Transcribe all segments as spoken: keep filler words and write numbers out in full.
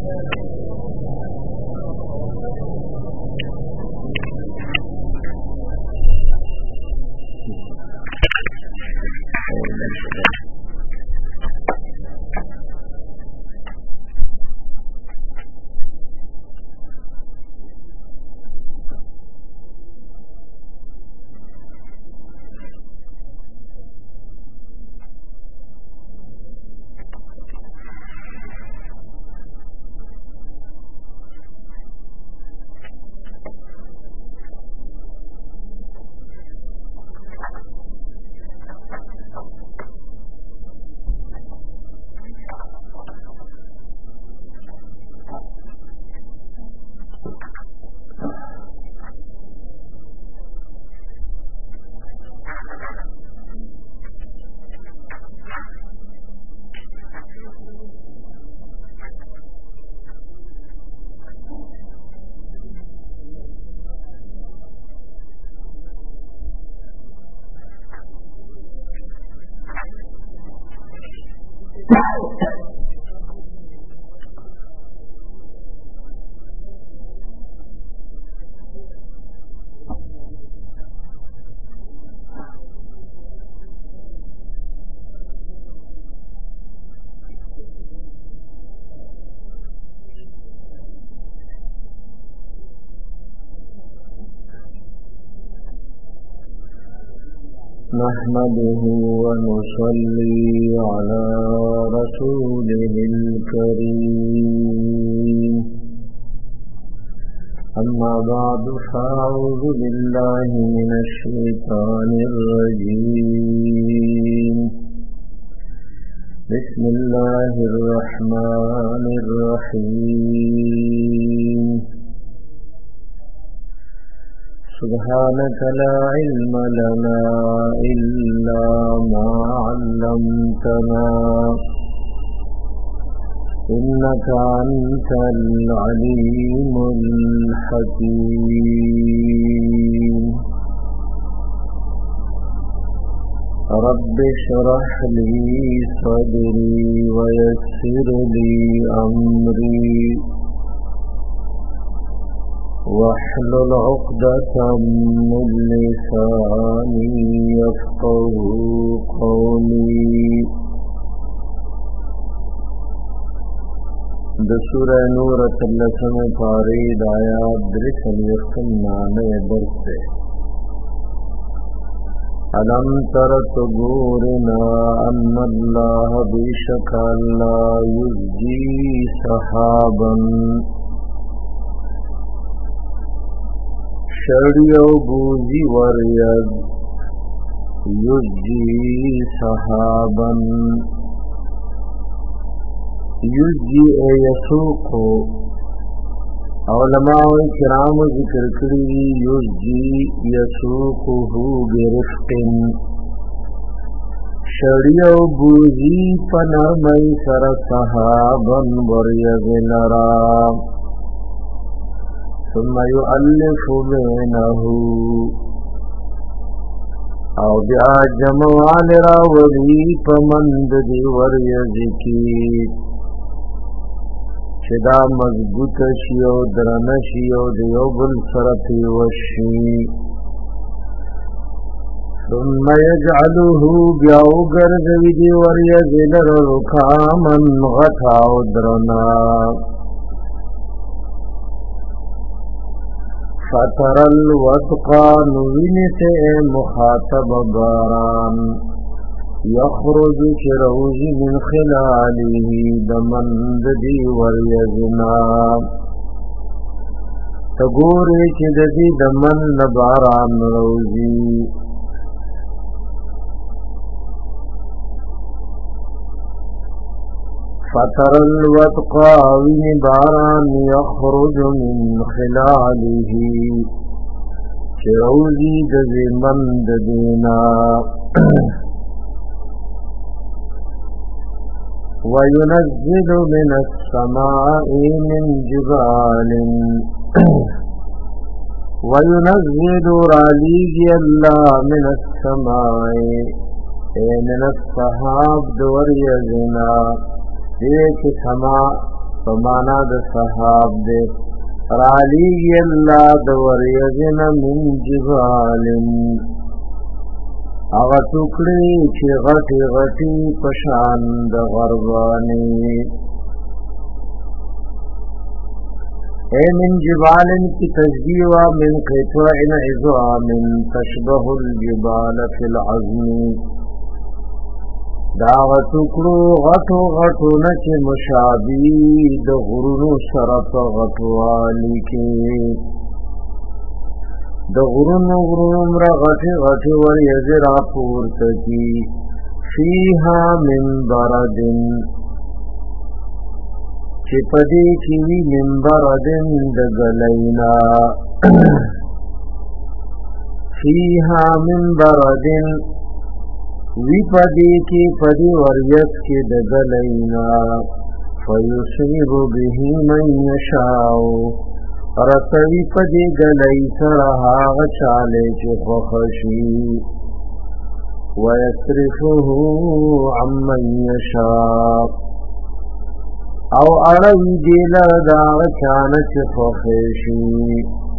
نحمده ونصلي على رسوله الكريم أما بعد فأعوذ بالله من الشيطان الرجيم بسم الله الرحمن الرحيم سبحانك لا علم لنا إلا ما علمتنا إنك أنت العليم الحكيم رب اشرح لي صدري ويسر لي أمري واحلل عقدة من لساني يفقهوا قولي دسورة نور تلسم فارید آیات درسل یقنانے برسے ألم تر تغورنا أن الله بشك لا يزجي سحابا شرعی و بوزی ورید یزجی صحابا یزجی یسوقو علماء کرام ذکر کری یزجی یسوقو برفق شرعی و بوزی پنرمی سر صحابا ورید لرام ثم يؤلف بينه او بیا جمعان راولی پمند دی وریزکی چدا مضبوط شیو درن شیو دیو بل سرطی وشی ثم يجعله بیاو گرزوی دی وریزل رکاما غطاو درنا فتر الودقا نوین سے مخاطب باران یخرج چروزی من خلاله دمند دی وریزنا تگوری چی دی دمند باران روزی فتر الودقا وین باران یخرج من خلاله چروزی دزی مند دینا وینزل من السماء من جبال وینزل رالیگی اللہ من السماء اے من الصحاب دور یزنا دیکھ سما فمانا د صحاب دے رالیگی اللہ دوریزن من جبالن اغا ٹکڑی چی غٹی غٹی پشان د غربانی اے من جبالن کی تشبیہ من قطع عظام تشبہ الجبال فی العظم دا غټو غټو غټو نچ مشابه د غرونو سره په غټوالي کې د غرونو غرونو مر غټي غټي ور یزرا پورته کی فیها من بردن چې پدې کې وی من بردن د غلینا فیها من بردن وی پدی کی پدی وریت کی دگلینا فیصیب به من یشاو رسوی پدی گلی سرها غچالے چی خوخشی ویصرفه عمن یشاو او اروی دیلر دا غچان چی خوخشی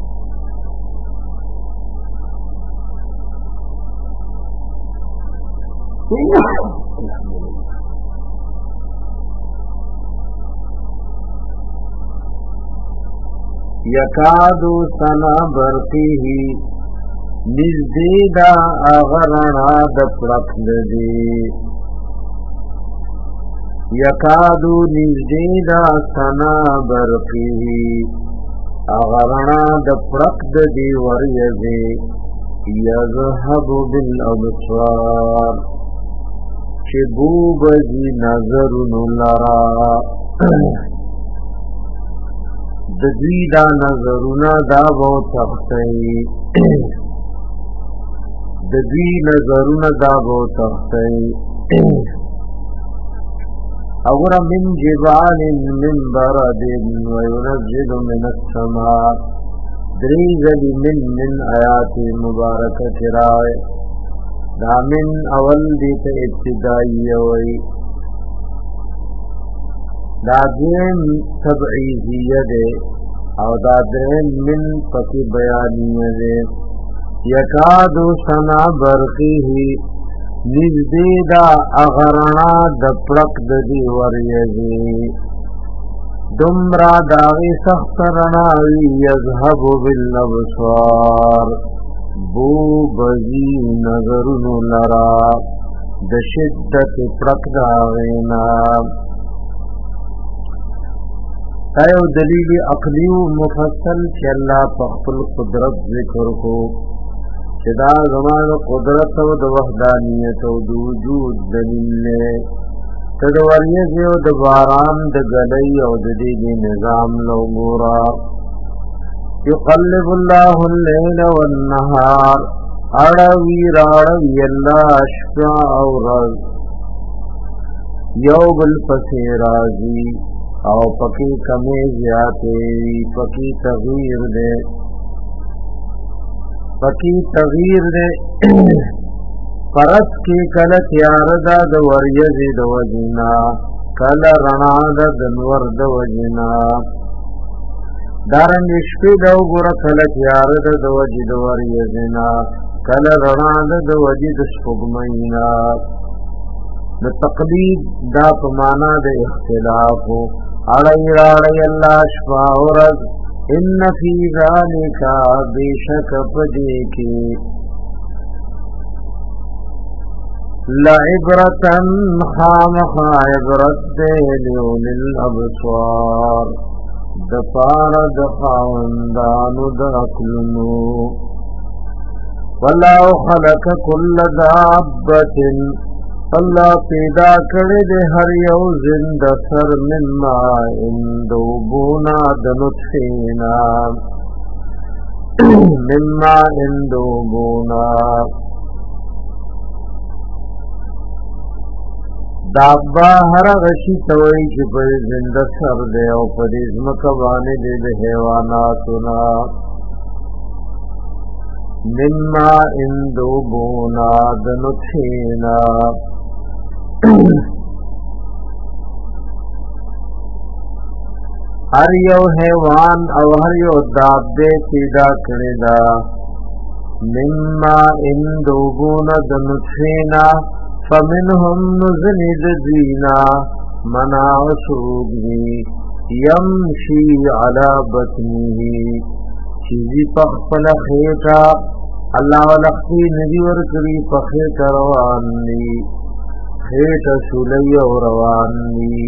یکادو سنا برقیه نزدیدا اغرنا دپرق ددی یکادو نزدیدا سنا برقیه اغرنا دپرق ددی وریزی یذهب بالابصار چه بوبزی نظرون لرا ددوی دا نظرون دا بو تختی ددوی نظرون دا بو تختی اگر من جبال من برد وینزل من السماء دریزل من من آیات مبارکت رائے دا من اول دیتا ابتدائی وی دا دین تبعیزیه دے او دا دین من پکی بیانیه دے یکادو سنا برقیه نزدی دا اغرنا دپرک دی وریزی دمرا داغی سخت رناوی یذهب بالابصار بو بزی نظرن لرا د شدت پرک داغینا تایو دلیل عقلی و مفصل چی اللہ پخپل قدرت ذکر کو چی دا زمان قدرت و دا وحدانیت و دا وجود دلیل لے تد وریزی و دا باران دا گلی و دا دیگی نظام لو گورا یقلب اللہ اللیل والنہار اڑوی راڑوی اللہ شفا و رز یو بالپسی رازی او پکی کمی زیادے پکی تغییر دے پکی تغییر دے پرس کی کل تیاردا د وریزی د وجنا کل رنا د دنور د وجنا دارن شپی دو ګور کل تیاردا د وجی د وریزنا کل رنا د وجی د سپګمینا د تقلید دا پمانا د اختلاف اړی راړی الله شفا ورز ان فی ذالک بیشک پدی کی لعبرتا خامخ عبرت لیول الابصار دپار دخاوندانو دعقلنو واللہ خلق کل دابت اللہ پیدا کرد ہر یو زند سر من مائن دوبونا دنطفینا من مائن دوبونا دابا هر غشی توئی چی پر زند سر دے او پر ازمک بانے دے دے حیواناتنا مما اندو بونا دنطفینا هر یو حیوان او هر یو دابه پیدا کړی دا مما اندوبون د نطفینا فمنهم نزند دینا مناسوبی یمشی علی بطنه چیزی پخپل خیٹا اللہ ولختی ندی ورکری پخیٹ روان دی خیٹ شلی و روان دی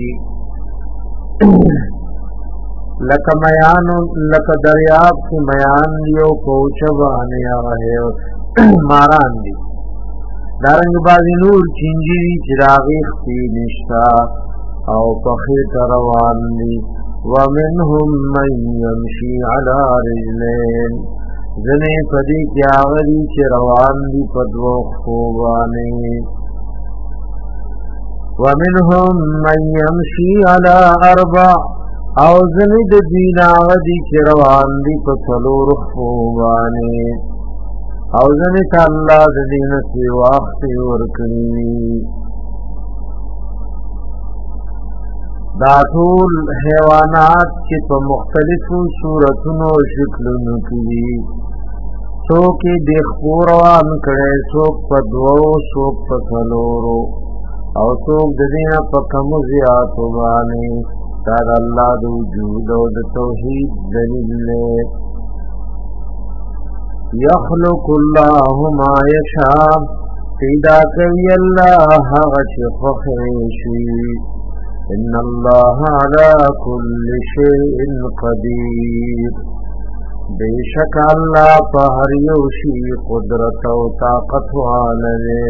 لکا میان لکا دریاب کی میان دیو پوچبانی آئے ماران دی دارنگ بازی نور چنجی دی چراغی خفی نشتا او پخیٹ روان دی ومنهم من یمشی علی رجلین زنی پدی کیا غری چی روان دی پدو خوبانی ومنهم من یمشی علی اربع او زنی د دینا غدی چی روان دی پتلور خوبانی او زنی تا اللہ د دین سی واقتی ورکنی دا ټول حیوانات چې په مختلفو صورتونو او شکلونو کې دي څوک یې د خپور روان کړي څوک په دوو څوک په څلورو او څوک د دې نه په کمو زیاتو باندې دا د الله د وجود او د توحید دلیل دی یخلق الله ما یشاء پیدا کوي الله هغه چې خوښ شي ان الله على كل شيء قدير بیشک اللہ پا ہر یوشی قدرت و طاقت والے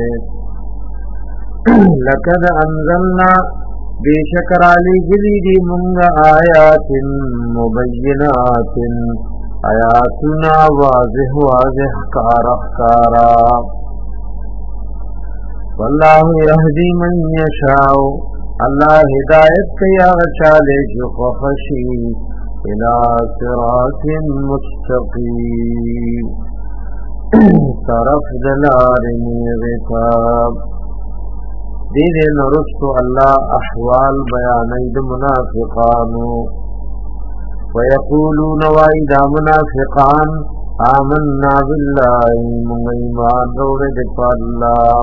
لقد انزلنا بیشک رالی گلی دی منگ آیات مبینات آیاتنا واضح واضح کارخ کارا واللہ یهدی من یشاء اللہ ہدایت کیا غچالے جو خوشی الى صراط مستقیم طرف دلار نیغتاب دید نرستو اللہ احوال بیانید منافقانو ویقولون وائدہ منافقان آمنا باللہ من ایمان رورد پا اللہ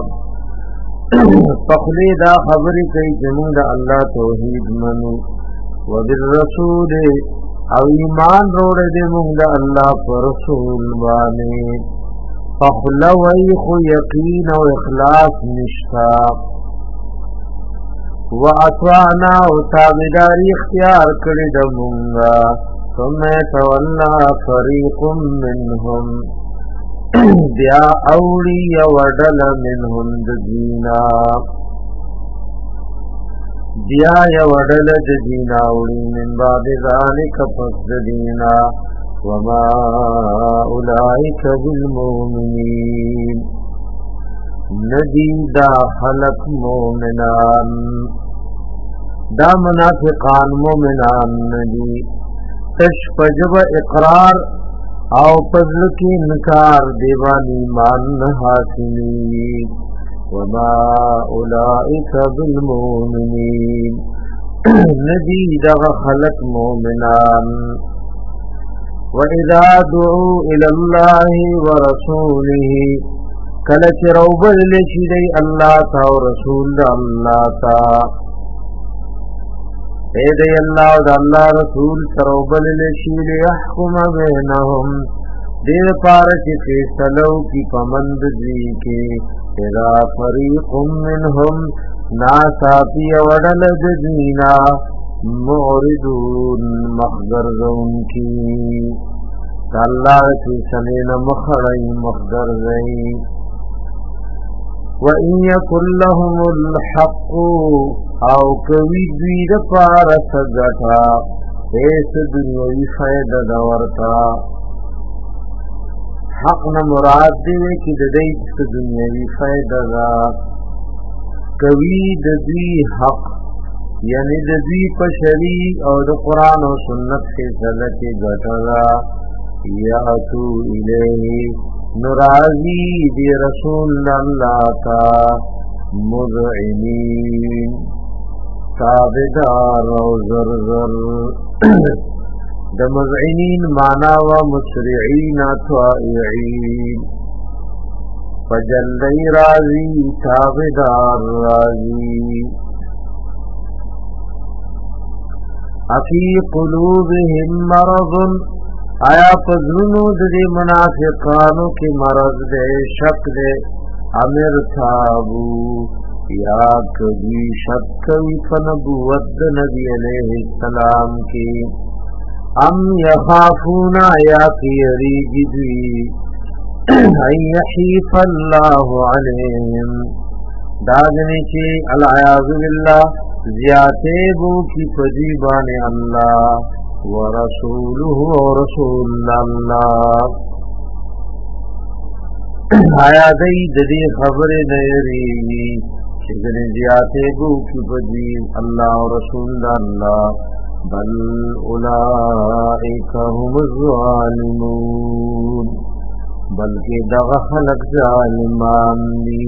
فخلی دا خبری کئی جمون دا اللہ توحید منو وبالرسول او ایمان روڑے دے مونگ دا اللہ پر رسول بانے فخلوی خو یقین و اخلاص نشتا وعطوانا و تابداری اختیار کری دا مونگا ثم تولا فریق منهم بیا اوڑی وڈل منهم دجینا بیا وڈل دجینا اوڑی من بعد ذالک پس دجینا وما اولئک بالمؤمنین ندی دا خلق مومنان دا منافقان مومنان ندی تش پجب اقرار او پزل کی انکار دیوان ایمان حاصلی وما اولئک بالمؤمنین ندی دغ خلق مومنان وَإِذَا دُعُوا إِلَى اللَّهِ وَرَسُولِهِ کلچ روبل لشدی اللہ تا و رسول اللہ تا اے دی اللہ و اللہ رسول سروبل لشید یحکم بینہم دیر پارچ فیصلو کی پمند دی کے اذا فریق منہم ناسا پی وڈل دینا معرضون مخدرزون کی اللہ کی سنین مخڑی مخدرزئی وَإِن يَكُنْ لَهُمُ الْحَقُّ او کوي دوی د پاره سګټا هیڅ دنیوي فائدہ دا ورتا حق نه مراد دی چې د دې څخه دنیوي فائدہ دا کوي د دوی حق یعنی د دوی په شریع او د قران او سنت کې ځلته ګټلا یا تو الیه نرازی دی رسول اللہ تا مذعنین تابدار او زرزر د مذعنین معنا و مسرعین طائعین فجلدی رازی تابدار رازی افی قلوبهم مرض آیا پزرنو دے منافقانو کی مرض دے شک دے امر تابو یا کبھی شک کوي فنبوت نبی علیہ السلام کی ام یخافون یا کی ریجدوی ان یحیف اللہ علیہم داغنی کی العیاذ باللہ زیادے بو کی پجیبان اللہ ورسوله ورسول اللہ آیا دی ددی خبر نیری چگن زیادے بو کی پجیب اللہ ورسول اللہ بل اولئک هم الظالمون بلکہ دغ خلق ظالمان دی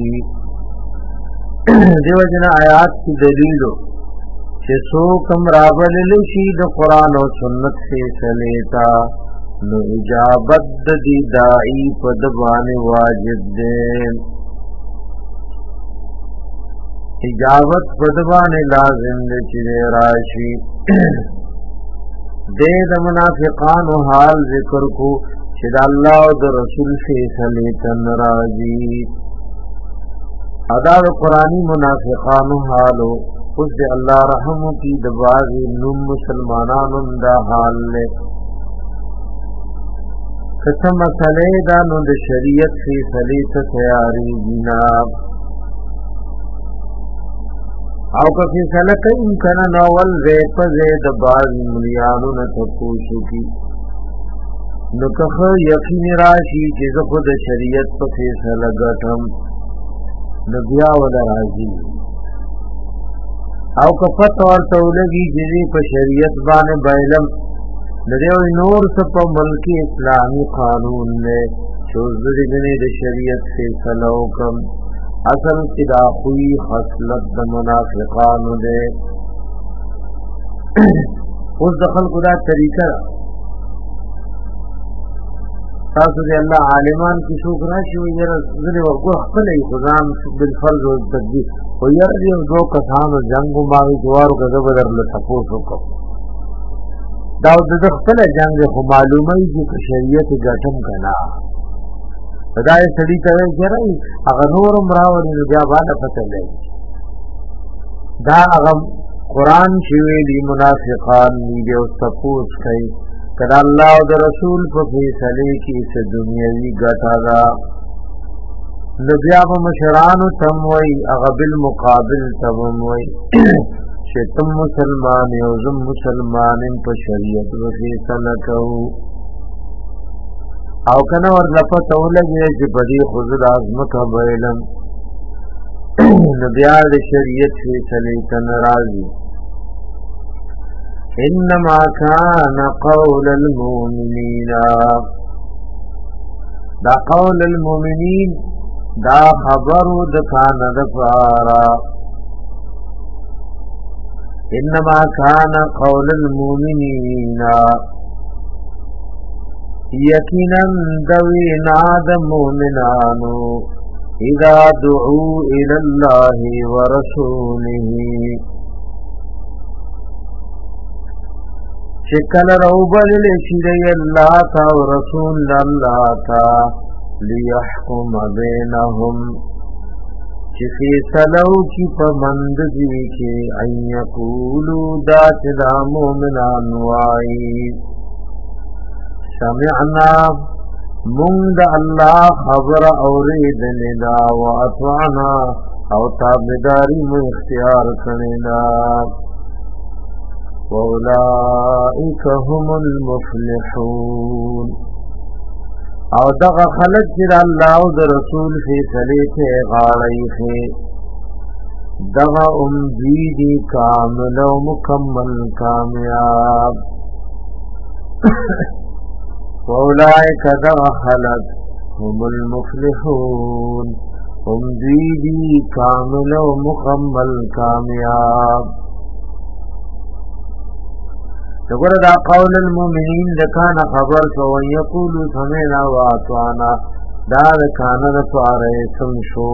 دیو جنا آیات کی دلیلو چې څوک رابل لشي د قران او سنت سے سلیتا نو اجابت د دی داعی په د باندې واجب ده اجابت په د باندې لازم ده چې راشي د منافقانو حال ذکر کو چې د الله او د رسول سے سلیتا ناراضی ادا قرآنی منافقانو حالو اس دے اللہ رحم کی دبازی نم مسلمانان دا حال لے قسم مسئلے دا نو دا شریعت فی سلیت تیاری جناب او کا فی سلک امکان نوال ریپ زید بازی ملیانو نتپوشو کی نکخ یقین راشی چیز خود شریعت پا فی سلگتم نبیا ولا راضی او کفت اور تولگی جزی پا شریعت بان بائلم ندیو نور سپا ملکی اسلامی قانون نے چوزد گنی دا شریعت سے سلوکم اصل صدا خوی خصلت دا منافقانو دے اس دخل خدا طریقہ تاسو دے اللہ عالمان کی شکراشی و یر ذری وقت خلی خزان بالفرض و تدبیر و یر دیو دو کسانو جنگو ماغی جوارو کا زبدر لتفوسو کم داو دخل جنگ خو معلومی جی که شریعت گٹم کنا فدای سڑی تاوی جرائی اغا نورم راولی نجابانا پتر لئی دا اغا قرآن شویلی منافقان نیدے و تفوس کئی کدا اللہ و دا رسول پا فیصلے کی سے دنیاوی گتا دا نبیاب مشرانو تموئی اغبل مقابل تموئی شتم مسلمان یوزم مسلمان پا شریعت و فیصلہ کہو او کنا ورلپتو لگے جبدی خضر آزمکا بیلم نبیاد شریعت فیصلے تنرازی انما كان قول المؤمنين دا قول المؤمنين دا خبر د کان د پارا انما كان قول المؤمنين یقینا دوی ناد مؤمنانو اذا دعوا الى الله ورسوله شکل روبل لشیدی اللہ تا و رسول اللہ تا لیحکم بینہم چفی سلو کی پمندگی کے ان یقولو دات دا مومنان وائی سمعنا مند اللہ خبر اورید ندا و اطوانا او تابداری میں اختیار کرنا وَأُولَئِكَ هُمُ الْمُفْلِحُونَ او دغ خلق جر اللہ و در رسول فیصلے کے غاڑی خے دغ امدیدی کامل و مکمل کامیاب وَأُولَئِكَ دغ خلق هم المفلحون امدیدی کامل و مکمل کامیاب دغه دا قول المؤمنین دکان خبر کو یقولو سمعنا واطعنا دا کان د تواره سم شو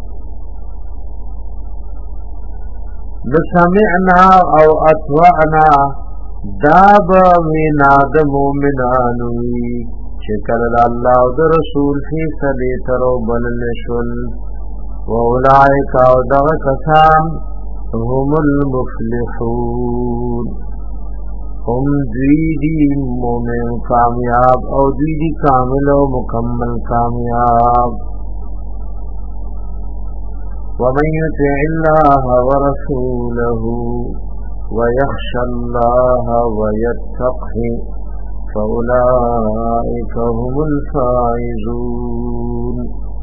د سمعنا او اطعنا دا به وینا د مؤمنانو چې کله الله او د رسول فیصله ترو بلل شول واولئک او دغه کسان هم المفلحون هم دویدی مومن کامیاب او دویدی کامل و مکمل کامیاب ومن یطع الله ورسوله ويخشى الله ويتقه فأولئك هم الفائزون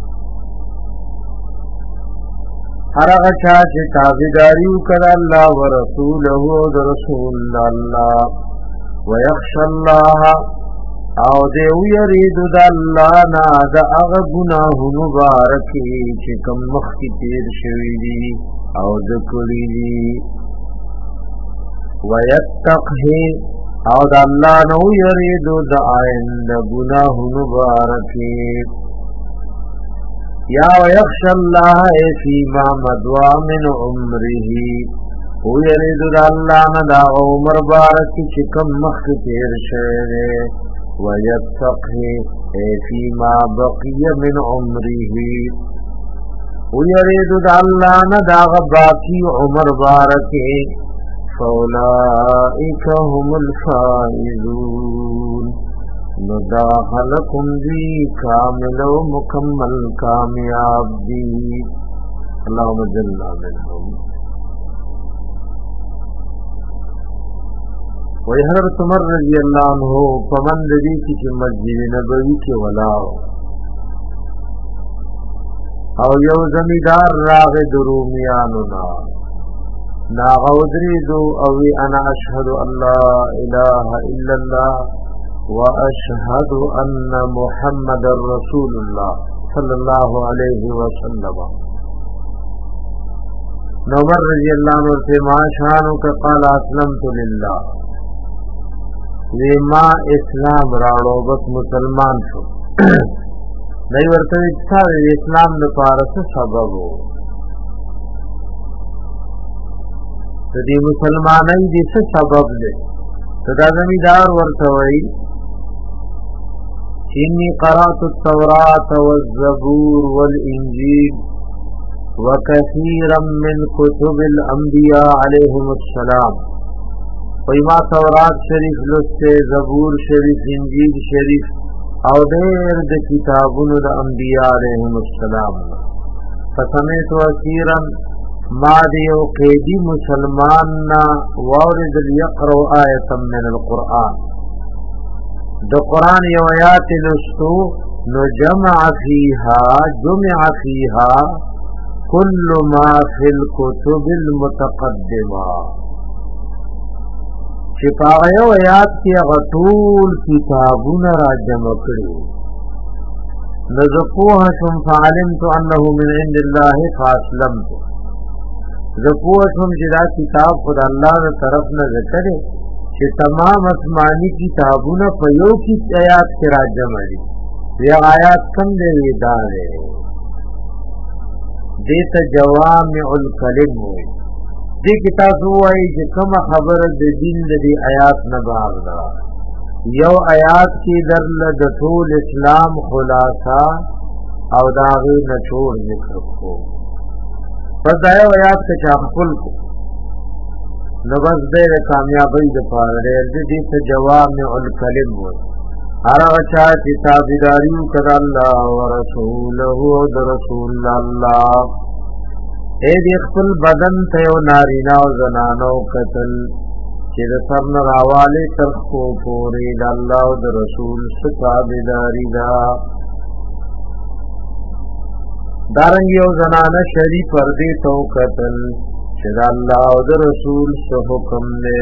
هر هغه چا چې تابعداري وکړه الله او رسوله او رسول الله ويخشى الله او دې ويريد د الله نه د هغه ګناهونو مبارکي چې کوم مخکې تیر شوي دي او د کړي دي ويتقه او د الله نو يريد د آئند گناهونو مبارکي یا ويخشى الله فيما مضى من عمره او يريد د الله نه د عمر مبارک چې کوم مخکې تیر شوی ويتقه فيما بقي من عمره او يريد د الله نه د باقي عمر مبارک فَأُولَئِكَ هُمُ الْفَائِزُونَ نداخلكم دی کامل و مکمل کامیاب دی اللہم جلنا منہم وی حضرت عمر رضی اللہ عنہ پمند دی کی مسجد نبوی کے ولاو او یو زمیدار راغ درومیانونا ناغودری دو اوی انا اشهد ان لا الہ الا اللہ واشهد ان محمد رسول اللہ صلی اللہ علیہ وسلم نومر رضی اللہ عنہ سے ما شانو کا قال اسلمت للہ وی ما اسلام راڑو بس مسلمان شو نہیں ورطا اچھا اسلام نے پارس سبب ہو تو دی مسلمانی دی سے سبب لے تو دا زمیدار ورطوئی انی قرأت التوراة والزبور والانجیل وكثيرا من كتب الانبیاء علیہم السلام ویما تورات شریف لستے زبور شریف انجیل شریف او دیر د کتابونو د انبیاء علیہم السلام فسمیت وکیرا ما دیو قیدی مسلمان نا وارد یقرأ آیتا من القرآن د قرآن یو آیات لستو نو جمع فیها جمع فیها کل ما فی الکتب المتقدمہ شفاء یو آیات کی غطول کتابون را جمع کرو نزقوها شم فعلمت انه من عند الله فاسلمت زقوها شم جدا کتاب خدا اللہ نے طرف نہ ذکرے کہ تمام اسمانی کتابون په یو کی آیات کے را جمع دی یہ آیات کم دے دار ہے دیتا جوامع الکلم ہوئی دی کتاب ہوئی کہ کم خبر دی دین دی آیات نباغ دا یو آیات کی در لدطول اسلام خلاصہ او داغی نچوڑ ذکر کو پس دائیو آیات کا چاخفل کو نبس دیر کامیابی دپار دیر دیتا جوامع الکلم ہوئی ہر اچھا کتابداریو کر اللہ ورسولہ در رسول اللہ اے دی خپل بدن تیو نارینا و زنانو قتل چید سرن راوالی ترخو پوری دا اللہ و دا رسول ستابداری دا دارنگی و زنان شری پردی تو قتل چید اللہ و دا رسول سحکم دے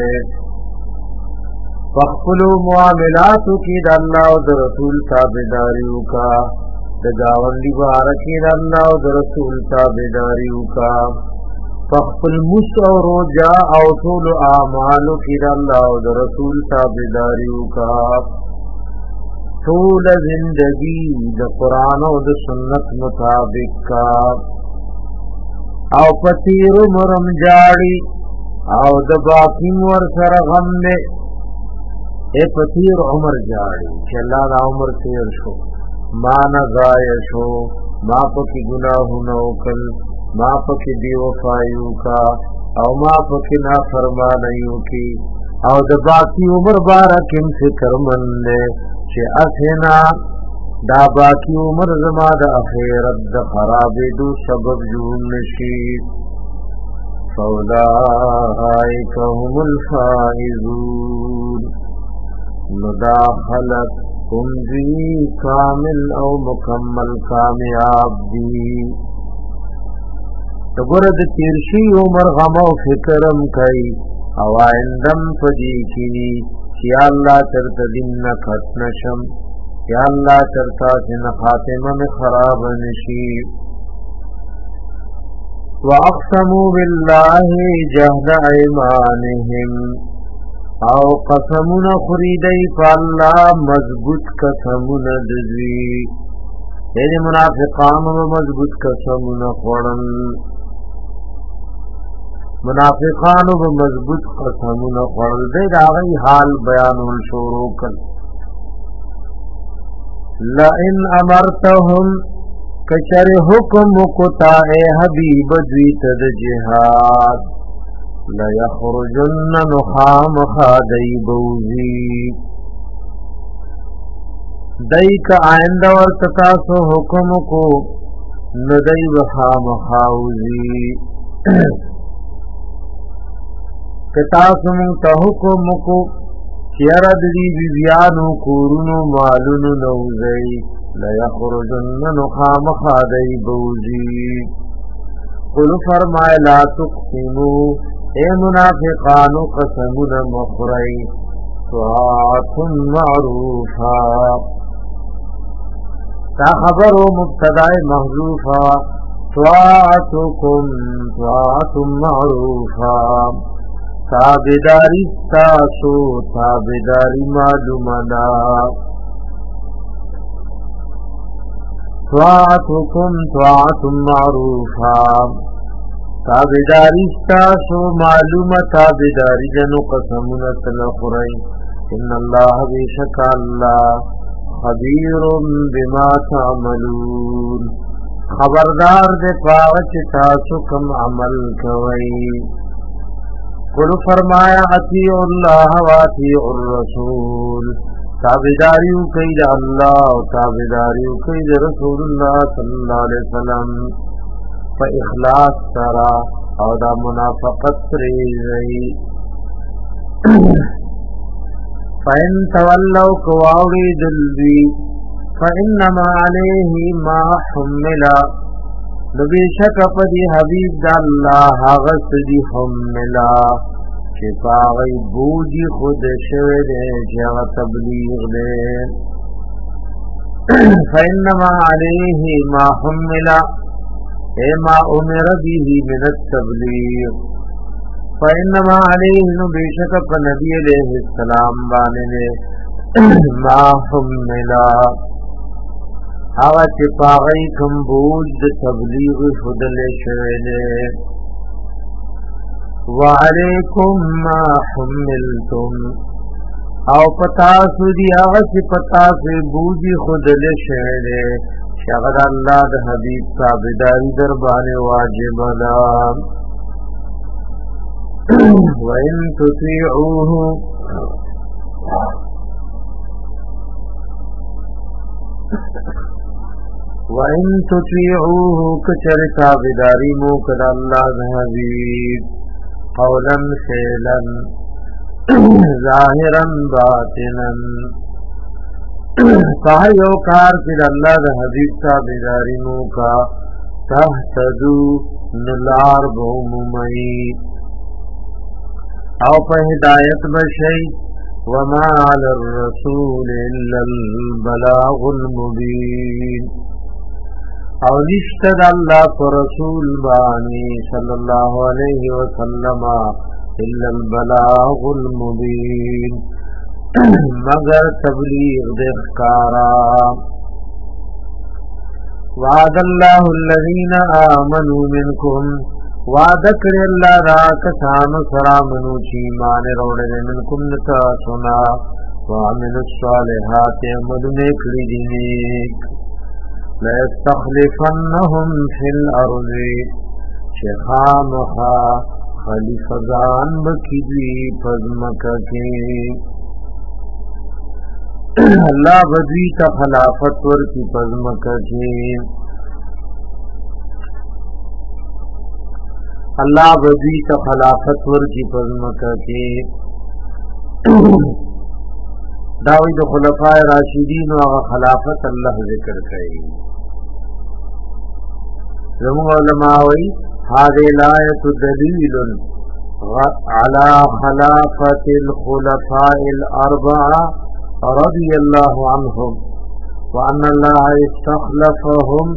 فخلو معاملاتو کی دا اللہ و دا رسول تابداریو کا دا گاوندی بارکی دا اللہ و دا رسول تابداریو کا فخپل مس او روجا او ټول اعمالو کې د الله او د رسول تابعداریو کا ټول زندگی د قران او د سنت مطابق کا او پتیر مرم جاړي او د باقی ور سره غم نه اے پتیر عمر جاړي چې الله دا عمر تیر شو ما نه ضایع شو ما پکې ګناهونه وکړ ما پکې دی وفایو کا او ما پکې نافرمانیو کی او د باقی عمر بارکم فکر من نه چې اسنا دا باقی عمر زما د اخرت د خرابې دو سبب جوړ نشي فاولائک هم الفائزون ندا خلق هم دی کامل او مکمل کامیاب دی تګورد تیرشی عمر غم او فکرم کوي او آئندم پدی کی یا اللہ چرت دن نکت نشم یا اللہ چرتا سن خاتمہ میں خراب نشی وَأَقْسَمُوا بِاللَّهِ جَهْدَ أَيْمَانِهِمْ او قسمون خریدی فاللہ مضبوط قسمون دزوی یعنی منافقان و مضبوط قسمون خورن منافقان و مضبوط قسمون خورن دید آغی حال بیان شروع کن لئن امرتهم کچر حکم کتا اے حبیب دویت د جہاد لیخرجن نخام خادی بوزی دای کا آئندہ ورتتاسو حکم کو ندای وخام خاوزی کتاسو منتا حکم کو چیرد دی بیانو کورونو مالونو نوزی لیخرجن نخام خادی بوزی قل فرمائے لا تقسمو اے منافقانو قسمون مخری طاعت معروفا تا خبر و مبتداء محذوفا طاعتکم طاعت معروفا تابداری تاسو تابداری معلومنا طاعتکم طاعت معروفا تابداری تاسو معلومه تابداری جنو قسمونه تلخری ان الله بیشک الله خبیر بما تعملون خبردار دے پاوچ تاسو کم عمل کوي قل فرمایا اطیع الله و اطیع الرسول تابداریو کوي د الله او تابداریو کوي د رسول الله صلی الله علیه وسلم په اخلاص سره او دا منافقت ری فإن تولوا كواوي دلوي فإنما عليه ما حمل نبي شک پدی حبیب دا اللہ غسدی حملا شفاغی بوجی خود شوه دے جغ تبلیغ دے فإنما عليه ما حمل اے ما امر به من التبلیغ فإنما عليه نبی شک نبی علیہ السلام بانے ما حملا آغا چپاغی کم بوج د تبلیغ خدل شویلے وعلیکم ما حملتم او پتاسو دی آغا چی پتاسو بوجی خدل شویلے شغد اللہ د حبیب تابداری دربان واجب دا وَإِن تُطِيعُوهُ وَإِن تُطِيعُوهُ كَچَرِ تابداری موکد اللہ د حبیب قولا فعلا ظاہرا باطنا صحیح کار کد اللہ د حبیب تابداری موکا تحتدو نلار بوممی او په ہدایت بشی وما علی الرسول الا البلاغ المبین او نشتد اللہ کو رسول بانی صلی اللہ علیہ وسلم الا البلاغ المبین مگر تبلیغ دخکارا وعد اللہ الذین آمنوا منکم وعد کری اللہ را کسان سرامنو چی مان روڑے منکم نتا سنا وعمل الصالحات عمل نیکلی دینیک لَيَسْتَخْلِفَنَّهُمْ فِي الْأَرْضِ شَخَامَخَا خَلِفَگان بَكِدْوِي پَزْمَكَ كِي اللہ بدوی تا خلافت ورکی پزمکہ کی اللہ بدوی تا خلافت ورکی پزمکہ کی داوی د خلفاء راشدین او خلافت الله ذکر کوي زموږ علماء وی هذه الآیت دلیل على خلافة الخلفاء الأربعة رضي الله عنهم وأن الله استخلفهم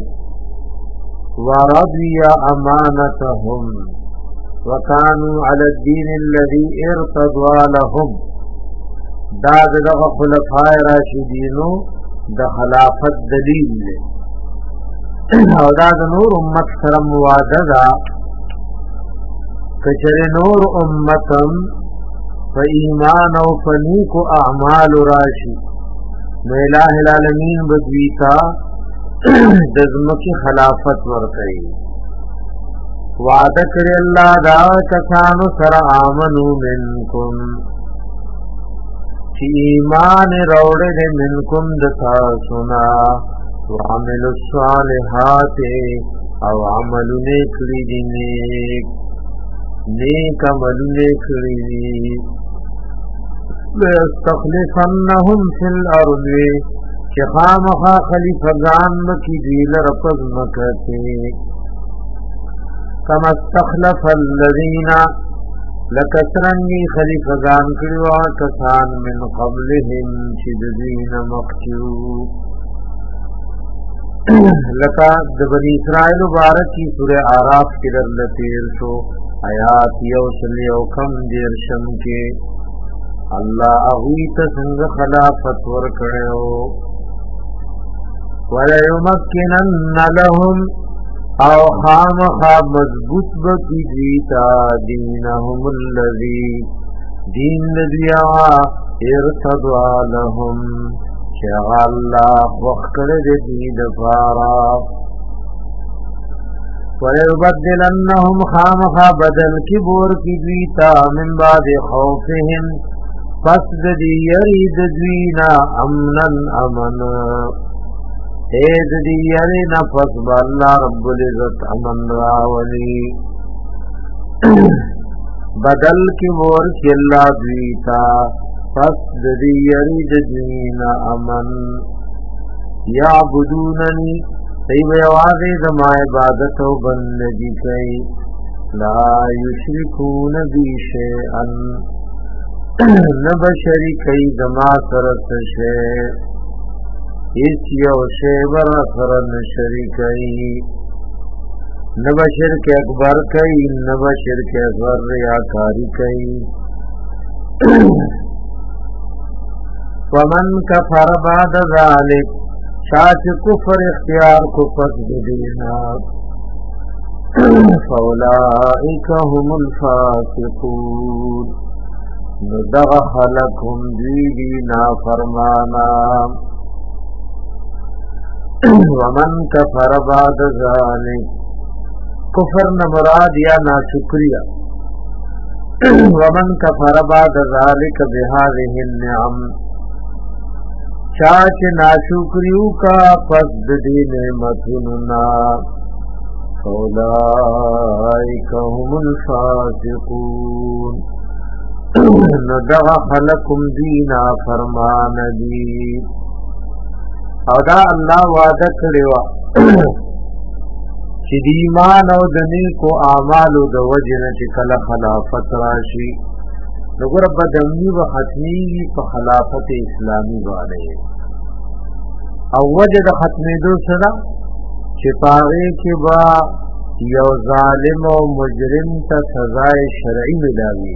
ورضي أمانتهم وكانوا على الدين الذي ارتضى لهم دا دغه خلفای راشدینو د خلافت دلیل دی او دا د نور امت سره مواده ده کچره نور امتم په ایمان او په نیکو اعمال راشي نو الٰه العالمین بدویتا د ځمکې خلافت ورکړي وعده کړی الله دا کسانو سره آمنو منکم ایمان روڑے دے منکم دتا سنا وعمل الصالحات او عمل نیکلی دی نیک نیک عمل نیکلی دی لَيَسْتَخْلِفَنَّهُمْ فِي الْأَرْضِ چخامخا خلیفگان مکی دیل رپز مکتے کما استخلف الذین لکسرنگی خلیفگان کریوا کسان من قبلهم چددین مخچو لکا دبنی اسرائیل مبارکی سورہ آراف کی در لطیر شو آیات یوصل یوکم دیرشم کے اللہ اغویت سنگ خلافت ورکڑیو وَلَيُمَكِّنَنَّ لَهُمْ او خام خواب مضبوط بکی دیتا دینہم اللذی دین ندیا ارتضا لهم شغا اللہ وقت دید پارا وَيُبَدِّلَنَّهُمْ خام خواب بدل کی بور کی دیتا من بعد خوفهم پس دی یرید دینا امنا امنا اید دی یعنی نفس با اللہ رب العزت امن راولی بدل کی مور کی اللہ دیتا پس دی یعنی دین امن یعبدوننی سیب یوازی زما عبادت و بندگی کئی لا یشرکون بی شیئن نبشری کئی زما سرس شیئ اس یو شیبر سرن شریکئی نبا شرک اکبر کئی نبا شرک اصغر ریاکاری کئی ومن کفر بعد ذالک شاچ کفر اختیار کو پس دینا فاولائک هم الفاسقون ندغ خلقهم دیدی نافرمانا ومن کفر بعد ذالک کفر نمراد یا ناشکریہ ومن کفر بعد ذالک بهذه النعم چاچ ناشکریو کا پس دی نعمتنا فاولئک هم الفاسقون ندغ خلقم دینا فرمان دی او دا اللہ وعدہ کریوا چی دی ایمان او دنی کو اعمالو دا وجن چی کل خلافت راشی نگر بدمنی و ختمی پا خلافت اسلامی والے او وجد ختمی دو سنا شپاغی کی با یو ظالم و مجرم تا سزای شرعی ملاوی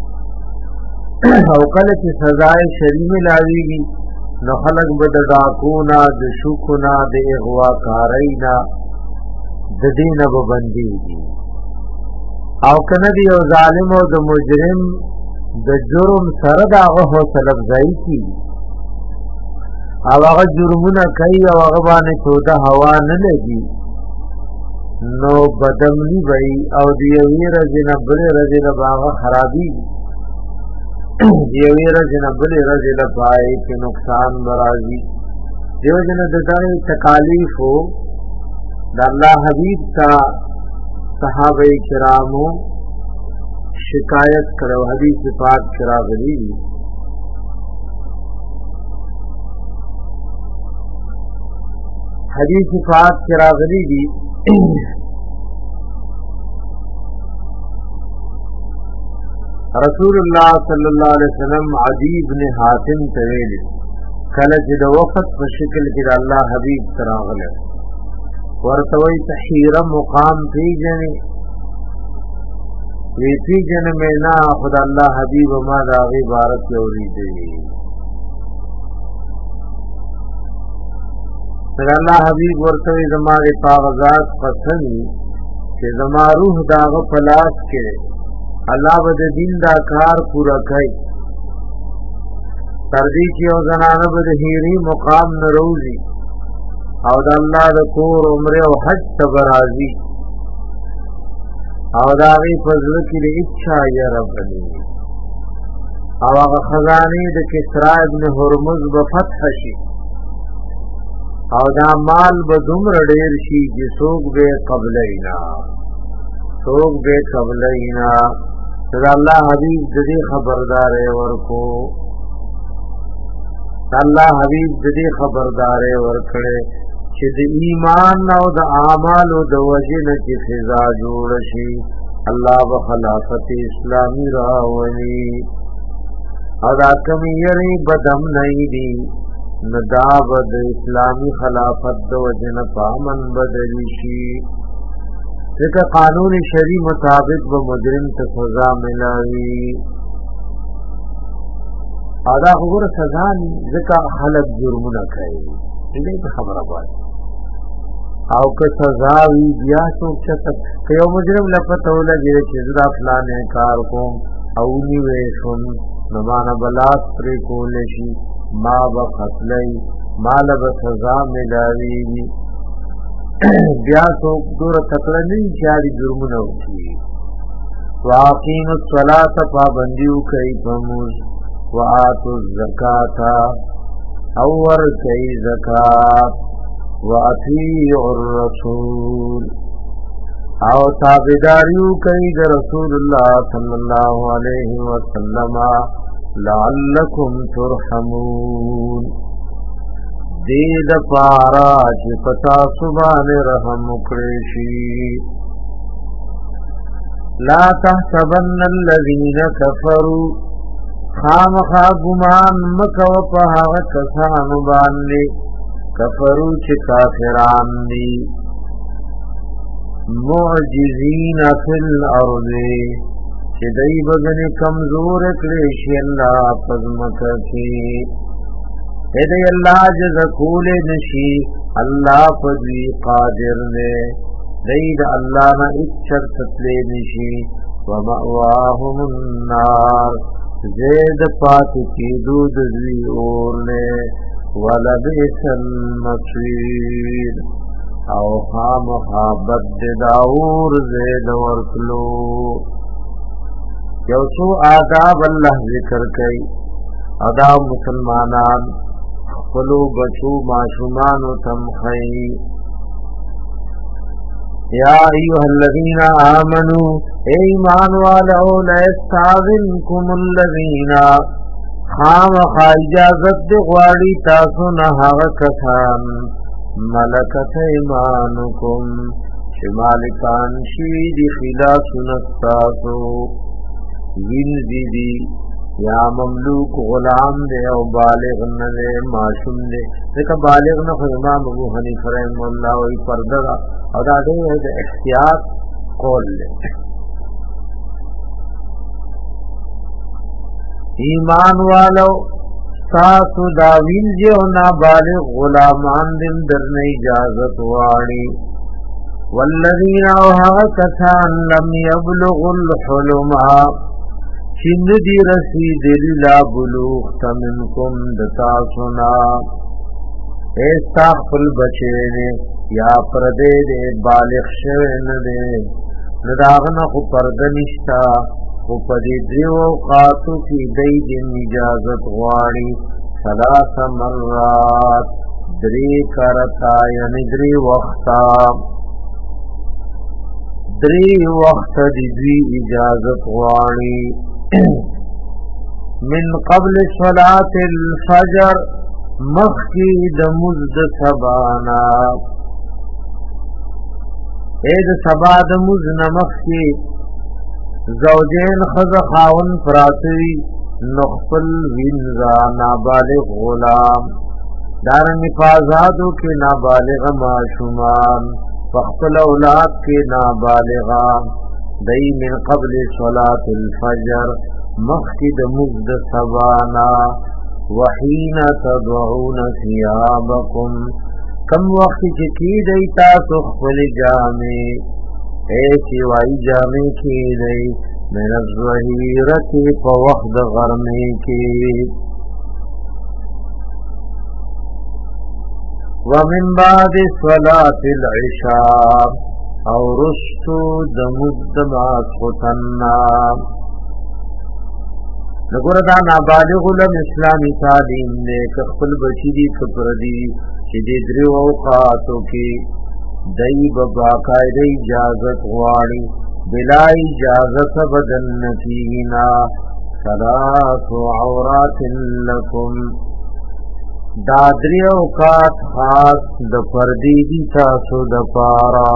او کل چی سزای شرعی ملاوی گی نو خلق بد داکونا د شوکونا د اغواکارینا د دین ببندی گی او کنه دی یو ظالم او د مجرم د جرم سره دا حوصله افزایی کی او هغه جرمونه کوي او هغه باندې توده هوا نه لګي نو بدمنی وی او دی یوی رزینا بلی رزینا باغا خرابی دی یوی رزینا بلی رزینا پائی کی نقصان برازی دیو جن ددائی تکالیف ہو دا اللہ حبیب تا صحابہ کرامو شکایت کرو حدیث پاک شراغلی حدیث پاک شراغلی دی رسول اللہ صلی اللہ علیہ وسلم عدی بن حاتم تویل کلچ دا وقت په شکل کی دا اللہ حبیب تراغل ورتوی تحیر مقام پی جنی وی پی جن میں نا خدا اللہ حبیب ما دا غیبارت یوری دی دا اللہ حبیب ورتوی زمارے کاغذات قسمی کہ زما روح داغ پلاس کے اللہ بد دین دا کار پورا کئی تردی کی او زنان بد ہیری مقام نروزی او دا اللہ دا کور عمر و حج تبرازی او دا غی فضل کی لی اچھا یا ربنی او اغا خزانی دا کسرا ابن حرمز بفتح شی او دا مال بدمر ډیر شي چې څوک به قبلینا څوک به قبلینا دا الله حبیب دې خبردار ورکو الله حبیب دې خبردار ورکړي چې د ایمان او د اعمال او د وجنه کې فضا جوړ شي الله به خلافت اسلامی راولي ادا کمی یری بدم نه دی ندابد اسلامی خلافت دو وجن پامن بدلی شی ذکر قانون شریع مطابق و مجرم تا سزا ملاوی آدھا خبر سزا نی ذکر خلق جرمنا کئی انہیں پہ خبر آباد او که سزاوی بیا سوک چتک که یو مجرم لپتو لگی چیزدہ فلانے کار کوم اونی ویشن نمانا بلاس پری کولشی ما بقتلی مال بسزا ملاوی بیا سوک دور تکلنی چاری جرمونو کی واقین الصلاة پابندیو کئی پموز وآتو الزکاة اور کئی زکاة وَأَطِيعُوا الرَّسُولَ او تابداریو کئی در رسول اللہ صلی اللہ علیہ وسلم لعلکم ترحمون دید پارا چی پتا سبان رحم اکریشی لا تحسبن الذین کفروا خام خاگمان مکو پہاغ کسان باندے کفرو چی کافران دی معجزین فی الارض چی دی بگن کمزور کلیشی اللہ پزمکا کی ایدی اللہ جزکول نشی اللہ پزوی قادر نے دید اللہ نا اچھر تتلے نشی ومأواہم النار زید پاک کی دود دوی اورنے وَلَبِئْسَ الْمَصِيرُ او خام خابت داور زید ورکلو یوسو آداب اللہ ذکر کئی آداب مسلمانان خلو بچو معشومان و تمخی یا ایوہ الذین آمنوا ایمان والو لیستاذنکم الذین خام خاجازت دی غواړي تاسو نه هغه کسان ملکت ایمانکم چې مالکان شي دی خلاف نستاسو وینځي دی یا مملوک غلام دے او بالغ نہ دے معصوم دے ځکه بالغ نه خو امام ابو حنیفه رحمه الله وی پرده او دا د احتیاط قول لے ایمان والو ساسو داوین جو نابالغ غلامان دن درن اجازت واری والذین اوہا کسان لم یبلغ الحلما چند دی رسید لا بلوغ تمنکم دتا سنا ایستا خل بچے نے یا پردے دے بالغ شوین دے نداغنا خو پردنشتا خو پدی دیو قاتو کی دی دن اجازت غواری ثلاث مرات دری کرتا یعنی دری وقتا دری وقت دی دی اجازت غواری من قبل صلاة الفجر مخی دمزد سبانا اید سبا دمزد مخی زوجین خز خاون فراتوی نخفل وینزا نابالغ غلام دارن نفاظاتو کے نابالغ معشومان فخفل اولاد کے نابالغا دی من قبل صلاة الفجر مخد مزد سبانا وحین تدعون ثیابکم کم وقت چکی دیتا تخفل جامع ایسی وائی جامع کی دی من الظہیرت پا وقت غرمی کی ومن بعد صلاة العشاء او رستو دمد ماسخطنا نگونا دا نابالغ لم اسلامی تعلیم نے کخفل بچی دی کپردی چی دی دریو اوقاتو کی دی بباقاید اجازت غواری بلا اجازت بدن نکینا ثلاث عورات لکم دادری اوقات خاص د پردی دی تاسو د پارا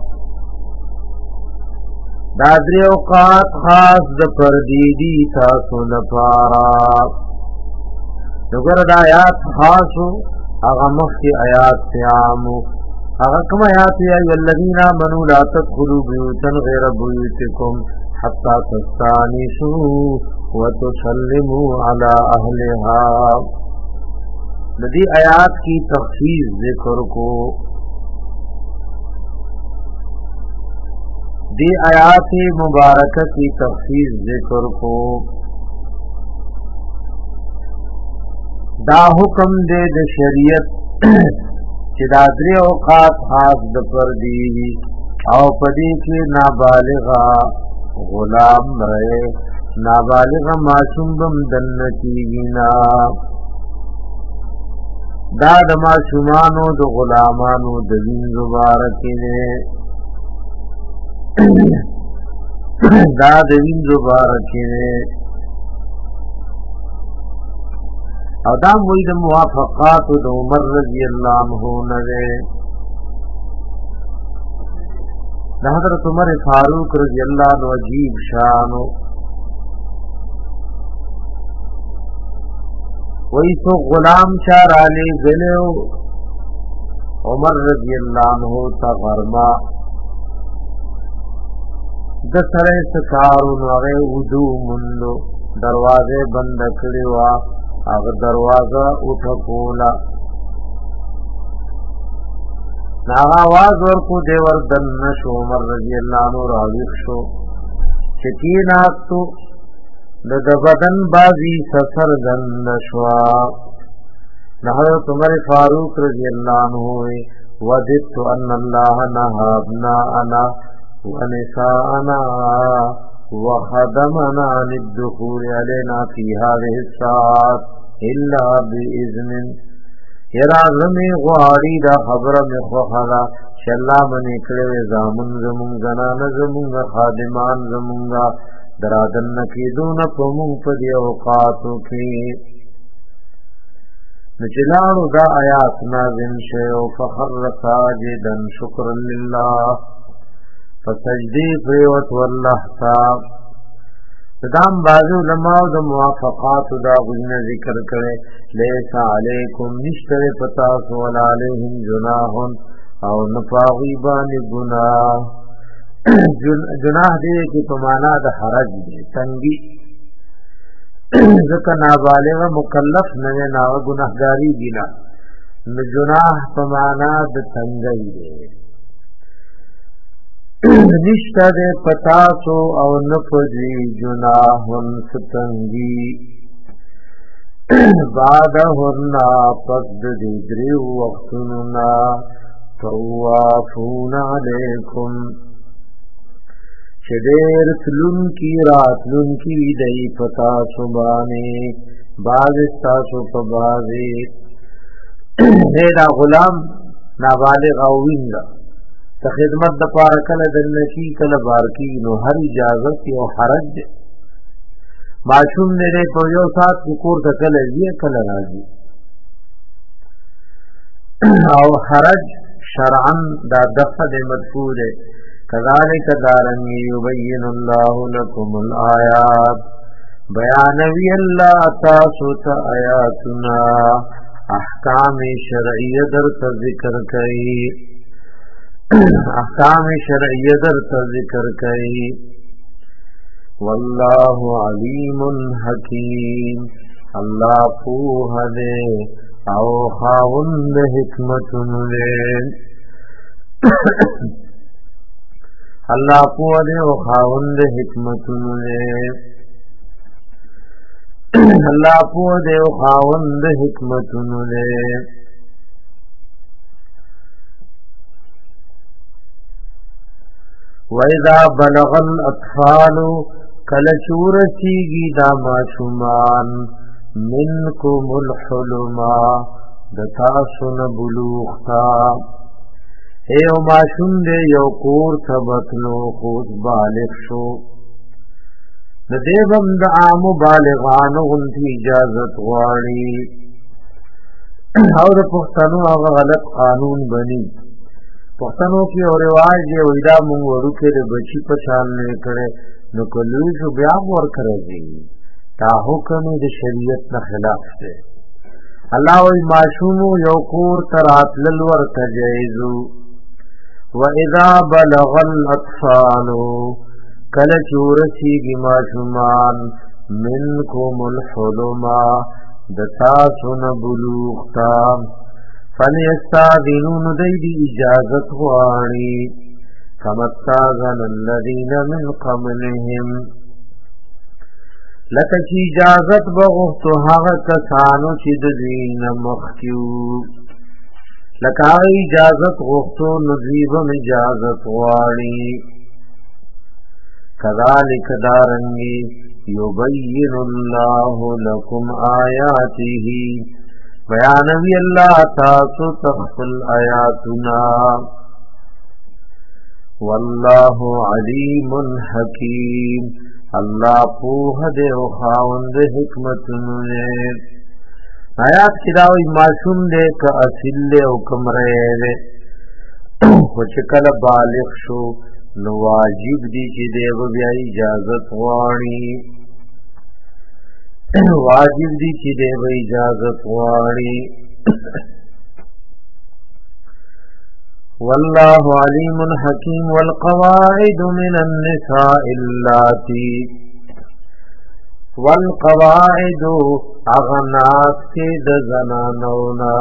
دادری اوقات خاص د پردی دی تاسو د پارا دغه د آیات خاصو هغه مخکې آیات عامو هغه کوم آیات یا الذین آمنوا لا تدخلوا بیوتا غیر بیوتکم حتی تستانسوا وتسلموا علی اهلها ندی آیات کی تخصیص ذکر کو دی آیات مبارکہ کی تخصیص ذکر کو دا حکم دے د شریعت چې دا درې اوقات خاص د پر دی او پدې کې نابالغا غلام رہے نابالغا معصوم بم دنتی وینا دا د معصومانو د غلامانو د دین مبارکې نه دا د دین مبارکې نه او دا موږ د موافقات د عمر رضی الله عنه نه د حضرت عمر فاروق رضی الله عنه عجیب شانو وہی تو غلام چار علی گلو عمر رضی اللہ عنہ تا غرما د سره سکارو نوغه ودو منو دروازه بند کړي وا هغه دروازه اٹھولا نا आवाज ورکو دیور دن نشو عمر رضی اللہ عنہ راویخ شو چکیناتو د بدن بازی سفر دن نشوا حضرت عمر فاروق رضی اللہ عنہ وددت ان اللہ نهابنا انا ونساءنا وخدمنا عن الدخول علينا في هذه الساعات الا باذن يرازمي غواری دا خبر میں خوخلا شلا منی کړه زامن زمون زنان زمون خادمان زمونگا درادن نکیدون پمون پا دی اوقاتو کی نچلانو دا آیات نازن شیو فخر ساجدن شکر للہ فسجدی پریوت واللہ تا دام بعض علماء د موافقات دا غوښنه ذکر کړي لیس علیکم نشتر پتا سو ولا علیہم جناح او نفاغی باندې گناہ جناح دې کې په معنا د حرج دی تنگی ځکه نابالغ مکلف نه نه گناهګاری دی نه نو جناح په معنا د تنگی دی نشتا دے پتاسو او نپدی جناحن ستنگی بعدهن پسد دی دریو وقتننا توافون علیکم چدیر تلن کی رات لن کی دی پتاسو بانے باز استاسو پبازی نیدا غلام نابالغ اوینگا تا خدمت دا پارا کل دلنشی کل بارکی نو ہر اجازت یو حرج دے معشوم نے دے پر یو ساتھ کی کور تا کل ازیہ کل راضی او حرج شرعن دا دفع دے مدفوع دے کذالک دارنگی یبین اللہ لکم الآیات بیانوی اللہ تاسو تا آیاتنا احکام شرعی در تا ذکر کئی احکام شرعیہ در ذکر کئی واللہ علیم حکیم اللہ پوہ دے او خاوند حکمت دے اللہ پوہ دے او خاوند حکمت دے اللہ پوہ دے او خاوند حکمت دے وَإِذَا بَلَغَ الْأَطْفَالُ كَلَچُورَسِيگِ دَا مَاشُمَانْ مِنْكُمُ الْحُلُمَا دَتَاسُنَ بُلُوخْتَا اے او ماشُم دے یو کور تبتلو خود بالغ شو ندیبم دا آمو بالغانو غنتی اجازت غواری او دا پختنو آغا غلط قانون بنی پښتنو کې او رواج دی وېدا مونږ ورکه د بچی په شان نه کړي نو کلو شو بیا ور کړی دا حکم د شریعت نه خلاف دی الله وی معصوم یو کور ترات لل ور تجیزو واذا بلغ الاطفال کل چورسی گی معصومان منکم الحلما دتا سن بلوغتا فَلْيَسْتَأْذِنُوا نُدَيْدِ اجازت غوانی فَمَسْتَأْذَنَ الَّذِينَ مِنْ قَبْلِهِمْ لَتَكِ اجازت بغفتو حق کسانو چید دین مخیو لکا اجازت غفتو نزیبم اجازت غوانی کذالک دارنگی یبین اللہ لکم آیاته بیانوی اللہ تاسو تخفل آیاتنا واللہ علیم حکیم اللہ پوہ دے و خاوند حکمت نے آیات کداوی معصوم دے کا اصل دے و کمرے دے وچکل بالغ شو نو واجب دی چی دے و بیا اجازت وانی واجب دی چی دے و اجازت واری واللہ علیم حکیم والقواعد من النساء اللاتی والقواعد اغناس کے دزنانونا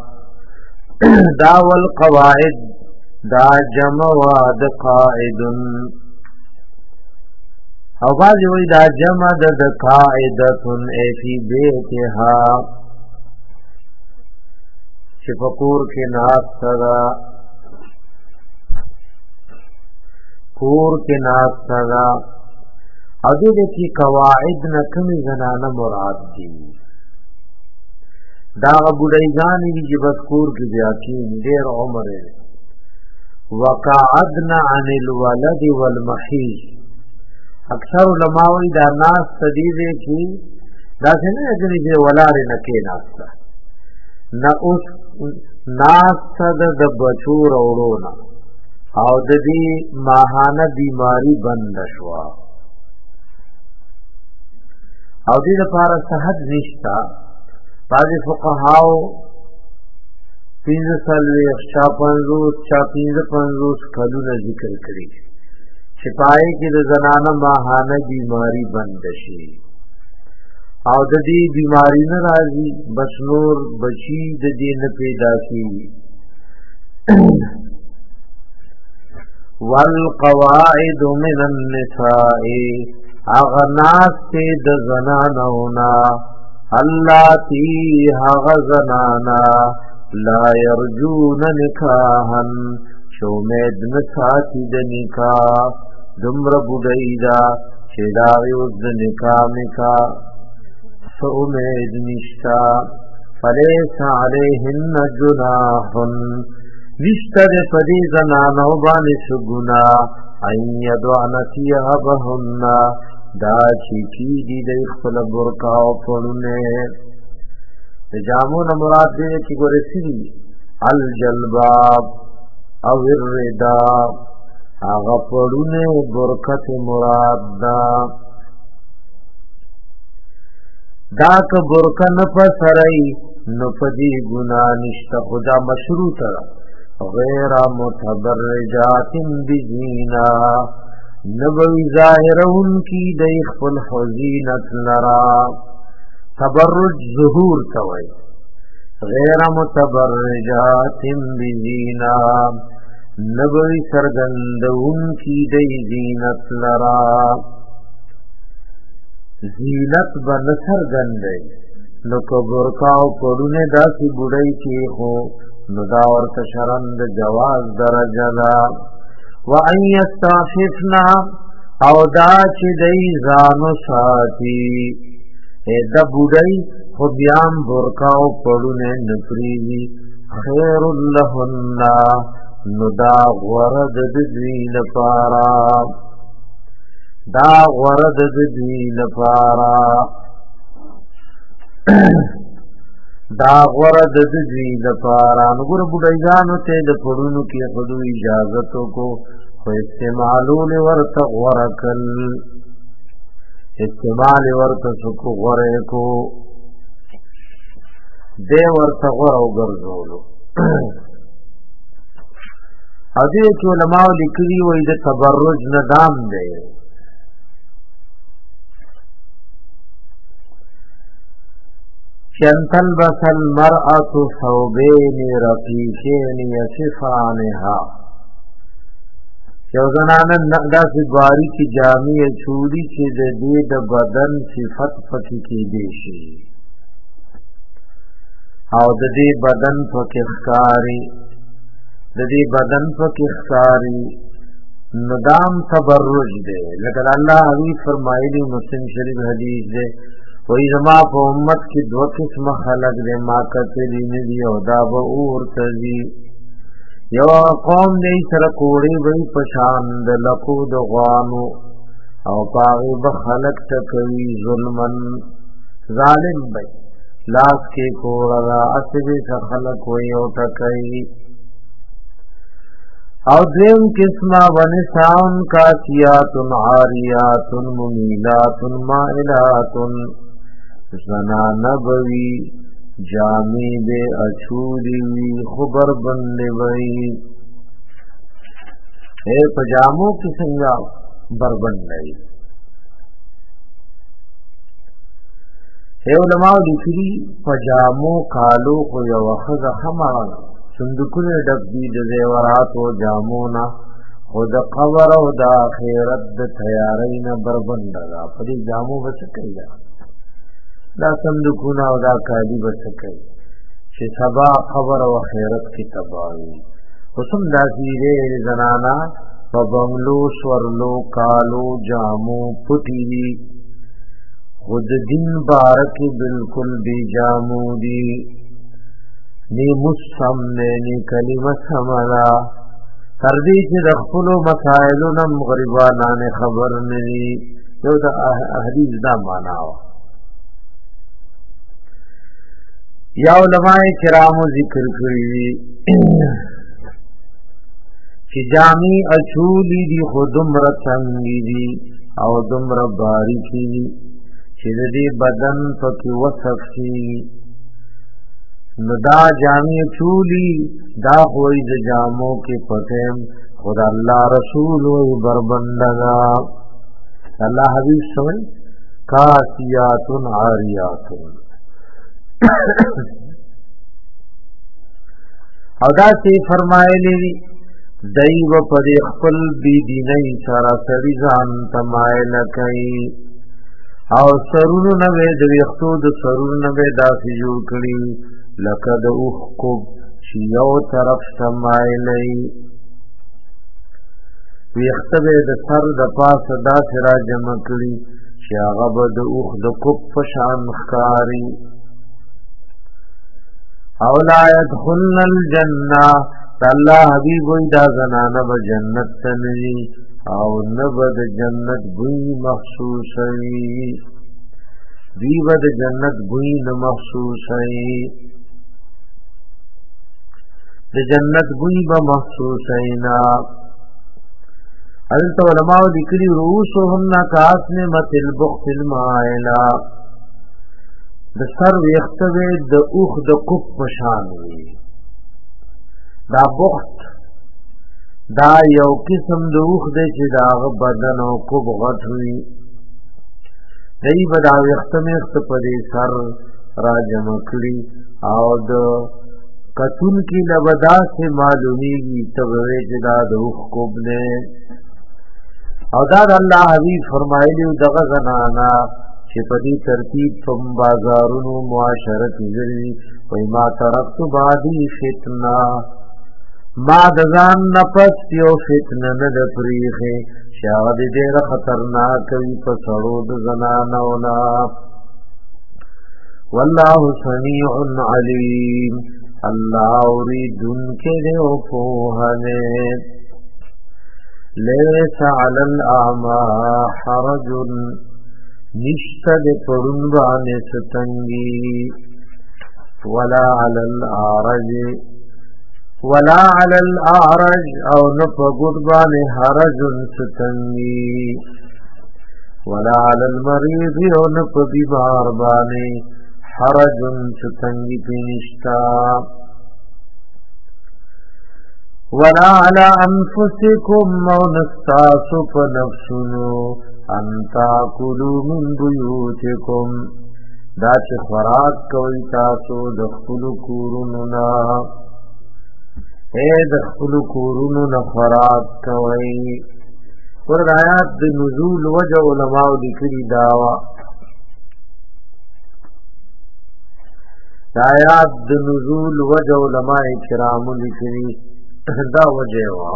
دا والقواعد دا جمواد قائدن او بازی وی دا جمع دا دا قائدتن اے فی بیتها شفقور کے ناستا دا کور کے ناستا دا او دے کی قواعد نکمی زنانا مراد دی دا بودائیگانی دی جبت کور کی بیاکین دیر عمر وقعدنا عن الولد والمحیش اکثر علماء دا ناس تدیدے کی دا سنے اجنی دے ولار نکے ناستا نا اس ناستا دا بچور اورونا او دا دی ماہانا بیماری بند شوا او دې لپاره صحت نشتا. بعض فقهاو پینځه سلوي شا پنځوس چا پینځه پنځوس کلونه ذکر کړي چې پای کې د زنانه ماهانه بیماری بند شي او د دې بیماری نه راځي بس نور بچي د دې نه پیدا کیږي. والقواعد من النساء اغناس د زنانونا اللاتی هغزنانا لا يرجون نکاحا شومید نساتی د نکاح دمر بودیدا چداغی از د نکاح مکا سومید نشتا فلیس علیہن جناحن نشتا دے پدی زنانو بانی سگنا این یدعن تیابهن دا چیکی دی دی خپل برکاو پڑھنے جامون مراد دے کی گورسی الجلباب او الردا آغا پڑھنے برکت مراد دا دا که برکا نپسرائی نپدی گناہ نشتا خدا مشروط را غیر متبرجات بزینا نبوی ظاہرون کی دیخ فل حزینت لرا تبرج ظهور توئی غیر متبرجات بزینا نبوی سرگندون کی دی زینت لرا زینت بن سرگندی نکو برکاو پڑونے دا سی بڑائی کی ہو نداور تشرند جواز درجہ دا وَأَنْ يَسْتَعْفِفْنَا او دا چی دی زانو ساتی اے دا بودئی خودیام برکاو پڑونے نپریوی خیر اللہن ندا غرد دوین پارا دا غرد دوین پارا دا غرد دوین پارا نگر بودئیانو تے دا پڑونو کی خودو اجازتو کو خو استعمالون ورط غرکل استعمال ورط سکو غرکو دے ورط غرو گرزولو ادھے کی علماء لکلی وی دا تبرج ندام دے چن تلبس المرأة ثوبین رقیقین یصفانها یو زنانن نقدا سی باری کی جامع چوری چی د دې د بدن صفت پکې کې دیشي او د دې بدن پکې ښکاری د دې بدن پکې ښکاری ندام تبرج دے لکه الله حبیب فرمایلی مسلم شریف حدیث دے وی زما په امت کې دو قسم خلق دے ما کتلی ندی او دا به اور تزی یو قوم دی سره کوړی وی پشان د لکو د غوانو او پاغي به خلق تکوي ظلمن ظالم وی لاس کې کوړه اسبه خلق وی او تکي او دیم قسمه ونساون کاسیات عاریات ممیلات مائلات زنا نبوی جامی بے اچھولی وی خبر بندے وی اے پجاموں کی سنگا بربندے اے علماء لکری پجاموں کالو کو یو خز خمران صندوقون ډک دي د زیورات او جامونا خود قبر او د آخرت د تیاری نه بربند دا په دې جامو بچ کړی دا صندوقون او دا کالی بچ کړی چې سبا خبر او آخرت کی تباہی حسن داسیره زنانا په بنگلو سورلو کالو جامو پټی دي خود دین بارک بالکل بی جامو دی نی مسمنے نی کلمہ سملا تردی چی دخلو مسائلو نم غریبانان خبر نی یو دا حدیث دا ماناو یا علماء کرامو ذکر کری چی جامی اچولی دی خودم رتنگی دی او دم رباری کی دی چې دې بدن پکې وصف شي نو دا جامع چولی دا خوئی د جامو کې پټم خدا الله رسول او بربندگا الله حدیث سوئی کاسیات عاریات او دا سی فرمایلی دایو په خپل بی دیني سره سړي ځان تمایل کوي او سرونو نه د وختو د سرونو نه داسې جوړ کړي لکه د اوخ کو چې یو طرف تمایلی ویخته د سر د پاسه داسې را جمع کړي چې هغه به د اوخ د کوب په شان ښکاري او لا يدخلن الجنه الله حبیب وی دا زنانه به جنت ته نشي او نه به د جنت بوی محسوس وي دی به د جنت بوی نه محسوس وي د جنت بوی به محسوس اینا حضرت علماء ذکری رؤوسهن کاسنمۃ البخت المائلہ د سر ویختوی د اوخ د کوب پشان وی دا بخت دا یو قسم د اوخ دی چې داغه بدن او کوب غټ وی دی به دا ویختمخت په دې سر را جمع کړي او د کتون کی لبدا سے معلومیږي تبوی چې دا د اوخ کوب نه او دا الله حبیب فرمایلی دغه زنانا چې په دې ترتیب په بازارونو معاشرت ذری وای ما ترکت بعدی فتنه ما دزان نفس یو فتنه نه د پریخه شاهد ډېر خطرناک وي په سړو د زنانو نا والله سمیع علیم الله اوریدن کې او په هنه ليس على الأعمى حرج نشتد پرون باندې ستنګي ولا على الأعرج ولا على الأعرج او نه په ګډ باندې حرج ستنګي ولا على المريض او نه په بیمار باندې حرج ستنګي پینشتا ولا على انفسكم او نستاسو په نفسونو ان تاکلوا من بيوتكم دا چې خوراک کوي تاسو د خپل کورونو نه اے د خپل کورونو نه خوراک کوي ور آیات د نزول وجه علماء لیکلي داوا آیات د نزول وجه علماء کرام لیکلي دا وجه وا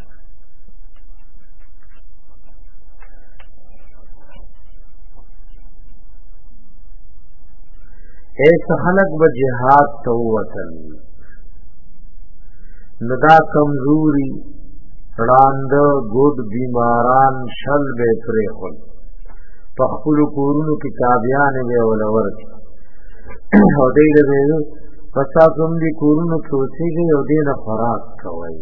ایس خلق و جہاد تو وطن ندا کمزوری راند گود بیماران شل بے پریخل پخپل کورونو کتابیان بے ولور او دیل بے پسا کم دی کورونو کیوسی گئی او دین خوراک کوئی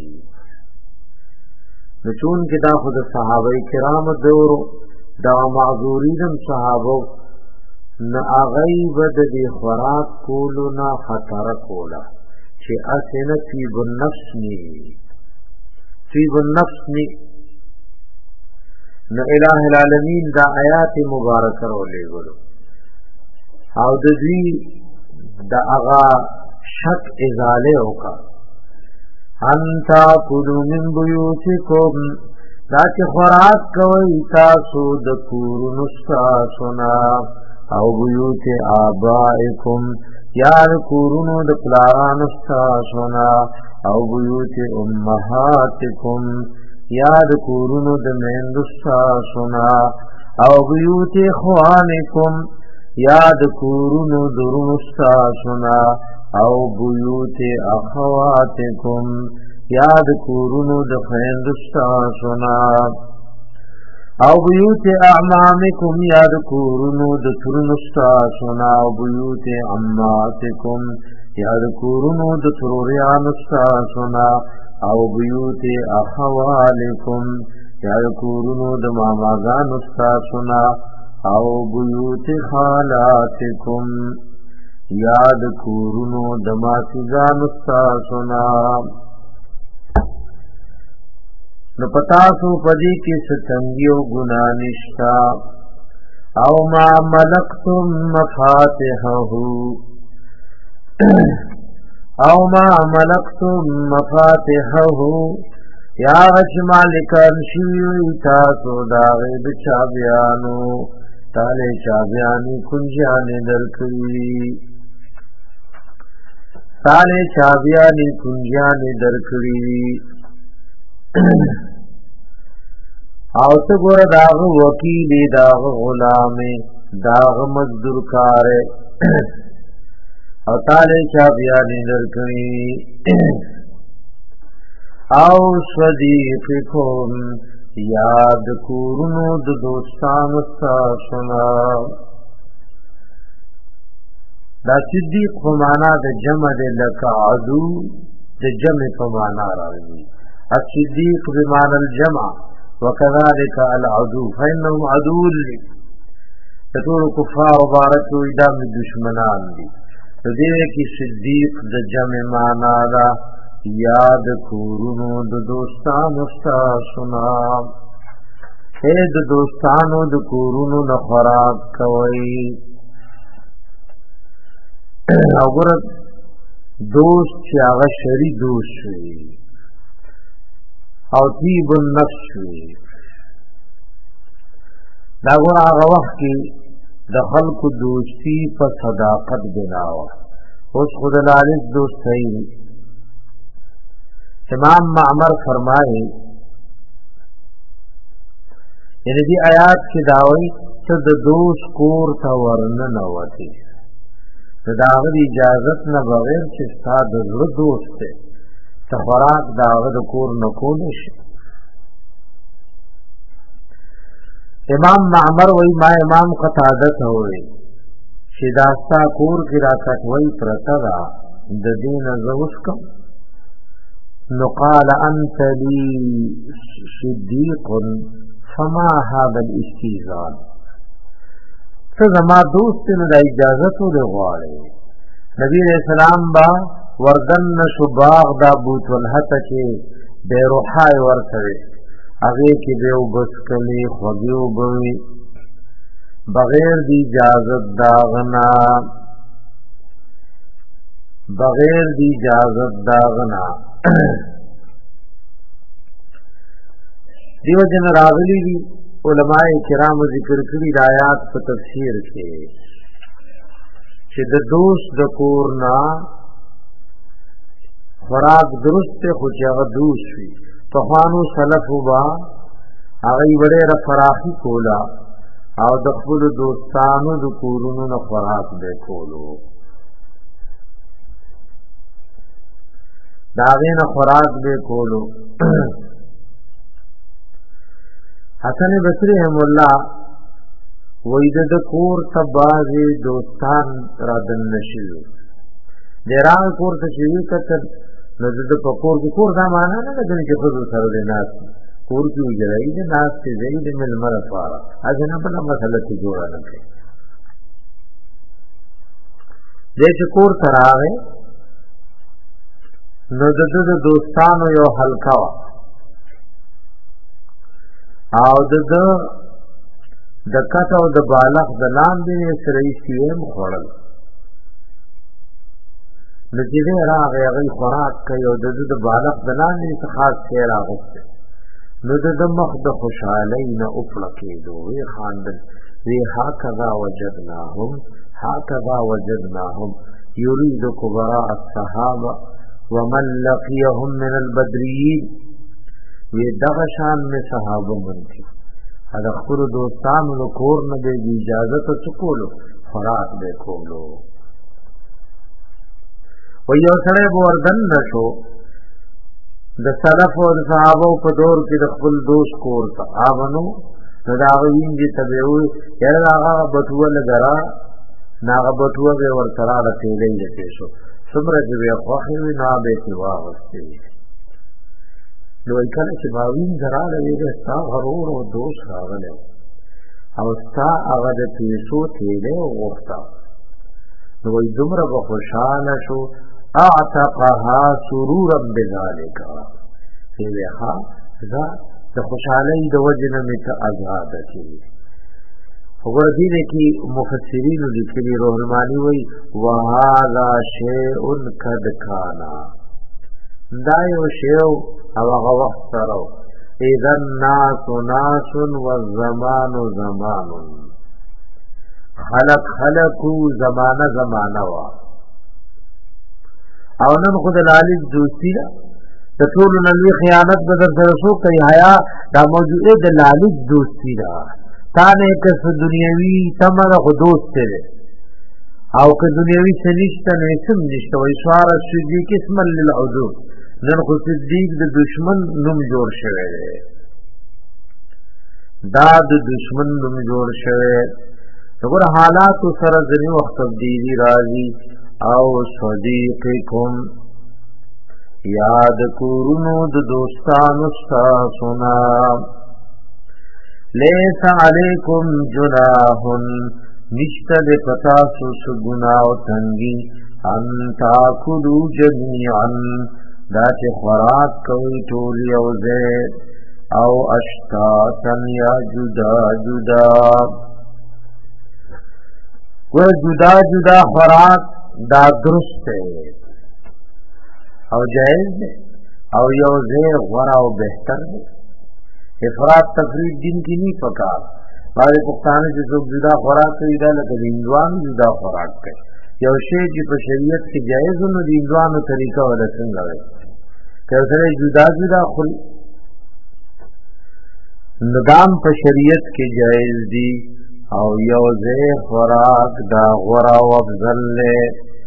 نچون کی دا خود صحابه کرام دورو دا معذورینم صحابو نا اغیب دا دی خوراک کولو نا خطر کولا چه اسینا طیب النفس نی طیب النفس نی نا الہ العالمین دا آیات مبارک رو لے گلو او دا دی دا اغا شک ازالے ہوکا انتا کلو من بیوتکم دا چه خوراک کوئی تاسو دا کورن استاسونا او بیوت آبائکم یاد کورنو دا پلاران استاسونا او بیوت امہاتکم یاد کورنو دا مند استاسونا او بیوت اخوانکم یاد کورنو درون استاسونا او بیوت اخواتکم یاد کورنو د خویند استاسونا او بیوت اعمامکم یاد کورنو د ترون استاسونا او بیوت عماتکم یاد کورنو د تروریان استاسونا او بیوت اخوالکم یاد کورنو د ماماگان استاسونا او بیوت خالاتکم یاد کورونو دماسیزان استاسونا نو پتاسو پدی کی ستنگیو گناہ نشتا او ما ملکتم مفاتحہو او ما ملکتم مفاتحہو یا غچ مالکان شیوی تاسو داغی بچابیانو تالے چابیانی کنجیانی درکوی تالے چابیانی کنجیانی درکوی او تو گور داغ وکیلی داغ غلام داغ مزدور کار او تالے چابیانی درکوی او صدیقکم یاد کورنو د دوستان استاسنا دا صدیق په معنا د جمع د لک عدو د جمع په معنا راځي الصدیق بمعنى الجمع وكذلك العدو فإنهم عدو لي تطور كفار بارك وإدام دشمنان دي فديه کی صدیق د جمع معنا دا یاد کورونو د دوستانو استاسنا اے د دوستانو د کورونو نه خراب کوي وګوره دوست چې هغه شری دوست وي او طیب النفس وي دا وګوره هغه وخت کې د خلکو دوستی په صداقت بناوه اوس خود لارس دوست هي امام معمر فرمائے یعنی دی آیات کی دعوی تا دا دوست کور تا ورنن ہوتی تا داغد اجازت نہ بغیر چستا دا زر دوست ہے تا خوراک داغد کور نکونش امام معمر وی ما امام قطادت ہوئی شداستا کور کی راکت وی پرتا دا دا دین زوس کم نقال انت لي صديق فما هذا الاستئذان فزما دوست نے دا اجازت له غواړي نبی علیہ السلام با وردن شباغ دا بوت ولحت کې بیروحای ورته هغه کې به وبس کلی خوږیو بوي بغیر دی اجازت داغنا بغیر دی اجازت داغنا دیو جن راغلی دی علماء کرام ذکر کړي د آیات په تفسیر کې چې د دوست د کور نه خوراک درست خو چې هغه دوست وي په خوانو سلف وبا هغه وړه فراخي کولا او د خپل دوستانو د کورونو نه خوراک به کولو داغین خوراک بے کولو حسن بصری رحم اللہ وید کور تباز دوستان را دن نشیو دیران کور تشیوی کتر نزد پکور کی کور دا مانا نا دن کی خود سر دے ناس کور کی اجرائی دے ناس تی زید مل مرفارا اجنا بلا مسئلہ تی جوڑا نکے جیسے کور تر آگے نو د د دوستانو یو حلقه وا او د د د کټو د بالغ د لاندې سره سیم خورل نتیجه راغی هغه خوراک کوي او د د بالغ د لاندې خاص خیر اغوسته نو د مخ د خوشحالۍ نه اپلکېدو وی خاندل وی هکذا وجدناهم هکذا وجدناهم یرید کبراء الصحابه ومن لقيهم من البدريين وی دغشان میں صحابہ منتی ادا خور دوستان و کور نہ دے گی اجازت چکولو خوراک دے کولو و یو سڑے بوردن نشو د سلف و د صحابہ په دور کې د خپل دوست کور تا آونو نداغوین جی تبعو یرد آغا بطوه لگرا ناغا بطوه بے ورطرا رتیلی لکیشو سمره چې بیا خوښې وي نه به یې واغوستې وي نو کله چې باوین زراله وي د ستا غرور او دوست راغلی او ستا هغه د پیسو تیلې وغوښته نو وایي دومره به خوشحاله شو اعتقها سرورا بذلک ویې ښه زه د خوشحالۍ د وجې نه مې ته ازاده کړي وګوره دې دی کې مفسرینو لیکلي روح الماني وایي وهذا شیء قد کان دا یو شی او هغه وخت سره اذا الناس ناس والزمان زمان خلق خلقو زمانه زمانه وا او نن خود لالچ دوستی د ټول نوې خیانت به در سره شو کوي حیا دا موجوده د لالچ دوستی دا تا نه کس دنیوي تمره خو دوست دی او که دنیوي سنشته نه سم نشته وای سوار صدیق اسم للعدو نن خو صدیق د دشمن نوم جوړ شوی دی دا د دشمن نوم جوړ شوی وګوره حالات سره ځنی وخت تبدیلی راځي او صدیقکم یاد کورونو د دوستانو ساسونا لیس علیکم جناح نشته د پتا سو گناہ او تنگی ان تاکلوا جميعا دا چې خوراک کوي ټول یو ځای او اشتاتن یا جدا جدا و جدا جدا خوراک دا درست ہے او جائز ہے او یو ځای غوره او بهتر ہے افراط تفرید دین کی نہیں پکا بارے پختانے سے څوک جدا خوراک کوي دا لکه هندوان جدا خوراک کوي یو شی چې په شریعت کې جایز نو د هندوانو طریقه ولا څنګه وي که سره جدا جدا خوري نظام په شریعت کې جایز دي او یو ځای خوراک دا غوره او افضل له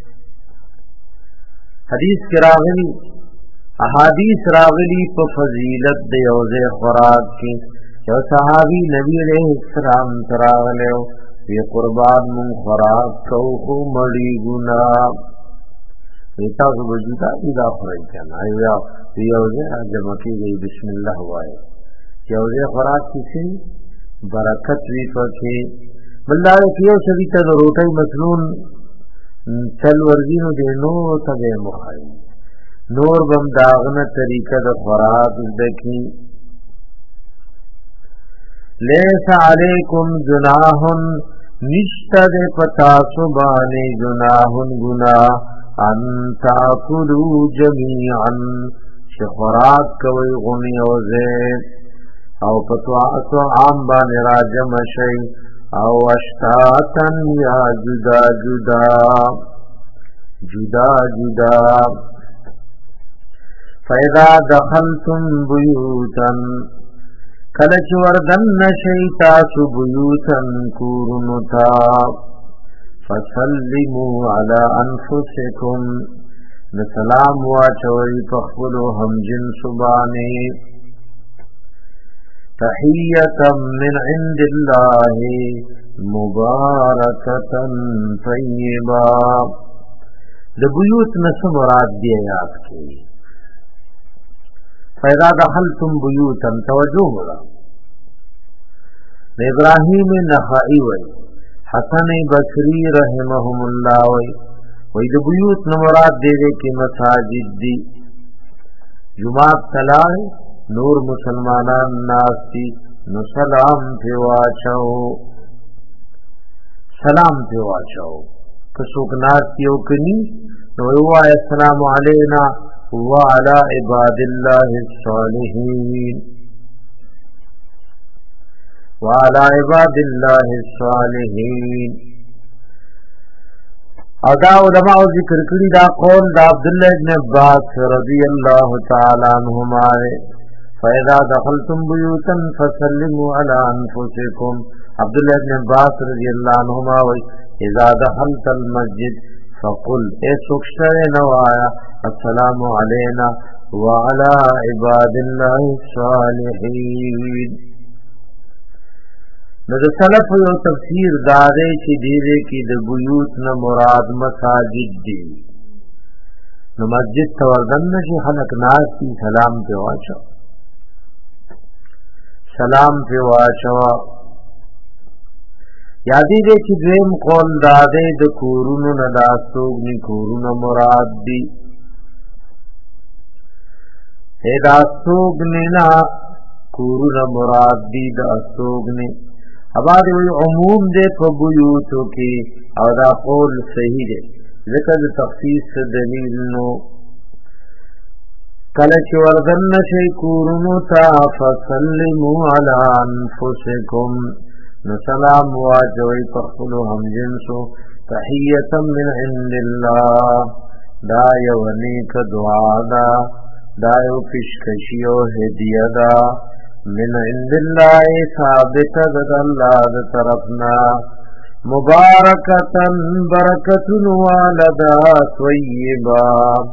حدیث کې راغلي احادیث راغلي په فضیلت د یو ځای خوراک کې یو صحابي نبی علیہ السلام تراغلو یہ قربان من خوراک کو خو مړی ګنا ایتا کو وجودا اذا خورای کنه ایو یو ځای جمع کیږي بسم الله وای یو ځای خوراک کیسي برکت وی پکې بلای کیو سړي ته روټي مسنون چل ورګینو دی نو ته مخای نور بم داغنه طریقه د خوراک دکی لیس علیکم جناح نشتا دے پتا سبانے جناح گناہ ان تاکلوا جمیعا شخوراک کوئی غنی اوزے او پتواسو عام بان راجم شئی او اشتاتن یا جدا جدا جدا جدا فَإِذَا دَخَلْتُمْ بُيُوتًا کلچ وردن نشی تاسو بیوتن کورنتا فسلموا علی انفسکم نسلام واچوئی پخبلو ہم جن سبانی تحیتا من عند اللہ مبارکتا طیبا لبیوت نسو مراد دی آیات کی فَإِذَا دَخَلْتُمْ بُيُوتًا توجہ ہوگا ابراہیم نخائی وی حسن بصری رحمہم اللہ وی وی دو بیوت نمراد دے دے کی مساجد دی جماعت تلائی نور مسلمانان ناستی نو سلام پہ واچاو سلام پہ واچاو کسوک ناستی اوکنی نو ایوائی السلام علینا وعلى عباد الله الصالحين وعلى عباد الله الصالحين ادا علماء ذکر کړي دا قول دا عبد الله ابن عباس رضی الله تعالی عنهما فاذا دخلتم بيوتا فسلموا على انفسكم عبد الله ابن عباس رضی الله عنهما اذا دخلت المسجد فقل اے سوکشتر نوایا السلام علینا وعلى عباد الله الصالحین نو د سلف یو تفسیر دارے چې دیوے کی د بیوت نه مراد مساجد دی نو مسجد توردن نشي خلق ناس کی سلام په واچو سلام په واچو یادی دې چې دیم قول دادې د کورونو نه دا سوګنی کورونه مراد دي اے دا سوګنی نا کورونه مراد دي دا سوګنی اباد وی عموم دې په بیوتو کې او دا قول صحیح دی ذکر تخصیص دلیل نو کله چې وردن نشي کورونو تا فسلموا علی انفسکم نسلام واجوی پخلو هم جنسو تحیتا من عند اللہ دا یو نیک دعا دا دا یو کشکشی و ہدیہ دا من عند اللہ ثابت دا اللہ دا طرفنا مبارکتا برکتن والدا طیبا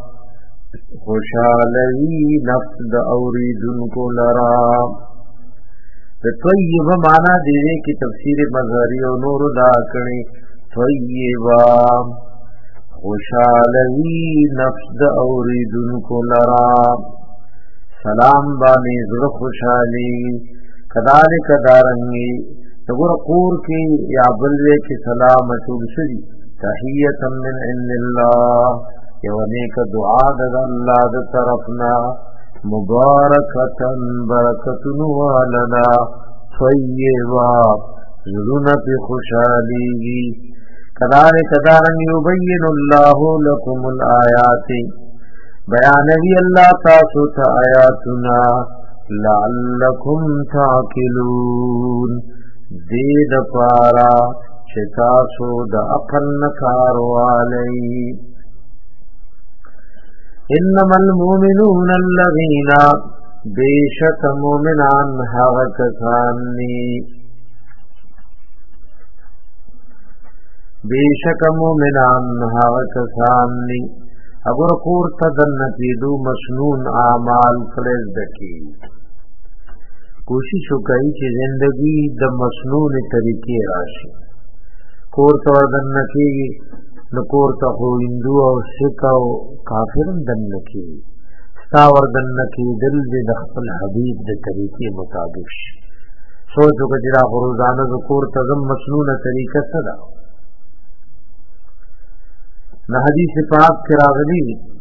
خوشالوی نفس دا اوریدن کو لرام طیبہ مانا دینے کی تفسیر مظہری و نور دا کرنی طیبہ خوشالوی نفس دا اوریدن کو لرا سلام بانی زر خوشالی کدالک دارنگی نگر قور کی یا بلوے کی سلام اچول سری تحییتا من عند اللہ یونیک دعا دا اللہ دا طرفنا مبارکتا برکتن والنا طیبا زلون پی خوشحالی کدار کدارن یبین اللہ لکم الآیات بیانوی اللہ تاسو تا آیاتنا لعلکم تاکلون دید پارا شتاسو دا اقل نکارو علی انما المؤمنون الذين بیشک مومنان هغه کسانی بیشک مومنان هغه کسانی اگر کور تدن پیدو مسنون اعمال کړه دکی کوشش وکړي چې زندگی د مسنون طریقې راشي کور تدن کی نکور تا خو هندو او سکھ او کافرن دن نکی ستا وردن نکی دل دې د خپل حبیب د طریقې مطابق سوچ وکړه چې را روزانه د کور ته زم مسنونه طریقه څه ده نه حدیث پاک کې راغلی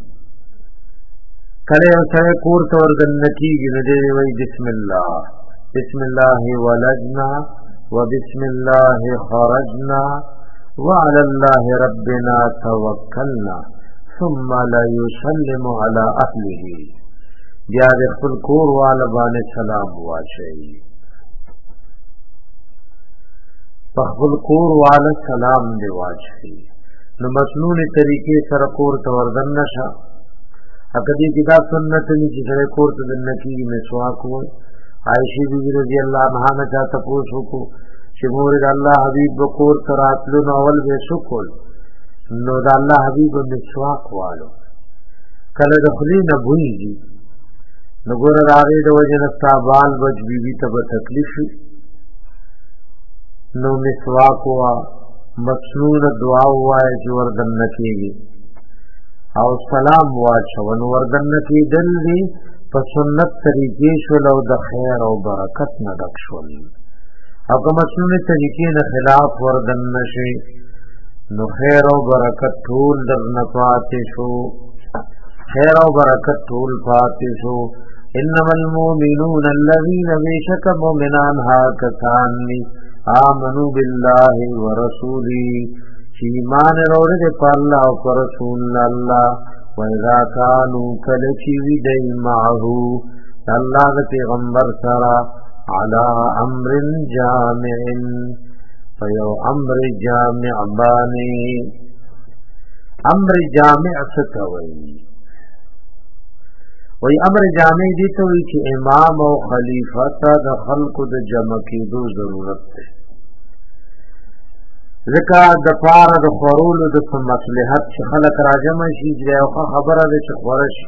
کله سره کور ته وردن نکی دې وی بسم الله بسم الله ولجنا وبسم الله خرجنا وعلى الله ربنا توکلنا ثم لا يسلم على اهله بیا د خپل کور والا باندې سلام واشي په خپل کور والا سلام دی واشي نو مسنون طریقې سره کور ته وردن نشه اګدي کدا سنت نه چې سره کور ته دن کی مسواک وای عائشہ بی بی رضی اللہ عنہا نے چاہتا پوچھو کو چې مورد الله حبیب بکور تراتلو ناول به شکل نو دا الله حبیب مسواک والو کله دخلی نه بوئیږي نو ګور راغی د وجه استعمال بچ بیبي ته تکلیف نو مسواک وا مسنون دعا وای چې وردن نکېږي او سلام واچو نو وردن نکېدل دي په سنت طریقې شول او د خیر او برکت نه ډک شول او که مسنون طریقې نه خلاف وردن نشي نو خیر او برکت ټول در نه پاتې شو خیر او برکت ټول پاتې شو انما المؤمنون الذين بشك مؤمنان ها کسان آمنوا بالله ورسوله چې ایمان وروړي په الله او پر رسول الله واذا كانوا كلچی وی دای معه الله د پیغمبر سره على امر جامع فيو امر جامع باني امر جامع ستوي وي امر جامع دي ته وي چې امام او خلیفہ ته د خلق د جمع کېدو ضرورت ده ځکه د پاره د خورولو د مصلحت چې خلق راجمع شي دا خبره ده چې خورش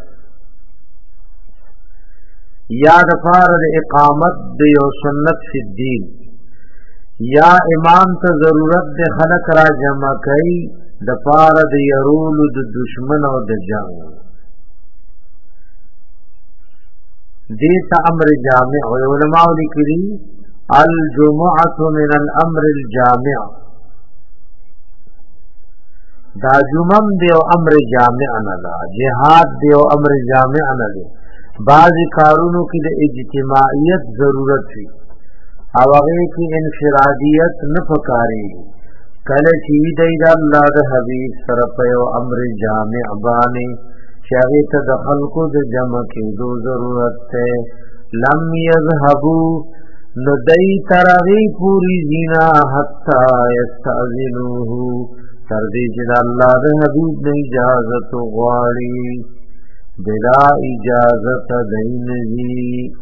یا د فار د اقامت د یو سنت فی الدین یا امام ته ضرورت د خلق را جمع کوي د فار د يرول د دشمن او د جنگ دې ته امر جامع علماء لیکلي الجمعة من الامر الجامع دا جمم دی او امر جامع نه دا جهاد دی او امر جامع نه دی بعضی کارونو کې د اجتماعیت ضرورت وي او هغه کې انفرادیت نه پکاري کله چې دی د الله د حبیب سره په یو امر جامع باندې چې هغه ته د خلقو د جمع کېدو ضرورت ده لم يذهبوا ندی ترغی پوری زینا حتی یستأذنوه تردی جد اللہ ده حبیب نے اجازت غواری بلا اجازت دینجی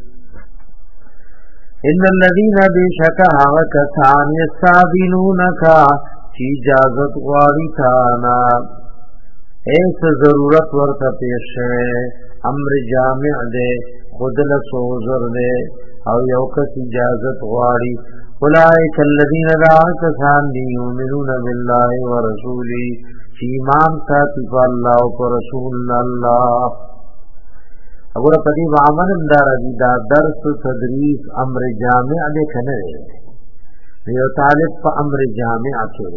ان الذین بشکا وکسان یستأذنونکا چی اجازت غواری تانا ایس ضرورت ورطا پیش ہے امر جامع دے خودل سوزر دے او یو کس اجازت غواری اولئک الذین کسان دی یؤمنون بالله ورسوله چی ایمان ساتي په الله او پر رسول الله وګوره په دې عمل اندار دي دا درس تدریس امر جامع دې کنه یو طالب په امر جامع کې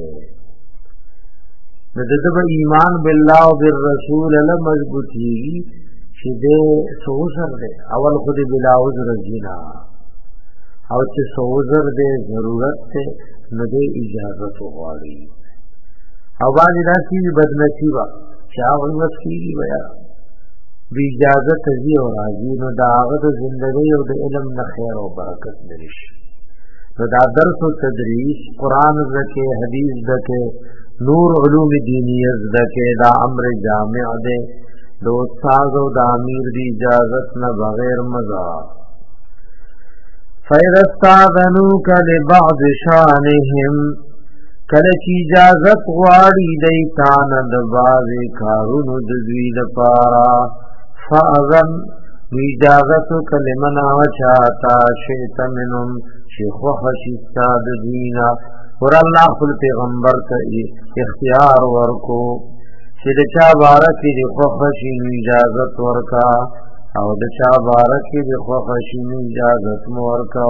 نو دغه ایمان بالله او بالرسول له مضبوطی چې دې سوزر دې اول خود بلا عذر جنا او چې سوزر دې ضرورت ته نه دې اجازه وغواړي او باندې راځي بدنصیبا چا ورسېږي بیا بی اجازه تزي او راځي نو دا هغه د ژوندۍ او د علم نه خیر او برکت لري نو دا درس او تدریس قران زکه حدیث زکه نور علوم دینیه زکه دا امر جامع دے دو استاد او د امیر دی اجازت نه بغیر مزا فیرستاذنوک لبعض شانهم کله چې اجازت غواړي دی تان د بازي کارونو د دوی لپاره فاذن اجازت کلمنا چاہتا شیط منهم شیخ وحشی استاد دینا ور الله خپل پیغمبر ته اختیار ورکو چې د چا بارکی دی خوښی اجازت ورکا او د چا بارکی دی خوښی اجازت ورکا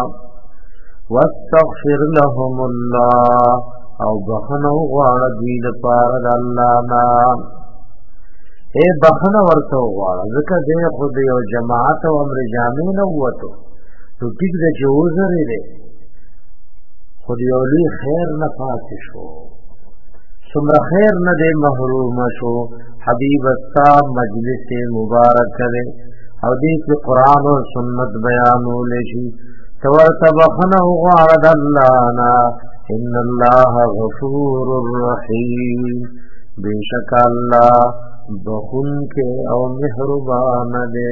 واستغفر لهم الله او بخنه غواړه دی لپاره د الله نام اے بخنه ورته غواړه ځکه دې خو د یو جماعت او امر جامع نه وته تو ټیک د جوزر دی خو یو لوی خیر نه پاتې شو څومره خیر نه دی محروم شو حبیب استا مجلس مبارک کرے او دې کې قران او سنت بیانول شي تورته بخنه غواړه د الله نا ان الله غفور الرحیم بیشک الله بخون کے او مہربان دے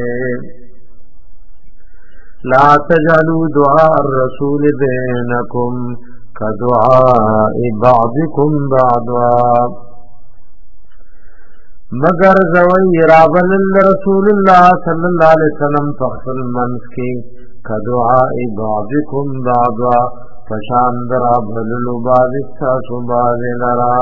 لا تجعلوا دعاء الرسول بینکم کدعاء بعضکم بعضا مگر زوی رابل رسول اللہ صلی اللہ علیہ وسلم فخر منس کی کدعاء بعضکم بعضا فشاندر رابل بعض بعض لرا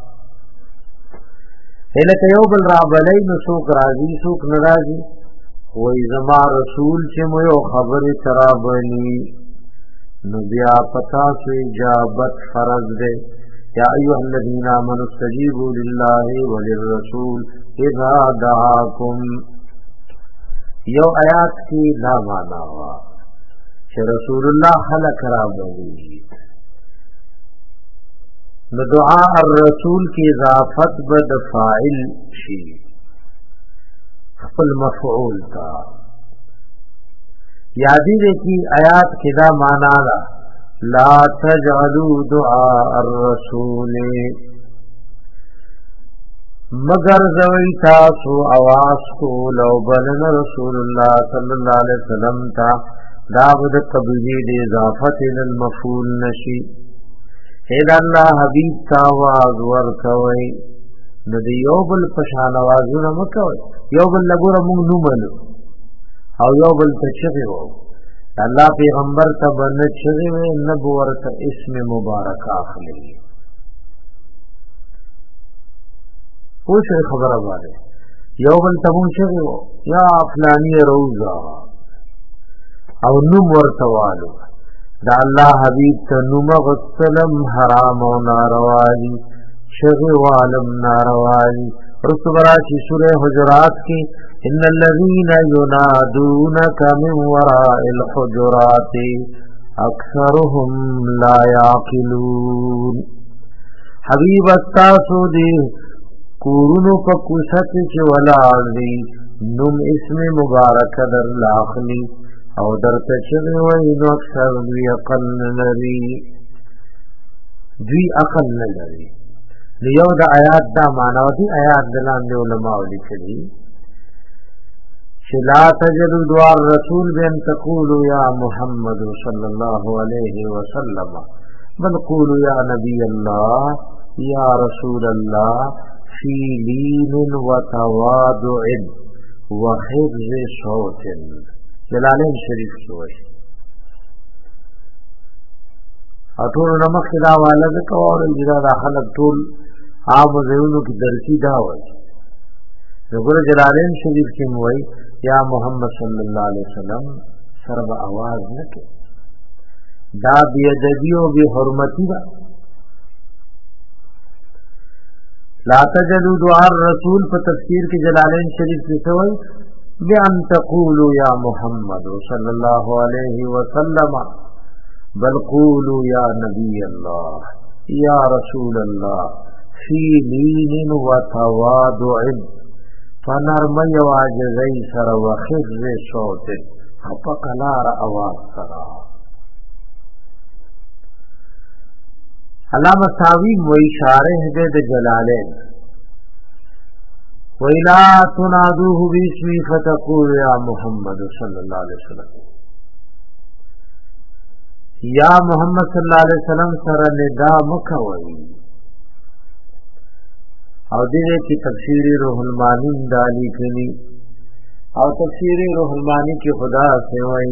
هلکه یو بل را بلای نو څوک راځي څوک ناراضي وای زما رسول چې مو یو خبره ترا بني نو بیا پتا سو اجابت فرض ده یا ایها الذین آمنوا استجیبوا لله وللرسول اذا دعاکم یو آیات کی لا معنا وا چې رسول الله خلق را بني نو دعا الرسول کی اضافت بد فاعل شی خپل مفعول کا یادی دے کی آیات کدا مانا دا لا تجعلوا دعاء الرسول مگر زوی تاسو آواز کو لو بلن رسول اللہ صلی اللہ علیہ وسلم تا دابد قبلی دے اضافت للمفعول نشی اید اللہ حبیب تاواز ورکوئی ندی یو بل پشان آوازو نمکوئی یو بل لگو رمونگ نمالو او یو بل تچغی ہو اللہ پیغمبر تا بند چغی ہوئی نبو ورطا اسم مبارک آخلی اوشی خبر آبادے یو بل تبون چغی ہو یا فلانی روزا او نم ورطوالو دا الله حبیب تنوم غسلم حرام و ناروالی شغوالم ناروالی رسو براشی سورہ حجرات کی ان الذین ینادونک من وراء الحجرات اکثرهم لا یعقلون حبیب استاسو دی کورونو پا کوشت چی ولار دی نم اسم مبارک در لاخلی او در تشغی وینو اکثر دوی اقل نلری دوی اقل نلری لیو دا آیات دا معنی دی آیات دلان دی علماء لکلی لا تجدوا دعاء الرسول بأن تقولوا يا محمد صلى الله عليه وسلم بل قولوا يا نبي الله يا رسول الله في لين وتواضع وحفظ صوت جلالین شریف شوی اټول نمخ دا والد کو اور اجرا داخل ټول عام زینو کی درسی دا وای وګوره جلالین شریف کې موي یا محمد صلی الله علیه وسلم سرب आवाज نکي دا بی ادبی او بی حرمتی دا لا تجدوا دعاء الرسول په تفسیر کې جلالین شریف کې وای بأن تقولوا يا محمد صلى الله عليه وسلم بل قولوا يا نبي الله يا رسول الله في لين وتواضع فنرمي وعجزي سر وخفض صوت خفق لار آواز سرا علامہ ساوی و اشارہ دے جلالین وَإِلَا تُنَادُوهُ بِاسْمِهِ فَتَقُولُوا يَا مُحَمَّدُ صلی اللہ علیہ وسلم یا محمد صلی اللہ علیہ وسلم سره ندا مکوي او دې کې تفسیر روح المانی دالی کړي او تفسیر روح المانی کې خدا سے وایي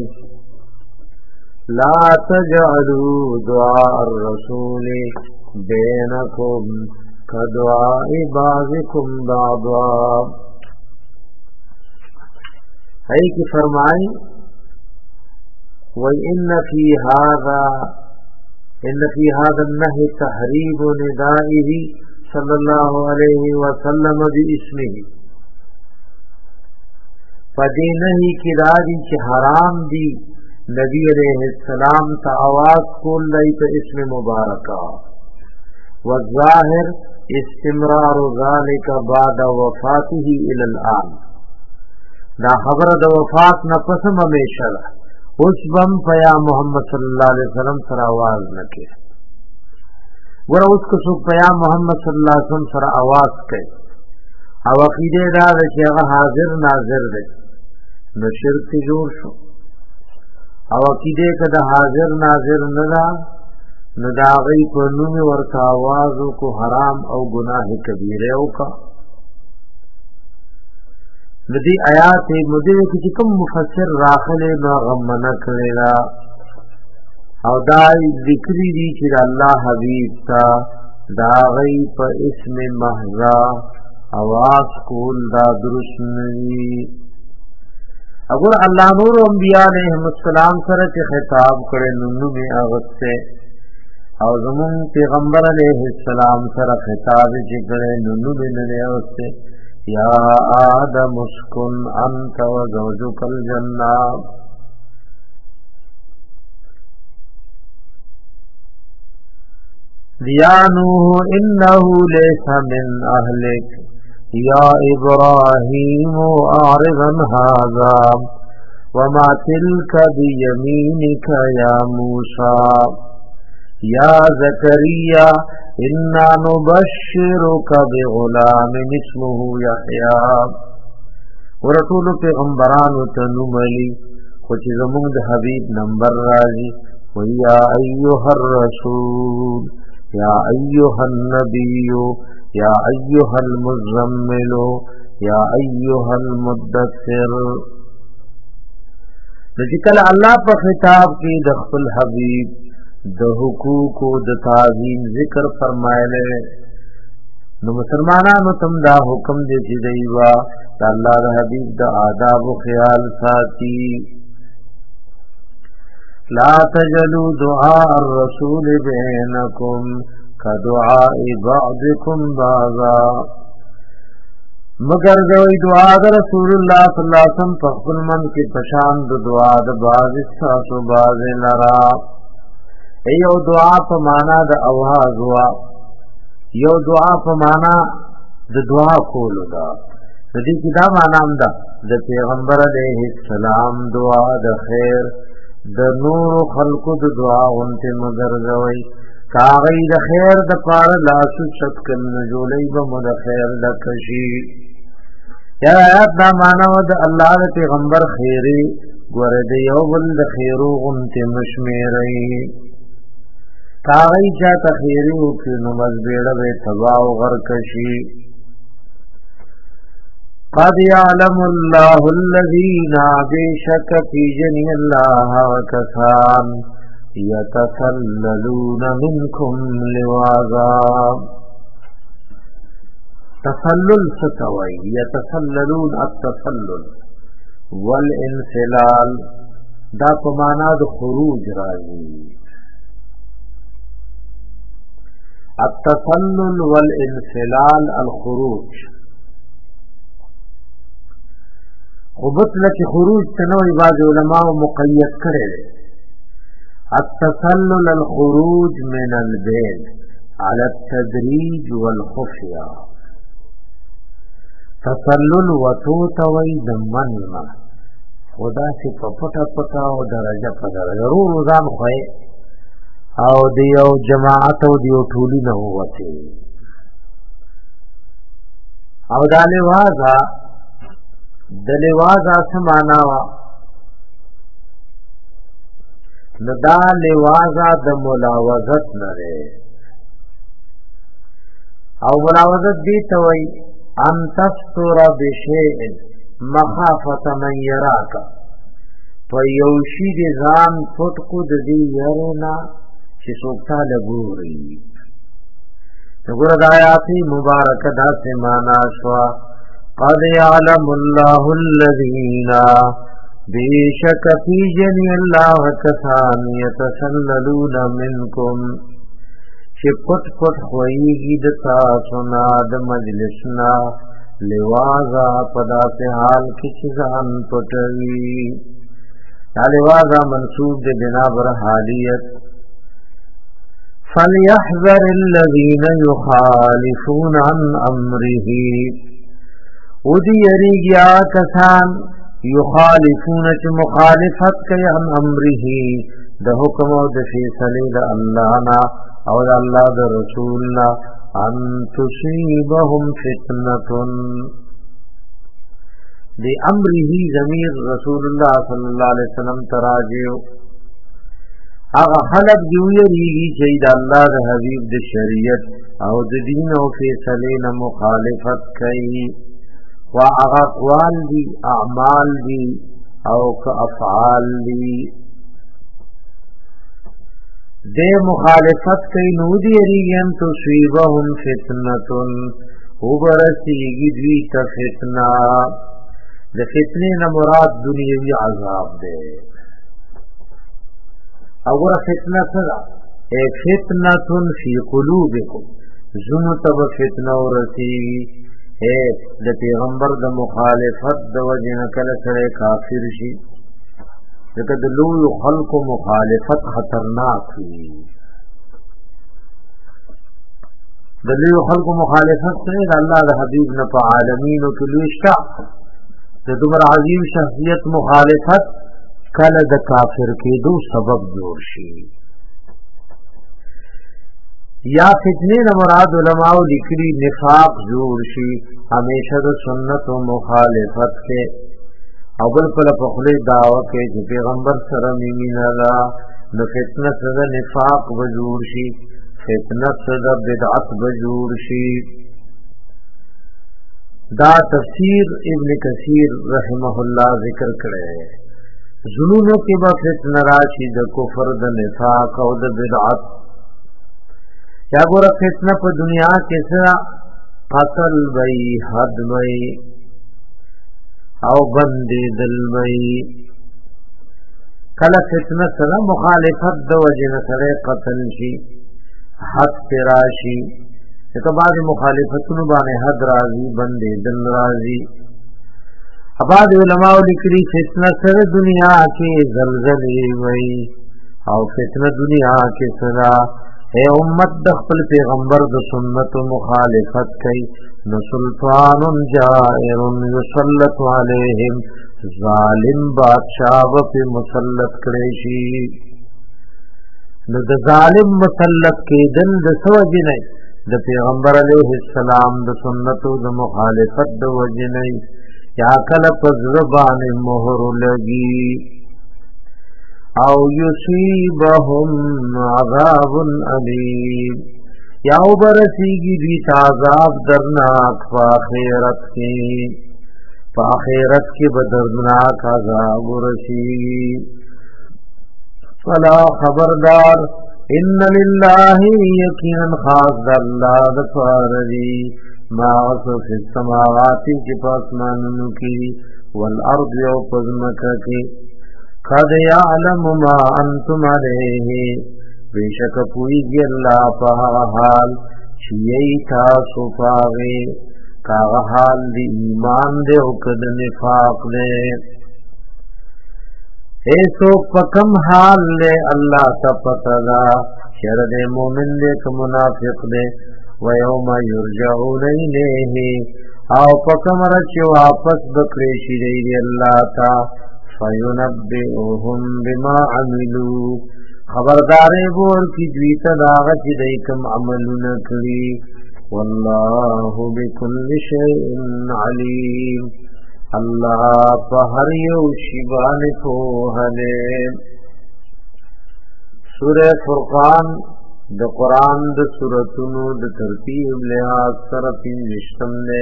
لا تجعلوا دعاء الرسول بينكم كدعاء بعضكم بعضا ہے کہ فرمائی وَإِنَّ فِي هَذَا إِنَّ فِي هَذَا النَّهْيِ تَحْرِيمُ نِدَائِهِ صلی اللہ علیہ وسلم بِاسْمِهِ پدی نہیں کرادی چھ حرام دی نبی علیہ السلام تا آواز کول لئی تا اسم مبارکہ والظاہر استمرار ذلك بعد وفاته الى الان دا خبر د وفات نه پس همیشه اوس بم پیا محمد صلی الله علیه وسلم سره आवाज نکي ور اوس کو سو پیا محمد صلی الله علیه وسلم سره आवाज کوي او عقیده دا چې هغه حاضر ناظر دی نو شرک جوړ شو او عقیده کده حاضر ناظر نه دا نو دا غي په نوم ورته आवाज کو حرام او گناہ کبیره او کا ندی آیات مدیر کی کوم مفسر راخله ما غمنا کړلا او دا ذکر دي چې الله حبیب تا دا غي په اسم محضا आवाज کول دا درست نوي اگر الله نور انبیاء علیہ السلام سره خطاب کړي نو می اغسته او زمون پیغمبر علیہ السلام سره خطاب چې کړي نو می نه اغسته یا آدم اسکن انت و زوجک الجنہ یا نوح انہو لیس من اہلک یا ابراہیم اعرضا هذا وما تلک بیمینک یا موسیٰ یا زکریہ انا نبشرک بغلام اسمه یحیی ورطول پیغمبرانو تنملی خوچ زمون د حبیب نمبر راجی ویا ایوہ الرسول یا ایوہ النبی یا ایوہ المزمل یا ایوہ المدثر نجکل اللہ پر خطاب کی دخل حبیب د حقوق او د تعظیم ذکر فرمایله نو مسلمانانو تم دا حکم دی چې دیوا د الله د حبیب د آداب او خیال ساتي لا تجلوا دعاء الرسول بينكم كدعاء بعضكم بعضا مگر دوی دعا د رسول الله صلی الله علیه وسلم په خپل من کې پشان د دعا د باز تاسو باز لرا ایو دعا په معنا د اواز وا یو دعا په معنا د دعا کولو دا د دې کې دا معنا هم ده د پیغمبر علیه السلام دعا د خیر د نور خلقو د دعا اونته مگر دوی کاغی د خیر د پاره لاسو شکل نجولې به مد خیر د کشي یا آیات دا مانو د الله د پیغمبر خیری ګوره د یو بل د خیرو اونته مشمیري کاغی چا تخیری او کې نو مزبېړه به تبا او غر کشي قد يعلم الله الذين بشك في جن الله وكسان يتسللون منكم لواذا تسلل ستوي يتسللون التسلل والانسلال دا په معنا د خروج راځي التسلل والانسلال الخروج خبط لکی خروج تنوی بعض علماء مقید کرے التسلل الخروج من البيت على التدريج والخفية تسلل وتوتوي دمنما خدا سی پپٹا پٹا او درجه په درجه رو روزان خوئے او دیو جماعت او دیو ټولی نه وته او داله وازا دله وازا سمانا وا ندا لوازا د ملاوزت نره او ملاوزت دی توي ان تستر بشيء مخافه من يراك فيوشي دي ځان پټ کو د دې يرنا چې سوکتا لګوري وګوره د آیات مبارک دا سمانا شوا قد يعلم الله الذين بیشک فی جن اللہ کسان یتسللون منکم چه پت پت خوئیگی دتا سنا د مجلسنا لوازا پدا سے حال کی چیزان پتوی لوازا منصوب دے بنا بر حالیت فلیحذر الذین یخالفون عن امره ودی یریگیا کسان یخالفون چه مخالفت کئی عن امره ده حکم و ده فیصلی ده اللہنا او ده اللہ ده رسولنا ان تصیبهم فتنتن ده امره ضمیر رسول اللہ صلی اللہ علیہ وسلم تراجیو اغا خلق جو یریگی چه ده اللہ ده حبیب ده شریعت او ده دین و فیصلین مخالفت کئی و اقوال دی اعمال دی او که افعال دی دے مخالفت کئی نو دی اریگن تو سویبهم فتنتن وبرسیگی دوی تا فتنہ دے فتنے نمراد دنیاوی عذاب دے اگر فتنہ صدا اے فتنتن فی قلوبکم زنو تب فتنہ ورسیگی اے د پیغمبر د مخالفت د وجه کله سره کافر شي دغه د لوی خلق مخالفت خطرناک وي د لوی خلق مخالفت سره الله د حبيب نه په عالمینو کې لوی شته د دومره عظیم شخصیت مخالفت کله د کافر کېدو سبب جوړ شي یا فتنه نه مراد علماء لیکلي نفاق جوړ شي همیشه د سنت او مخالفت کې او بل په خپل دعوه کې چې پیغمبر سره مینا لا نو فتنه سره نفاق و جوړ شي فتنه سره بدعت و جوړ شي دا تفسیر ابن کثیر رحمه الله ذکر کړی زلونو کې به فتنه راشي د کفر د نفاق او د بدعت یا ګوره فتنه په دنیا کې سره قتل وی حد وی او بندې دل وی کله فتنه سره مخالفت د وجه نه سره قتل شي حد تراشي ته بعد مخالفتونو باندې حد راځي بندې دل راځي اباد علماء لیکلي فتنه سره دنیا کې زلزلې وي او فتنه دنیا کې سره اے امت د خپل پیغمبر د سنت مخالفت کوي نو سلطان جائر یسلط علیہم ظالم بادشاہ په مسلط کړي شي نو د ظالم مسلط کېدل د سوجې نه د پیغمبر علیه السلام د سنتو د مخالفت د وجې نه یا کله په زبانه مهر لګي او یصيبهم عذاب الیم یا برسیږي دي عذاب درناک په آخرت کې په آخرت کې بدرناک عذاب ورسیږي فلا خبردار ان لله یقینا خاص الله د فارضی ما فی السماوات کی پاسمانونو کی والارض او پزمکه کی قد یعلم ما انتم علیه بیشک پویږي الله په حال چې تاسو پاوی کاغه حال دی ایمان دی او کده نفاق دی ایسو پکم حال لے اللہ تا پتلا شر دے مومن دے که منافق دے ویوم یرجعون الیہ او پکم رچ واپس بکریشی دی دی اللہ تا فینبئوهم بما عملو خبردارے بور کی دویتا داغت دیکم عملو نکلی واللہ بکل شیء علیم اللہ پہر یو شیبان پوہنے سورہ فرقان د قرآن د سورتونو د ترتیب لحاظ سره پنځشتم دے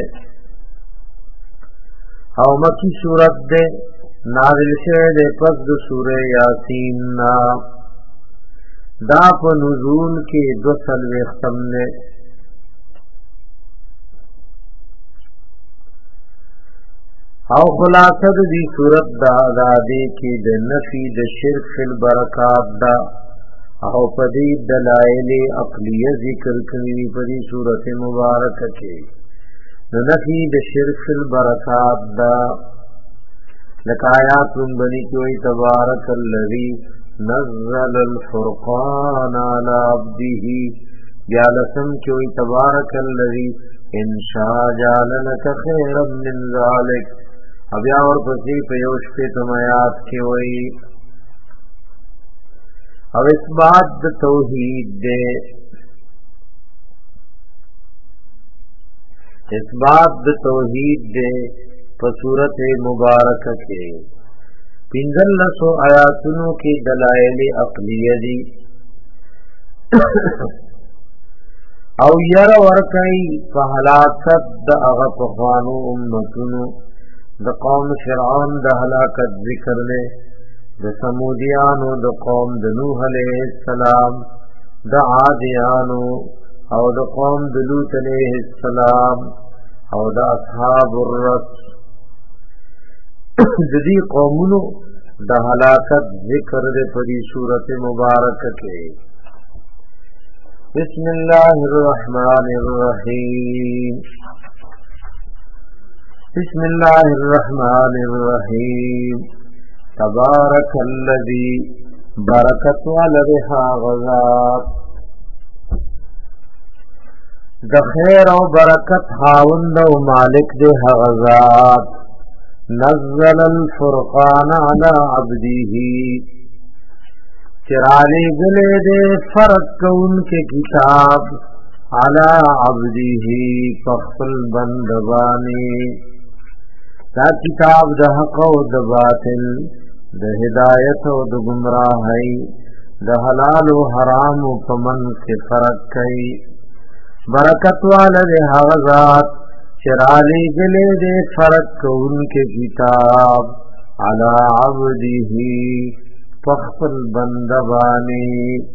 او مکی سورت دے نازل شوه دے پس د سورہ یاسین نا دا په نزول کې دو څلوېښتم دے او خلاصه د دې صورت دا دا دې کې د نفي د شرک فل برکات دا او په دې دلایل عقلیه ذکر کړي په دې صورت مبارکه کې د نفي د شرک فل برکات دا لکه آیات بنی کوئی تبارک الذی نزل الفرقان على عبده یا لسم کوئی تبارک الذی ان شاء جعل لك خيرا من ذلك ابیا اور پسی پیوش پہ تمیات کی وئی او اثبات د توحید دے اثبات د توحید دے په صورت مبارکہ کے پنځل لسو آیاتونو کی دلائل عقلیه دی او ير ورکای په هلاکت د هغه پخوانو امتونو د قوم فرعون د هلاکت ذکر له د سمودیانو د قوم د نوح علیہ السلام د عادیانو او د قوم د لوط علیہ السلام او د اصحاب الرس د دې قومونو د هلاکت ذکر د پدې سورته مبارکه کې بسم الله الرحمن الرحيم بسم الله الرحمن الرحيم تبارك الذي بركت عليها غزات د خیر او برکت خاوند او مالک د غزات نزل الفرقان على عبده چرالی گلے دے فرق کون کے کتاب علی عبده فخل بندبانی دا کتاب دا حق و دا باطل دا ہدایت و دا گمراہی دا حلال و حرام و پمن کے فرق کئی برکت والا دے حغزات چرالی گلے دے فرق کون کے کتاب علی عبده فخل بندبانی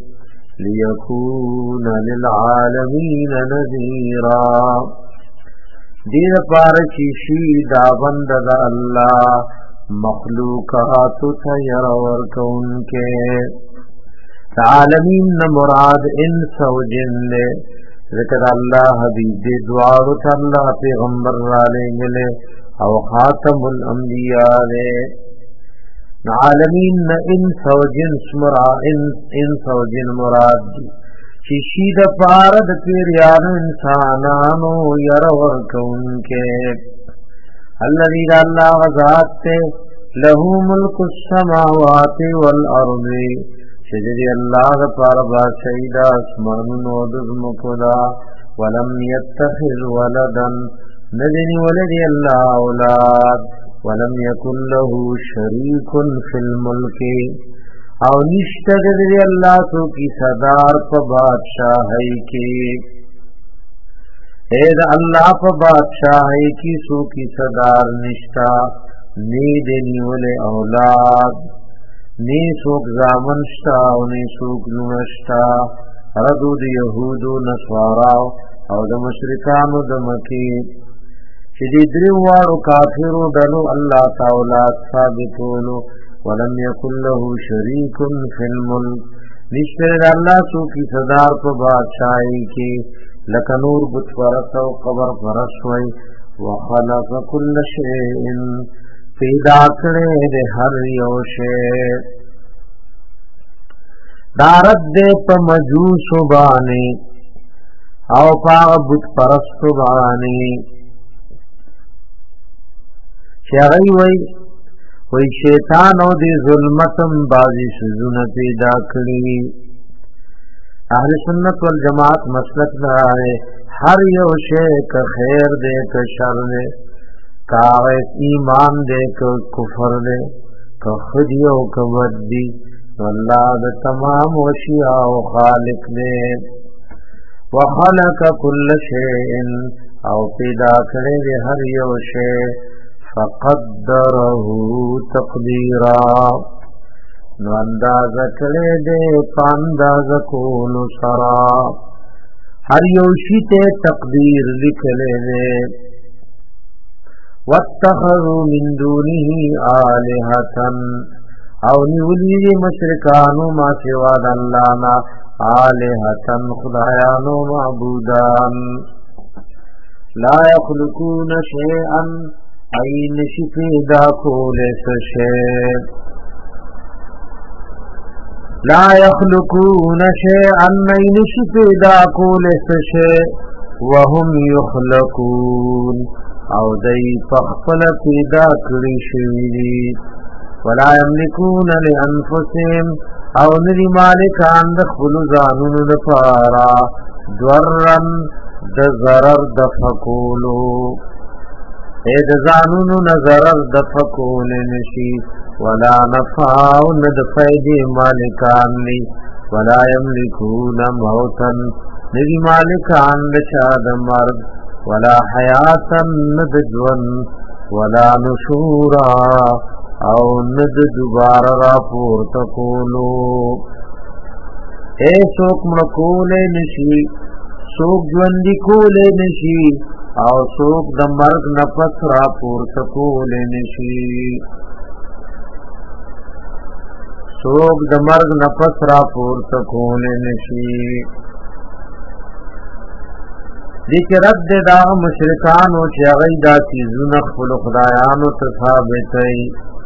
لیکون للعالمین نذیرا دیر پارچی شی دا بند دا اللہ مخلوقات تیر ورکونکے عالمین مراد انس و جن لے ذکر اللہ حبیب دے دوارو تا اللہ پیغمبر را لے گلے او خاتم الانبیاء لے عالمین انس و جنس مراد انس و جن مراد دی شید پارد پیریان انسانانو یر ورکونکے الذی اللہ غزات تے لہو ملک السماوات والارض شجری اللہ پار بادشاہی اسمانو دزمکو دا ولم یتخذ ولدا ندنی ولدی اللہ اولاد ولم یکن له شریک فی الملک او نشتد دی اللہ تو کی صدار پا بادشاہی کی اید اللہ پا بادشاہی کی سو کی صدار نشتا نیدنی ولی اولاد نی سوک زامن شتا او نی سوک لونشتا ردو دی یهودو نسواراو او د مشرکانو د مکی چدی دریوارو کافرو دلو اللہ تعاولات ثابتولو ولم یکن له شریک فی الملک نشتر اللہ سو کی صدار پا بادشاہی کی لکنور بت پرس و قبر پرس وی وخلق کل شیئن پیدا کرے دے ہر یوشے دارت دے پا مجوس بانی او پا بت پرس بانی شیغی وی وی شیطان او دی ظلمتم بازی سزون پیدا کری اہل سنت والجماعت مسلک دارے ہر یو شے کا خیر دے کا شر دے کا ایمان دے کا کفر دے کا خدیو کا ودی واللہ دا تمام وشیاء و خالق دے وخلق کل شیئن او پیدا کرے دے ہر یو شے فقدره تقدیرا نو انداز کلے دے پانداز کولو سرا ہر یوشی تے تقدیر لکلے دے واتخذوا من دونه آلہتا او نیولی دی مشرکانو ما سواد اللانا آلہتا خدایانو معبودان لا یخلقون شیئا این شفیدہ کولے سشے لا یخلقون شیئن این شفیدہ کولے سشے وهم یخلقون او دی فخفل پیدا کری شویدی ولا یملکون لانفسهم او ندی مالکان دخلو زانون دفارا دورن دزرر دفکولو اے دزانونو نظرر دفکول نشی ولا نفاو ند فیدی مالکان لی ولا یملکون موتا ندی مالکان دشاد مرد ولا حیاتا ند جون ولا نشورا او ند دوبار را پورتکولو اے سوک مکول نشی سوک جوندی کول نشی او سوک د مرگ نفس را پورته کول نشي سوک د مرگ نفس را پورته کول نشي دې رد دا مشرکان او چې هغه دا چیزونه خپل خدایانو ته ثابتای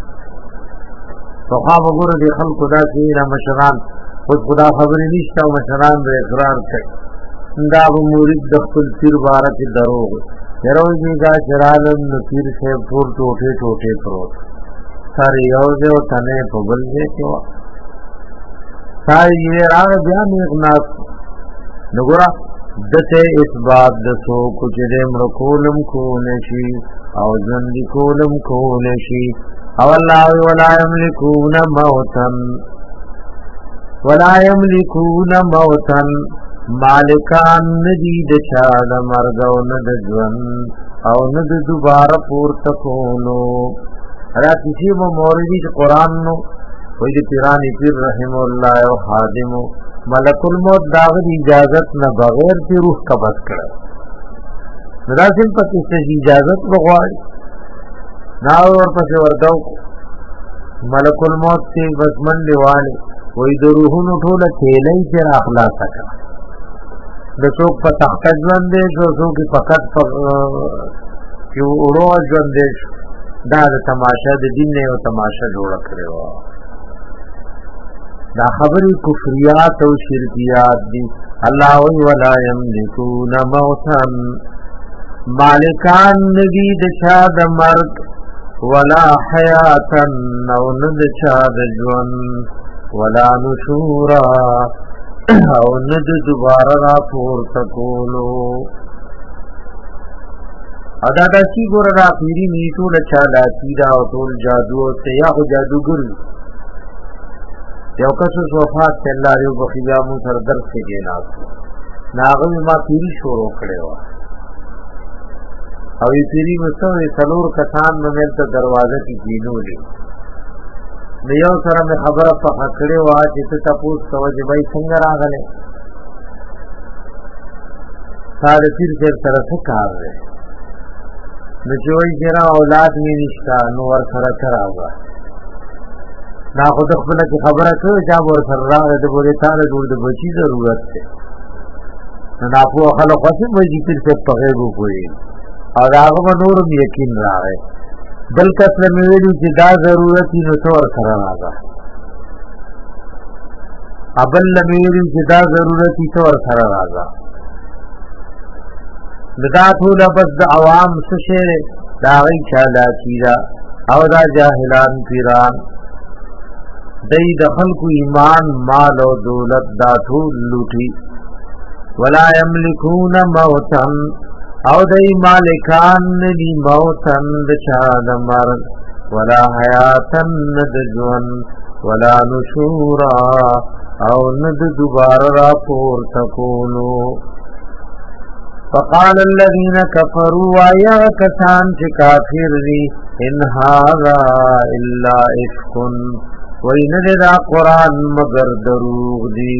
په خوا وګوره د خلکو دا چې مشران خود خدا خبرې نشته او مشران به اقرار کوي دا مرید د خپل پیر بارک دروغ یروږي دا چرالم نو پیر سے ټول ټوټه ټوټه پروت ساری یو جو تنه په بل دې کې ساری یې راغ بیا میغناس نګورا دته اثبات د سو کچھ دې مرکولم کو نشي او ځندې کولم کو نشي او الله ولا یملکون موتن ولا یملکون موتن مالکان ندی د چا د مرګ او نه د ژوند او نه د دوباره پورته کولو را کسی مو موردی د قران نو وې د پیرانی پیر رحم الله او خادم ملک الموت داغ دی اجازت نه بغیر دی روح قبض کړه لازم پته چې اجازت وغواړي نا اور پس ورته ملک الموت ته بسمن دیواله وې د روحونو ټوله تیلې چې اخلاص کړه د څوک په تخت ژوند دي څوک فقط په یو اورو ژوند دي دا د تماشا د دین نه او تماشا جوړ کړو دا خبرې کفریات او شرکیات دي الله ولا یملکون موتا مالکان ندی د چا د مرګ ولا حیاتا او ند چا د ژوند ولا نشورا او ند دوباره را پورته کولو ادا د سی ګور را پیری نیټو له چا لا تیرا او ټول جادو او سیاح جادوګر یو کس وفات الله یو بخیا مو سر درس کې جناب ناغه ما پیری شروع کړو او ی پیری مستوي څلور کسان نو ملته دروازه کې کینولې نو یو سره مې خبره په کړې وا چې ته تاسو توجه څنګه راغله ساده پیر سره څه کار دی نو چې وایي چې اولاد مې نشته نو ور سره کراوه نا خود خپل کی خبره کوي چې ور سره راغله د بورې تاله ډول د بچی ضرورت ده نو په خلک خاصه وایي چې څه په غیب کوي او هغه نور یقین راغی بل کس له ویلي چې دا ضرورت نو تور سره راغله ابل له ویلي چې دا ضرورت تور سره راغله دا ټول بس د عوام څه شي دا غي چاله کیرا او دا جاهلان پیران دای د خلکو ایمان مال او دولت دا ټول لوټي ولا یملکون موتا او دای مالکان دی موتن د چا د مرګ ولا حیاتن د ژوند ولا نشورا او ند دوباره را پورته کولو فقال الذين كفروا ويا كسان چې کافر دي ان هذا الا افك وان ذا قران مگر دروغ دي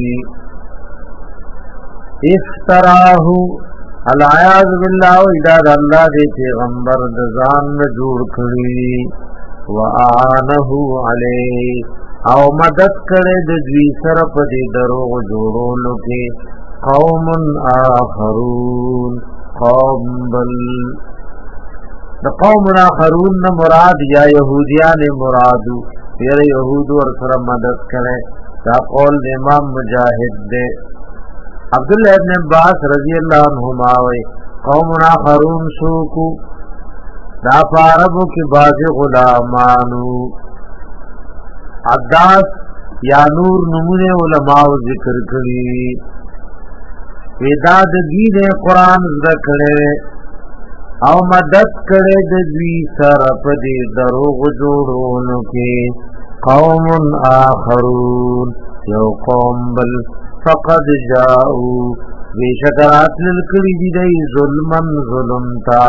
افتراه العیاذ بالله اذا الله دې پیغمبر د ځان جوړ کړی واعنه علی او مدد کړي د دوی سره په دې دروغ جوړولو کې قوم آخرون قوم بل د قوم آخرون نه مراد یا يهوديان مرادو پیر يهود ور سره مدد کړي دا قول امام مجاهد دے عبد الله ابن عباس رضی اللہ عنہما وی قوم آخرون سوکو دا پاربو کی باز غلامانو عداس یا نور نمونه علماء ذکر کړي ودا د دین قران ذکره او مدد کړي د دوی سره په دې دروغ جوړونو کې قوم آخرون یو قوم بل فقد جاءوا بشکرات للکړي دي ظلمن ظلم تا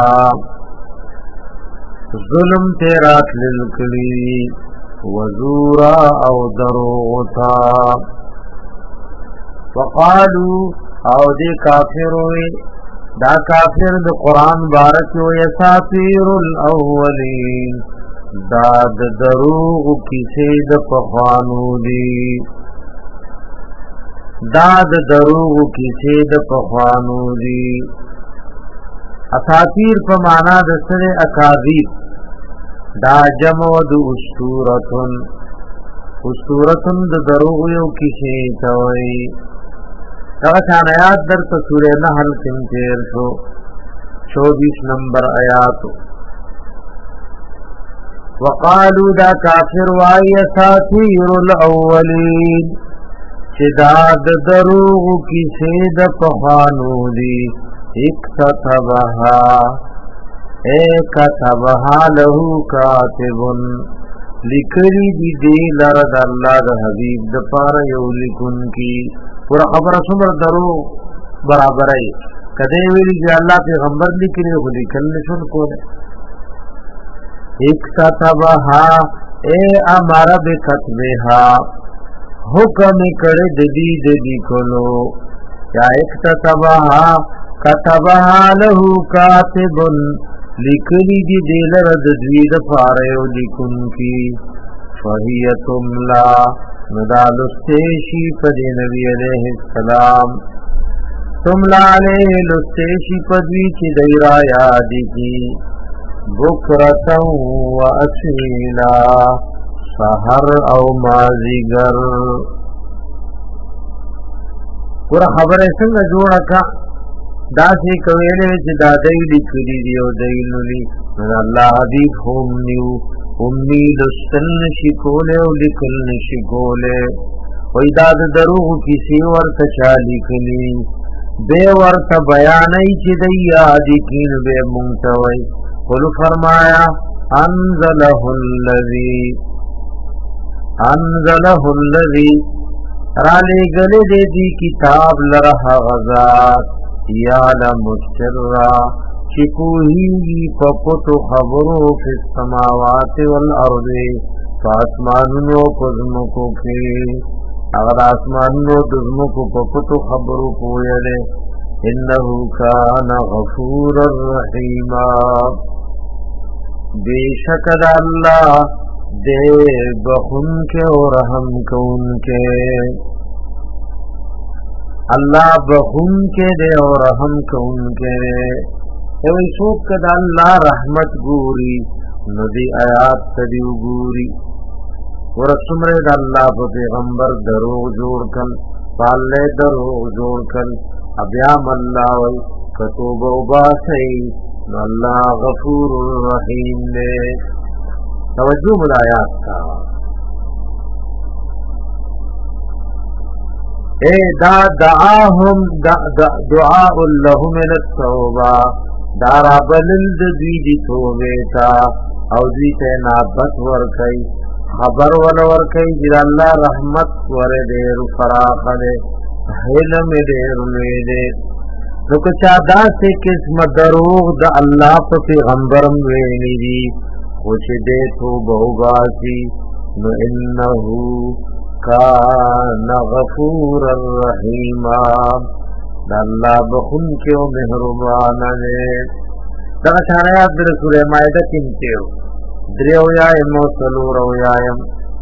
ظلم تیرات للکړي وزورا او دروغ تا وقالو او دی کافر وی دا کافر د قران بارک وی اساطیر الاولین دا د دروغ کیسه د پخوانو دی دا د دروغ کیسه د پخوانو دی اساطیر په معنا د سره اکاذیب دا جمع د اسطورتن اسطورتن د دروغ یو کیسه توي دا شان آیات در تو سورہ نحل کم تیر شو چوبیس نمبر آیات وقالو دا کافر وائی اساطیر الاولین چداد دروغ کی سید پخانو دی اکتتبہا اکتبہا لہو کاتبن لکری دی دی لرد اللہ دا حبیب دا پارا یو لکن کی پورا خبر سمر درو برابر ہے کدے ویلی کہ اللہ پیغمبر لکھنے ہو لکھن نشن کو دے اکتتبہا اے امر بکتبہا حکم کڑے ددی ددی کلو یا اکتتبہا کتبہا لہو کاتبن لکلی دی دیل رد دوید فاریو لکن کی فهي تملا ندال استیشی پدی نبی علیہ السلام تملا علیہ لستیشی پدوی کی دیرا یادی کی بکرتا و اسیلا سحر او مازیگر پورا خبر څنګه جوړه کا دا چې کویلې چې دا دای لیکلي دی او دای نولي الله حبیب هم نیو امي لستل نشي کوله او لیکل نشي کوله وای دا د دروغ کیسې ورته چالي کلی به ورته بیانای چې دی یاد کین به مونږ وای قل فرمایا انزله الذی انزله الذی را لے گلے دے دی کتاب لرہ غزات یعلم السر چپوہی پپتو خبرو فی السماوات والارض فاسمانو پزمکو کی اگر آسمانو دزمکو پپتو خبرو پویلے انہو کان غفور الرحیم بے شکد اللہ دے بخن کے اور رحم کون کے اللہ بخن کے دے اور رحم کون کے اوی سوک کد اللہ رحمت گوری ندی آیات تدیو گوری ورسمر دا اللہ پا پیغمبر دروغ جوڑ کن پالے دروغ جوڑ کن ابیام اللہ وی کتوب و باسی اللہ غفور الرحیم دے توجہ ملایات کا اے دا دعاهم دعاء لهم من التوبہ دارا بلند دوی دی توبیتا او دوی تینابت ورکی خبر ورکی جر اللہ رحمت وردیر فراخ دے حلم دیر میدے نکچا دا سے قسم دروغ دا اللہ پا پیغمبرم وینی دی خوش دے تو بہوگاسی نو انہو کان غفور الرحیم دا اللہ بخون کے و محرمانا دے دا شان آیات در سورہ مائدہ کنتیو دریو یائم و سلور و یائم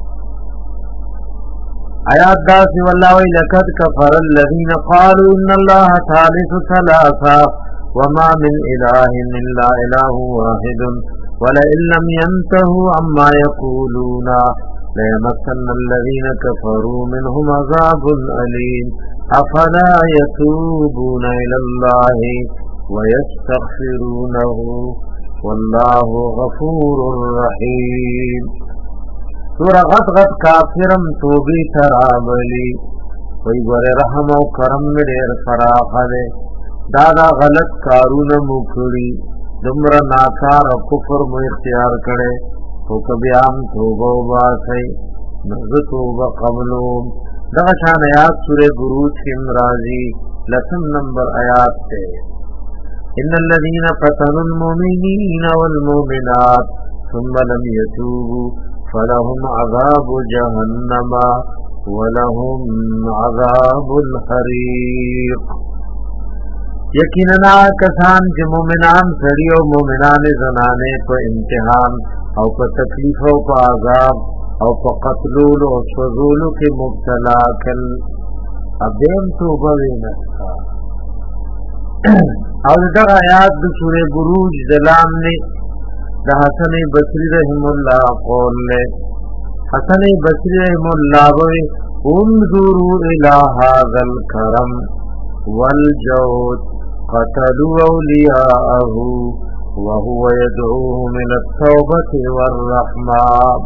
آیات داسی واللہ وی لکد کفر الذین قالوا ان اللہ ثالث ثلاثا وما من الہ الا الہ واحد ولئن لم ينتهوا عما يقولون ليمسن الذين كفروا منهم عذاب أليم أفلا يتوبون إلى الله ويستغفرونه والله غفور رحيم سورة غد غد كافرم توبي ترابلي ويبر رحم و کرم دیر فراخ دے دادا غلط کارون مکڑی دمرا ناکار و کفر مو اختیار کرے تو کبھی آم توبہ و باسی نغ توبہ قبلوم دغشان آیات سورہ بروج کی امراضی لسم نمبر آیات تے ان الذین فتنوا المؤمنین والمؤمنات ثم لم يتوبوا فلهم عذاب جہنم ولهم عذاب الحریق یقینا کسان چې مومنان سړي او مومنان زنانه په امتحان او په تکلیف او په عذاب او په قتلولو او سوزولو کې مبتلا کل ابیم توبه وینستا او دا آیات د سورې بروج دلام نے د حسن بصری رحم الله قول له حسن بصری رحم الله وی انظروا الى هذا الكرم والجود قتلوا اولیاءه وهو يدعوهم الى التوبه والرحمه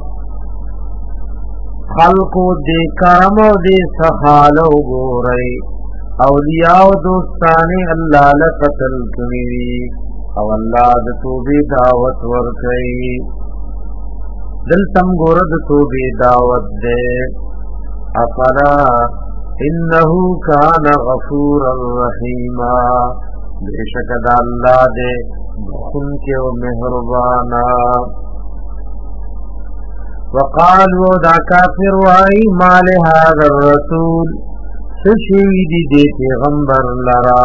خلقو دے کرم و دے سخالو گورئی اولیاء و دوستانی اللہ لقتل کنی او اللہ دتوبی دعوت ورکئی دل تم گورد توبی دعوت دے افلا انہو کان غفور الرحیم بے شکد اللہ دے بخن کے و مہربانا وقالوا دا کافر وائی مال هذا الرسول سشویدی دے پیغمبر لرا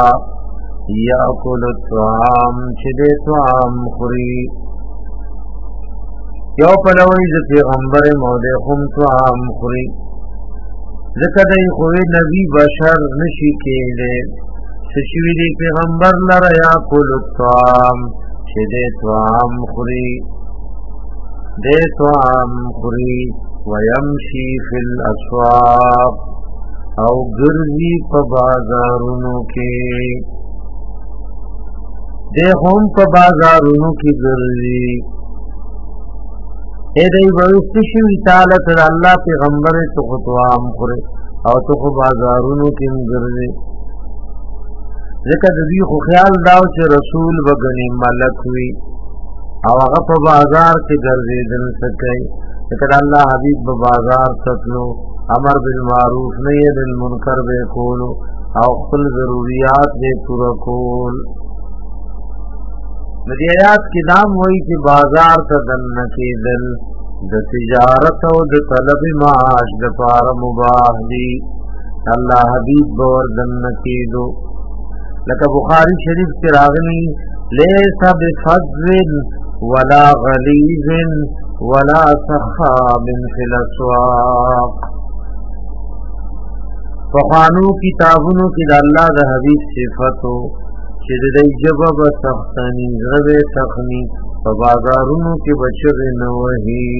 یاکل الطعام چھ دے طعام خوری یو پلوی ز پیغمبر موده خم تو عام خوری ذکر دی خوی نبی بشر نشی کېده سشوی دی پیغمبر لر یا کل الطعام چه دی طعام خوری دی طعام خوری ویمشی فی الاسواق او گرزی پا بازارونو کے دی خون پا بازارونو کی گرزی اے دی بوستشوی تعالیت اللہ پیغمبر تو خطوام خوری او تو خو بازارونو کم گرزی ذکر دی خو خیال داو چه رسول بگنی ملک وی او هغه په بازار کې ګرځیدل سکي ذکر الله حبیب په بازار تتلو امر بالمعروف نهی عن المنکر به کولو او خپل ضرورت به پورا کول مدیات کې نام وایي چې بازار ته دن کېدل د تجارت او د طلب معاش د پار مباح دي الله حبیب ور دن کېدو لکه بخاری شریف کې راغلی لیس بفضل ولا غلیظ ولا سخاب فی الاسواق فخانو کتابونو کې د الله د حبیب صفاتو چې د جواب سختنی زړه سخنی په بازارونو کې بچر نه وਹੀ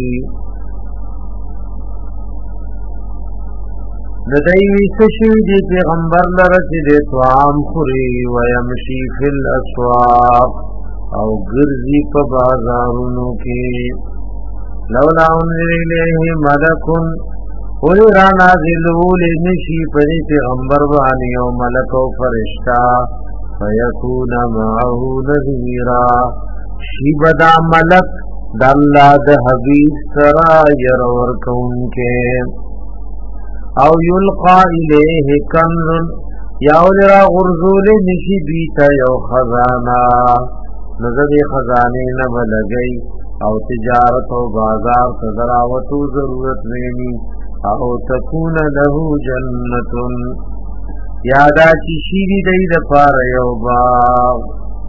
ندایوی سشی دی پیغمبر لرچ دی توام خوری ویمشی فی الاسواق او گرزی پا بازارونو کی لولا انزل الیہ ملکن ولی رانا ذلول نشی پنی پیغمبر بانی و ملک و فرشتا فیکون معه نذیرا شیبدا ملک داللہ دا حبیب سرا یرور کون کے او یلقا الیہ کنز یاول را غرزول نشی بیتا یو خزانا نظر خزانے نبلگئی او تجارت و بازار تدراوتو ضرورت نینی او تکون لہو جنتن یادا چی شیری دی دپار یو باغ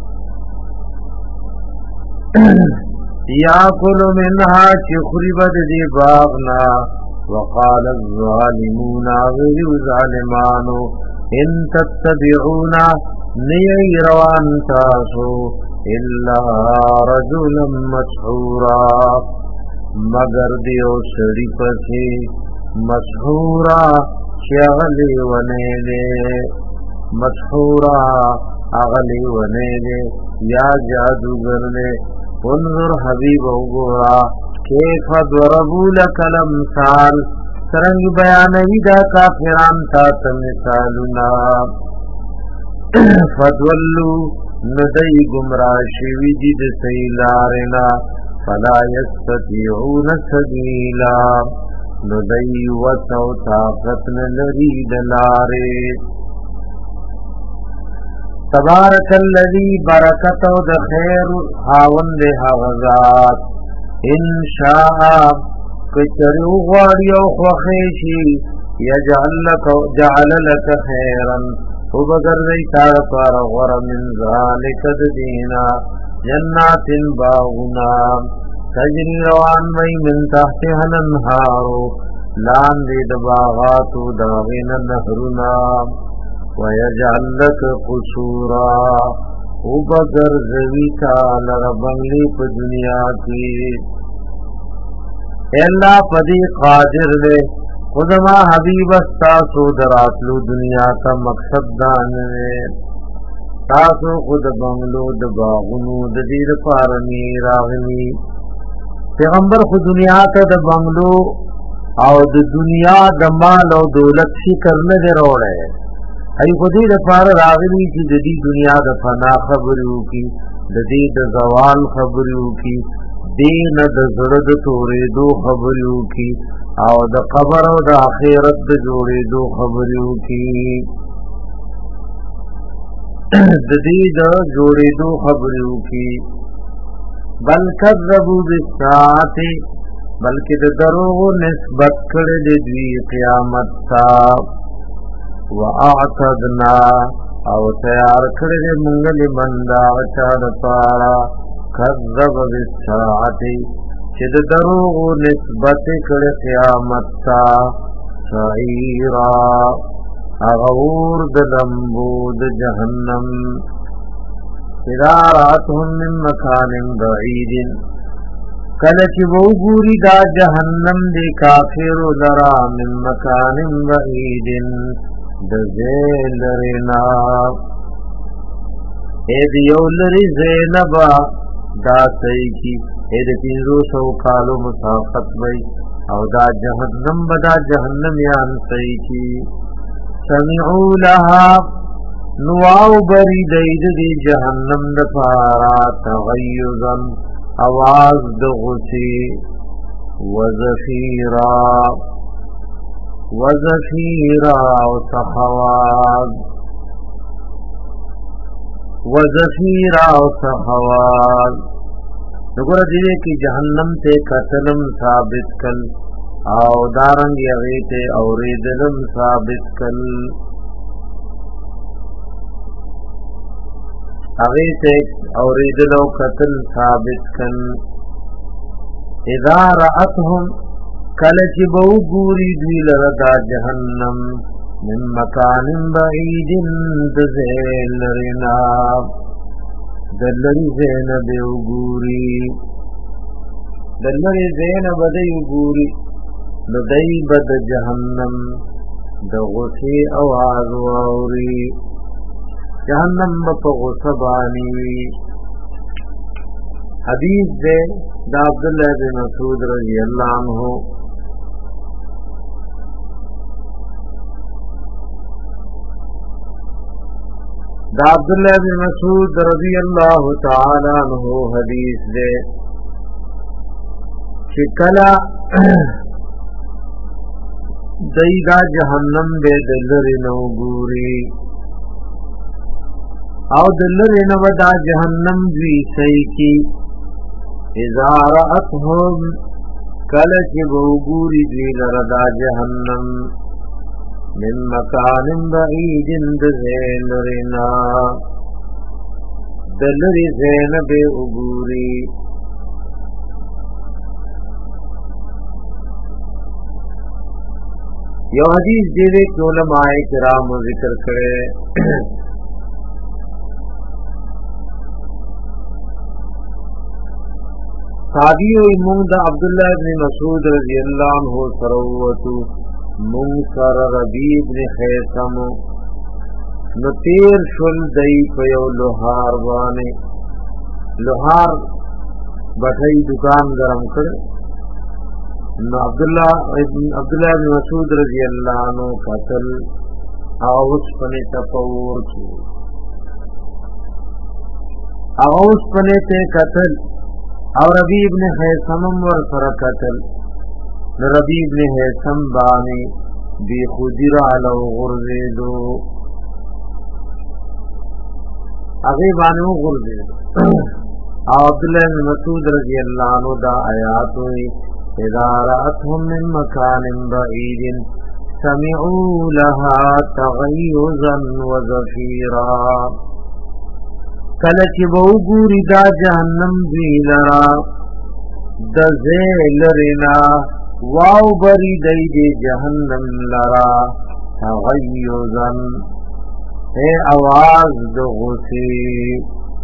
یاکل منها چی خریبت دی باغنا وقال الظالمون غير ظالمانو ان تتبعون ني روان تاسو الا رجلا مسحورا مگر دیو سڑی پسی مسحورا شغلی ونیلے مسحورا اغلی ونیلے یا جادوگر نے انظر حبیب اوگورا کیف ضربو لک الامثال سرنگ بیانوی دا کافران تا مثالنا فدولو ندئی گمراشوی جد سیلارنا فلا یستطیعون سبیلا ندئی وسو طاقت نلرید لارے تبارک الذی برکت و دخیر خاوند حغزات ان شاء کچریو غاری او خوخیشی یجعل لک جعل لک خیرا او بگردی تار پار غر من ذالک دینا جنات باغنا تجری روان مئی من تحتها الانهارو لان دید باغاتو داغین نهرنا ویجعل لک قصورا او بگر زویتا لربنگلی پا دنیا کی اے اللہ پدی قادر دے خودما حبیب استاسو دراتلو دنیا تا مقصد دانوے تاسو خود بنگلو دباغنو ددیر پارنی راغنی پیغمبر خود دنیا تا دبنگلو او د دنیا د مال او دولت فکر نه دی روړی ای خودی د پار راغلی چې د دې دنیا د فنا خبرو کی د دې د زوال خبرو کی دین د زړه د تورېدو خبرو کی او د قبر او د آخرت د جوړېدو خبرو کی د دې د جوړېدو خبرو کی بل کذبوا بالساعه بلکې د دروغ نسبت کړي د دوی قیامت تا واعتدنا او تیار کړي موږ لمن دا چا د پارا کذب بالساعه چې د دروغ نسبت کړي قیامت تا سعیرا اغور د لمبو د جهنم اذا راتهم من مکان بعید کله چې وګوري دا جهنم دی کافر لرا من مکان بعید د ذلرنا اے دیولری زینبا دا صحیح کی اے د پینزو سو کالو مسافت وی او دا جهنم بدا جهنم یان صحیح کی سمعو لها نواو بری دید دی جهنم دفارا تغیزا آواز دغسی وزفیرا وزفیرا و سخواز وزفیرا و سخواز نگوڑا دیئے کی جہنم تے قتلم ثابت کل او دارنگ یغیت اوریدلم ثابت کل اغیت اوریدلو قتل ثابت کل اذا رأتهم کلچ بو گوری دوی لردا جہنم من مکان بعید دزیل رنا دلری زینب اوگوری دلری زینب دی اوگوری ندی بد جہنم دغسی آواز واوری جہنم بپ غصبانی حدیث دے دا عبداللہ بن مسعود رضی اللہ عنہ دا عبداللہ بن مسعود رضی اللہ تعالی عنہ حدیث دے چکلا دیگا جہنم دے دلری نو گوری او دلری نو دا جہنم بھی صحیح کی اذا رأتهم کلچ بوگوری دی لردا جہنم من مکان بعید دزیلرنا دلری زینب اگوری یو حدیث دیوے کہ علماء کرام ذکر کرے صحابیو امون دا عبداللہ ابن مسعود رضی اللہ عنہ سروتو منکر ربی ابن خیسم نتیر شل دی پیو لوہار بانے لوہار بٹھائی دکان گرم کرے نو عبداللہ ابن عبداللہ ابن مسعود رضی اللہ عنہ قتل آغوش پنے تپور کی آغوش پنے تے قتل اور ربی ابن حیثم ور سر قتل ربی ابن حیثم بانی بی خودی را لو غرزیدو اغی بانو غرزیدو عبداللہ بن مسعود رضی اللہ عنہ دا آیات ہوئی اذا رأتهم من مکان بعید سمعوا لها تغیزا وزفیرا کلچ بوگوری دا جہنم بھی لرا دزیل رنا واو بری دی دی جہنم لرا تغیزا اے آواز دغسی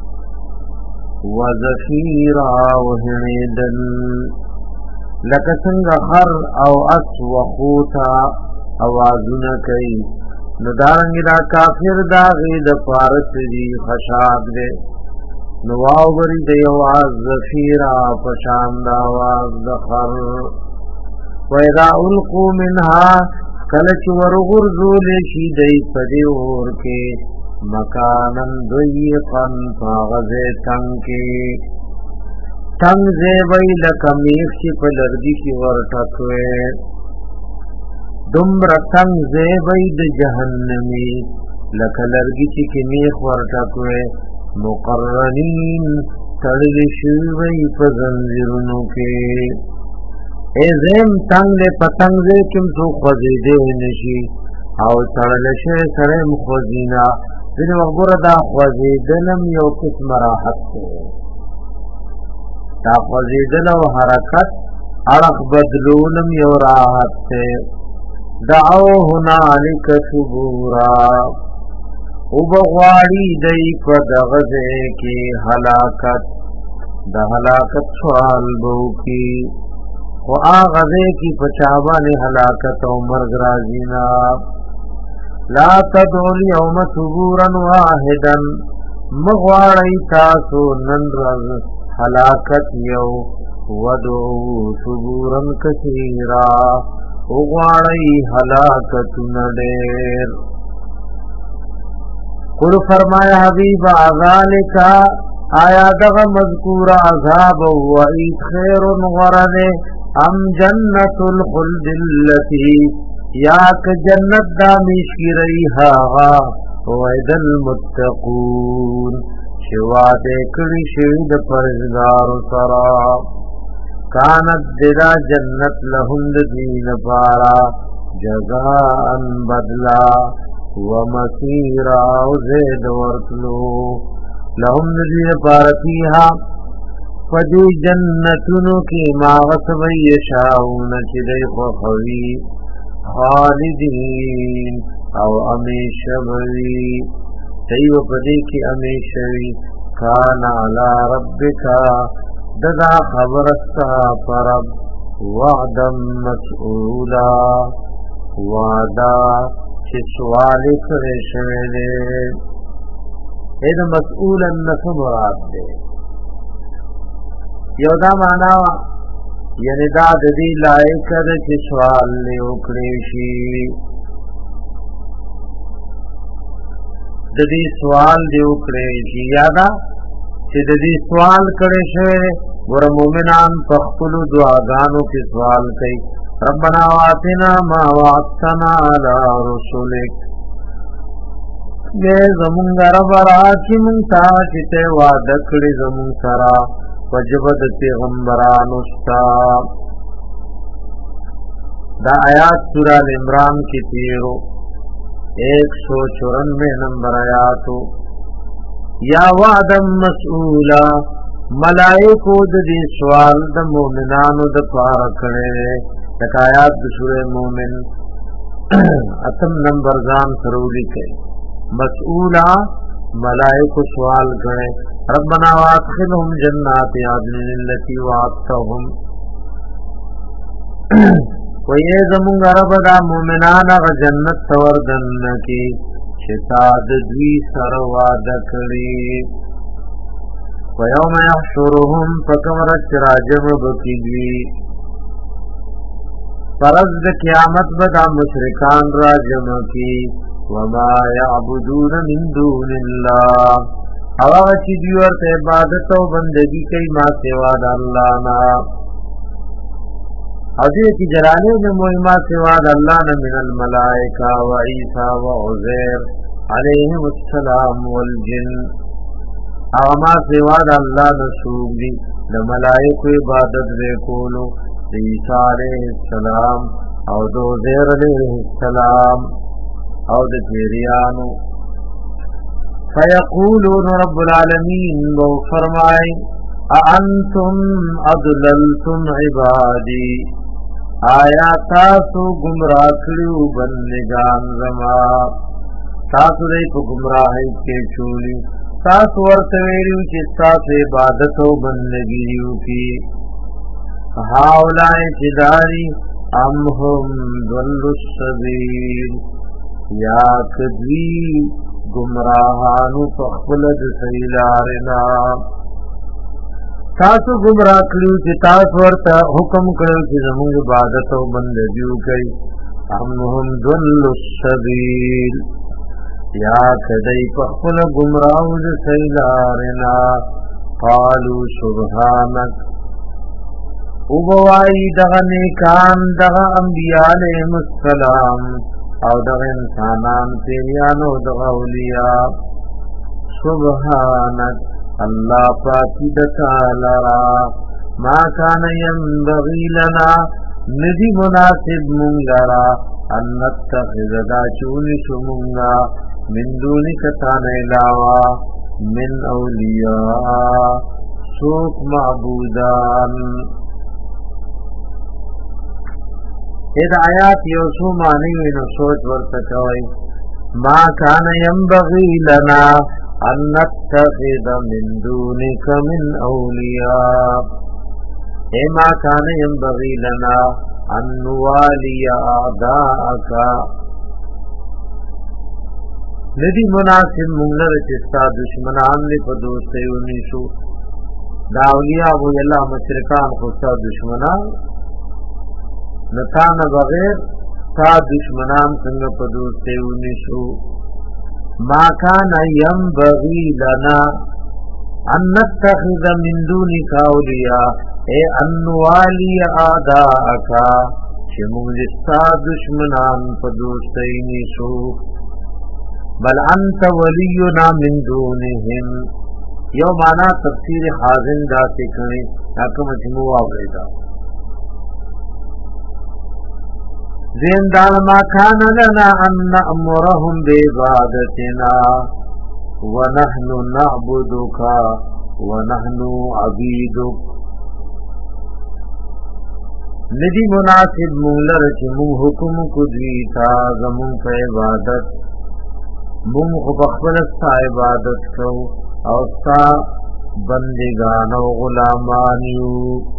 وزفیرا وحنیدن لکسنگ خر او اس وخوتا آوازن کئی ندارنگی دا کافر دا غید پارت دی خشاب دے نواو بری دی آواز زفیرا پشاند آواز دخر ویدا القو منها کلچ ورغرزو لیشی دی پدی اور کے مکانن ضیقن فاغذ تنگ کے تنگ زیبئی لکمیخ چی پلرگی کی ورٹکوے دمر تنگ زیبئی د جہنمی لکلرگی چی کمیخ ورٹکوے مقرنین تڑل شوی پزنزرنو کے اے زیم تنگ لے پتنگ زی کم تو خوزیدے نشی او تڑل شوی سرم خوزینا دن وقبر دا خوزیدنم یو قسم راحت کو تا خوزیدن و حرکت اڑخ بدلونم یو راحت تے دعو هنالک ثبورا او بغواړي دی په دغه کې هلاکت د هلاکت سوال بو کی او هغه کې پچاوانه هلاکت او مرګ راځي نا لا تدعوا اليوم ثبورا واحدا مغواړي تاسو نن ورځ هلاکت یو ودعوا ثبورا كثيرا وغواړي هلاکت نډیر قل فرمایا حبیب ذالک آیا دغه مذکور عذاب و عید خیر غرد ام جنت الخلد التي یا ک جنت دامیش کی رہی ها وعد المتقون شوا دې کړي شهید پرزگار سرا کانت ددا جنت لهم دین پارا جزاء بدلا ومسیرا زید ورتلو لهم دین پارا فیها فدی جنتونو کی ماغت ویشاون چدی خوخوی خالدین او امیشوی تیو پدی کی امیشوی کان علی ربکا ددا خبرستا پرب وعدا مسئولا وعدا چی سوالی کرشوی دے اید مسئولا نسو مراد دے یو دا مانا یعنی دا دی لائق دا چی سوال لیو کریشی دا دی سوال لیو کریشی یادا چی دا دی سوال کریشوی ور مومنان پخپلو دعاگانو کی سوال کئی ربنا واتنا ما وعدتنا علی رسولک یہ زمونگا رب راکی منتا چیتے وعدکڑی زمون سرا وجبد پیغمبران استا دا آیات سورہ العمران کی تیرو ایک سو چورنوے نمبر آیاتو یا وعدم مسئولا ملائکو دی سوال دا مومنانو دا پارکڑے ایک آیات دا سورہ مومن اتم نمبر زان سرولی کے مسئولا ملائکو سوال کرے ربنا وادخلهم جنات عدن التي وعدتهم وَيَ زَمُنْ رَبَ دَا مُؤْمِنَانَ جنت توردن کی شتاد دوی سر وعدہ کری وَيَوْمَ يَحْشُرُهُمْ فَكَمْرَتْ رَاجَمُ بَكِدْوِي فرض قیامت بدا مشرکان راجم کی وَمَا يَعْبُدُونَ مِن دُونِ اللَّهِ اواغ چی دیورت عبادت و بندگی کئی ما سوا دا اللہ نا او دیو کی جلانے جمعی ما سوا دا اللہ نا من الملائکہ و عیسیٰ و عزیر علیہم السلام والجن او ما سوا دا اللہ نا سوگ دی دا ملائک عبادت دے کولو دا عیسیٰ علیہ السلام او دا عزیر علیہ السلام او دا تیریانو فیقولون رب العالمین وہ فرمائے اانتم اضللتم عبادی آیا تاسو گمراہ کریو بندگان زما تاسو دی پا گمراہی کے چولی تاسو ورطویریو چی تاسو عبادت و بندگیریو کی ہاولائی چداری ام هم ضلوا السبیل یا کدوی گمراہانو پخبلد سیلارنا تاسو گمراہ کلیو چی تاسو ورطا حکم کلیو چی زمون عبادت و بندگیو کئی امهم ضل السبیل یا کدی پخبل گمراہو سیلارنا قالو سبحانک او بوائی دغا نیکان دغا انبیاء علیہم السلام او دغ انسانان پیریانو دغ اولیاء سبحانک اللہ پاکی دکالرا ما کان ینبغی لنا ندی مناسب منگرا ان نتخذ دا چونی شمونگا من دونی کتان علاوہ من اولیاء سوک معبودان. اید آیات یو سو معنی وینو سوچ ورتکوئی. ما کان ینبغی لنا ان نتخذ من دونک من اولیاء. اے ما کان ینبغی لنا ان نوالی اعداءک. ندی مناسب مونږ چې ستا دشمنان دې په دوستۍ ونیسو. دا اولیاء ابو الله مشرکان خو ستا دشمنان نتانه بغیر ستا دشمنان څنګه په دوستۍ ونیسو. ما کان ینبغی لنا ان نتخذ من دونک اولیاء اے ان نوالی اعداءک چې موږ ستا دشمنان په دوستۍ نیسو. بل انت ولینا من دونهم. یو معنا تفسیر حازم دا سکھنی تاکہ مجموع آوریدا. زیندان ما کان لنا ان نأمرهم بعبادتنا ونحن نعبدك ونحن عبیدک. ندی مناسب مولر چی مون حکم کو دیتا زمون پہ عبادت مون خو بخبر ستا عبادت کو او ستا بندگان و غلامانیو.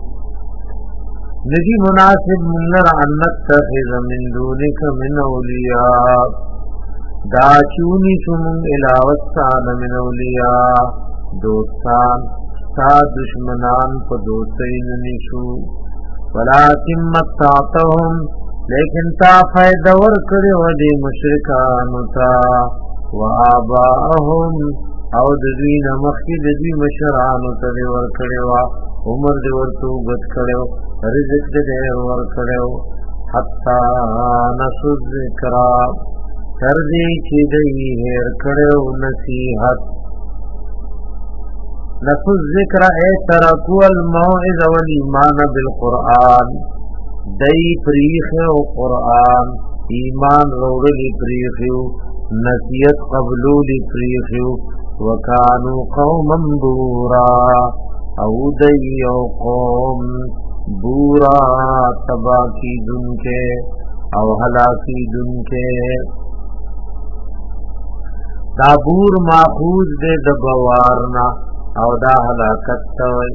ندی مناسب مولر ان نتخذ من دونک من اولیاء دا چونی چمون علاوستان من اولیاء دوستان ستا دشمنان پا دوستین نیشو. ولكن متعتهم لیکن تا فائدہ ورکڑی و دی مشرکانو تا و آباءهم او دوی نمخی دوی مشرانو تا دی ورکڑی و عمر دی ورطو گت کڑی و رزق دی دیر ورکڑی و حتی نسو ذکرا تردی چی دی ہیر کڑی و نصیحت. نسو الذکر اے ترکو الموعظ والایمان بالقرآن. دی پریخو قرآن ایمان روڑلی پریخو نصیحت قبلولی پریخو. وکانو قوما بورا او دی او قوم بورا تباکی دن کے او ہلاکی دن کے. دا بور ماخوذ دے دبوارنا او دا ہلاکت توئی.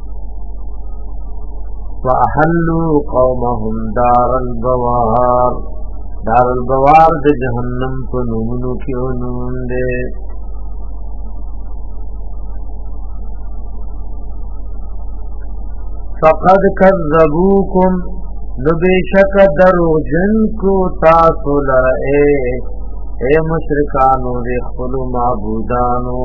وَأَحَلُّوا قَوْمَهُمْ دَارَ الْبَوَارِ. دار البوار د جہنم کو نومنو کی نوم دے. فَقَدْ كَذَّبُوكُمْ نبیشک درو جن کو تاسو لرئے اے مشرکانو دے خلو معبودانو.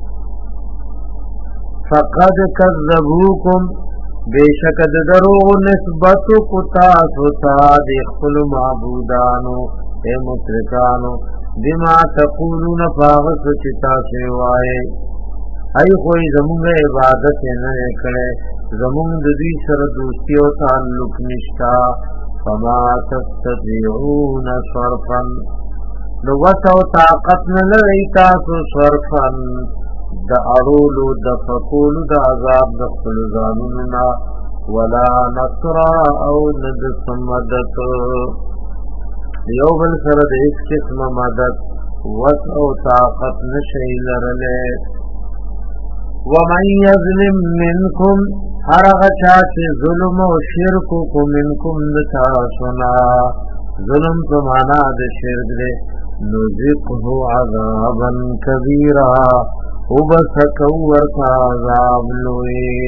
فقد کذبوکم بیشک درو نسبت کو تاسو تا دے خلو معبودانو اے مشرکانو. بما تقولون فاغس چتا سوائے ای کوئی زمونږ عبادت نه کړي زمونږ د دې سره دوستی او تعلق نشتا. فما تستطيعون صرفا نو وسو طاقت نه لري تاسو صرفا د اړولو د فقولو د عذاب د خپل ځانونو ولا نصر او ند سمدت یو بل سره د هیڅ قسم مدد وسو طاقت نشي لرله. ومن يظلم منكم هر غچا چې ظلم او شرک کو منکم نتاسنا ظلم په معنا د شرک دې نذقه عذابا كبيرا وبسكو ورتا عذاب لوی.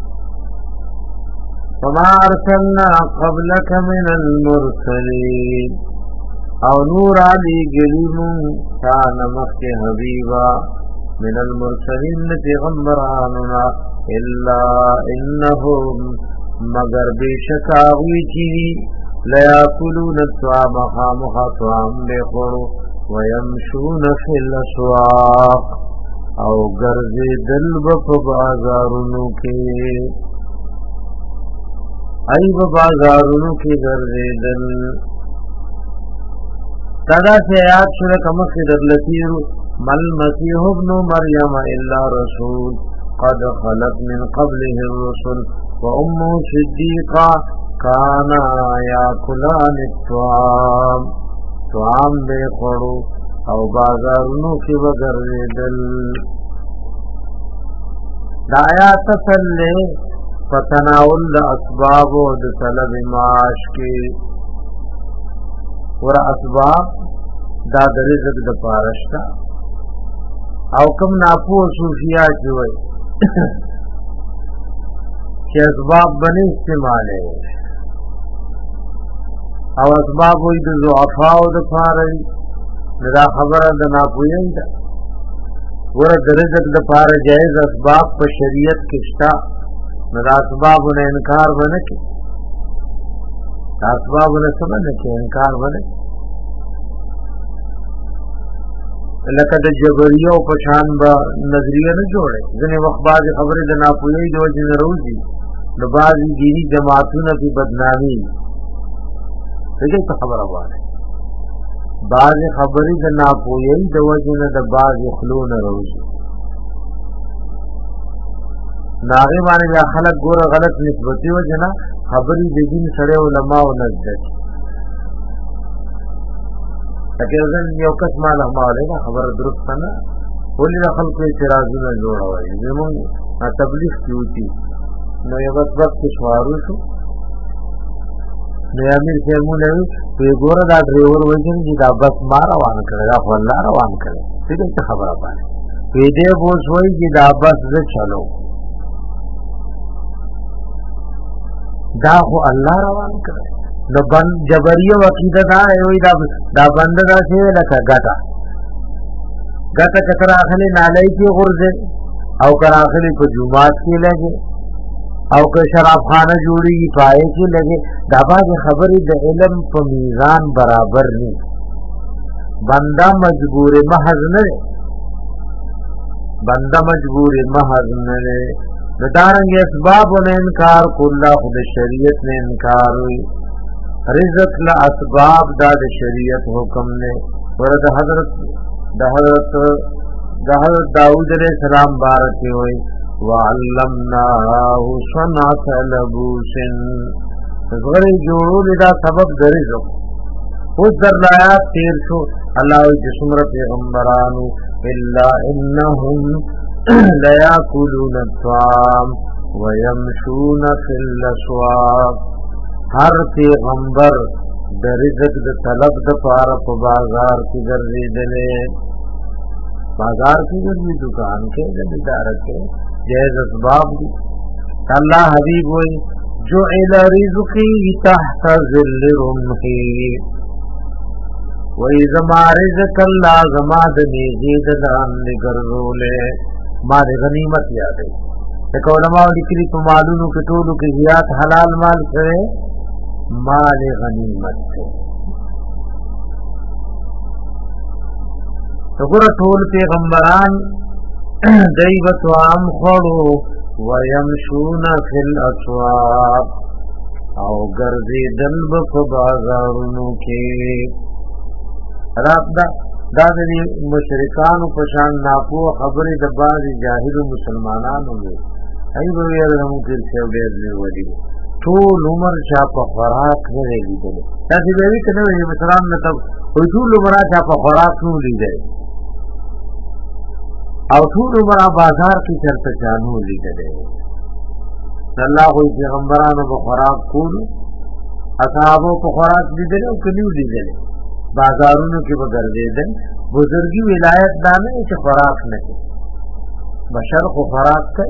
وما ارسلنا قبلك من المرسلين او نور علی گلیمون تا نمک حبیبا من المرسلین پیغمبراننا الا انهم مگر بیشک آغوی چیوی لیاکلون الطعام خامخ طعام بخورو ویمشون فی الاسواق او گرز دل بپ بازارونو کے ای بازارونو کے گرز دل. تدا سے آیات شرک مخدر لتیرو مل مسیح ابن مریم الا رسول قد خلت من قبله الرسل وأمه صديقة كانا يأكلان الطعام طعام بے خورو او بازارونو کی بگردل. دا آیات تسلے فتناول دا اسباب و دا طلب معاش کی ور اسباب دا دا رزق دا پارشتا او کم ناپو صوفیاء چوئے کہ اسباب بنے استعمال ہے او اسباب وی دا ضعفاء دا پارشتا دا خبر دا ناپوئی دا ور دا رزق دا پار جائز اسباب پا شریعت کشتا دا اسباب انہیں انکار بنکے دا اسباب انہیں سبنکے انکار بنکے لکه د جبریو پشان با نظریه نه جوړه ځنې وخت بعضې خبرې د ناپوهۍ د وجې نه راوځي نو بعضې دیني جماعتونه پې بدنامي دې ته خبره وایي بعضې خبرې د ناپوهۍ د وجې نه د بعضې خلو نه راوځي نو هغې باندې دا خلک ګوره غلط نسبتي وجې نه خبرې د دین سړی علماو نه زده کړي لکه زن یو کس مال احمالی دا خبر درست نه ولی دا خلقو اعتراضونه جوړوي زمون تبلیغ کیوتی نو یو بس وقت شوارو شو نو امیر سیمونه وی ګوره دا ډریور وایي چې دا بس ما روان کړی دا خو الله روان کړی دې خبره باندې وی دې بوس وایي چې دا بس زه چلو دا خو الله روان کړی نو بند جبریه وقیده دا وی دا دا بند دا څه لکه ګټه ګټه کتر اخلي نالای کې غرزه او کر اخلي په جمعات کې لګي او که شراب خانه جوړي پای کې لګي دا باندې خبرې د علم په میزان برابر نه بندا مجبور محض نه بندا مجبور محض نه دارنګ اسباب نه انکار کله خود شریعت نے انکار ہوئی رزق لا اسباب دا د شریعت حکم نے ورد حضرت د حضرت د حضرت داؤد علیہ السلام بارک ہوئی وعلمناه صنعة لبوس غری جوړول دا سبب د رزق اوس در آیات تیر شو الله جسمر پیغمبرانو الا انهم لا یاکلون الطعام ويمشون في الاسواق ہر پیغمبر د رزق د طلب د پاره په بازار کې ګرځېدلې بازار کې ګرځي دکان کې د تجارت کې جائز اسباب دي الله حبیب وي جعل رزقي تحت ظل رمحي وای زما رزق الله زما د نیږي د لاندې ګرځولې ما د غنیمت یادې د علماء لیکلي په مالونو کې ټولو کې زیات حلال مال سره مال غنیمت ہے تقول ټول پیغمبران دیوت وام خورو ويمشون فی الاسواق او گردی دلب کو بازارونو کی رابطہ دا دی مشرکان و پشان ناپو خبری د بعض جاہل مسلمانانو میں ای بویر ہمو پھر سے دیر دی ولی ټول عمر چا په خوراک نه لیدل دا چې وی کنه وی مثلا مطلب ټول عمر چا په خوراک نه لیدل او ټول عمر بازار کې چرته چانو لیدل الله خو پیغمبرانو په خوراک کول اصحابو په خوراک لیدل او کلیو لیدل بازارونو کې وګرځیدل بزرګي ولایت دانه چې خوراک نه کوي بشر خو خوراک کوي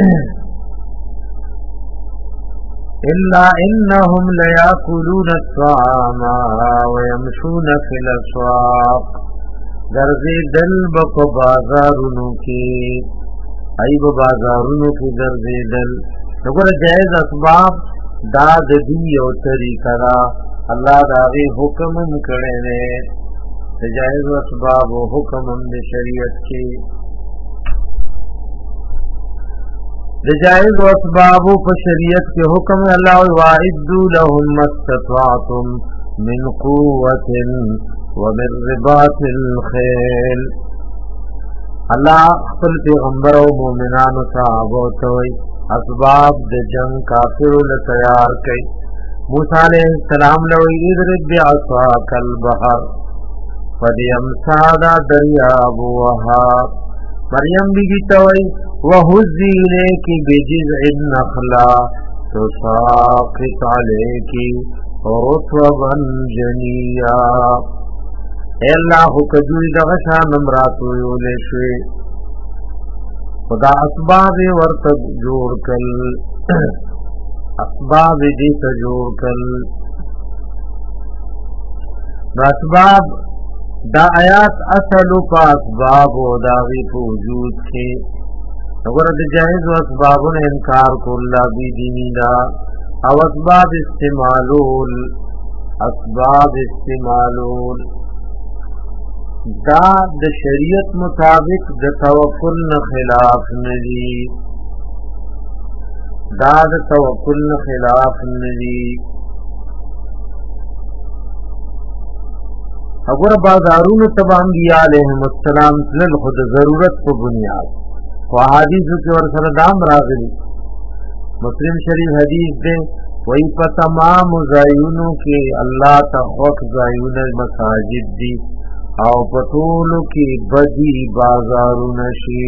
إلا إنهم ليأكلون الطعام ويمشون في الأسواق درزي دل بق بازارونو کی ای بازارونو کی درزي دل نګور جائز اسباب دا د دې یو طریقه دا الله دا غي حکم کړي نه جائز اسباب او حکم د شریعت کې د جائز و اسباب په شریعت کې حکم الله واعدوا لهم ما استطعتم من قوة ومن رباط الخيل الله خپل پیغمبر او مؤمنانو صحابه ته اسباب د جنگ کافر له تیار کړي. موسی علیہ السلام له اضرب بعصاک البحر فليمسعد دریاب وها. مریم بیبی ته وای وهزی الیک بجذع النخلة تساقط علیک رطبا جنیا. اے اللہ کجوی دغه شان امراتو یولې شوي خدا اسباب ورته جوړ کړل اسباب دې ته جوړ کړل. اسباب دا آیات اصل په اسباب او دا وی وجود کې وګوره د جایز او اسبابونو انکار کول بی دینی دا او اسباب استعمالول اسباب استعمالول دا د شریعت مطابق د توکل نه خلاف ندی دا د توکل نه خلاف ندی. اگر بازارونو تبا انبیاء علیہم السلام تلل خود ضرورت په بنیاد و حدیثو کی ورسر دام راغلی. مسلم شریف حدیث دے وی پا تمام زائیونو کی اللہ تخوک زائیون مساجد دی او پتولو کی بدی بازارون شی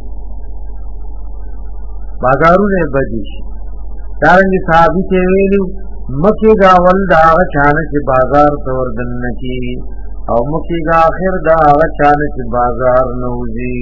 بازارون بدی شی دارنگی صحابی کے ویلو مکی گاول دا آغا چانش بازار توردن نکی او مکی گا آخر دا آغا چانش بازار نوزی.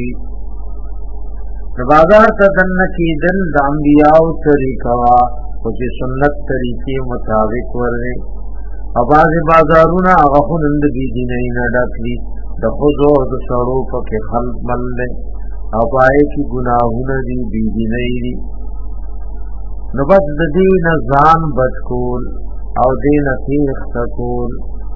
بازار تا دن نکی دل دا انبیاء طریقوا خوچی سنت طریقی مطابق ورده اباز بازارونا آغا خونند بیدی نئی نڈکلی دا خوزو دا سڑو پک خلق ملده او پائے کی گناہون دی بیدی نئی دی نبت دا دین زان بچکول او دین تیخ تکول.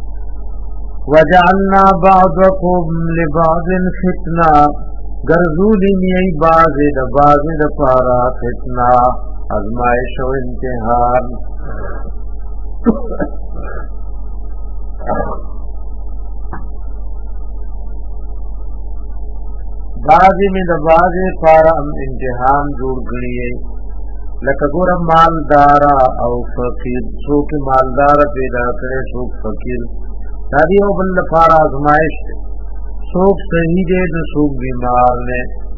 وجعلنا بعضکم لبعض فتنہ گرزولی نیئی بازی دا بازی دا پارا فتنہ ازمائش و امتحان. بازی میں دا بازی پارا امتحان جوڑ گئی لکه ګورم مالدارا او فقیر څوک مالدار پیدا کړي څوک فقیر دا دی او بل لپاره ازمائش څوک صحیح دی نو څوک بیمار دی.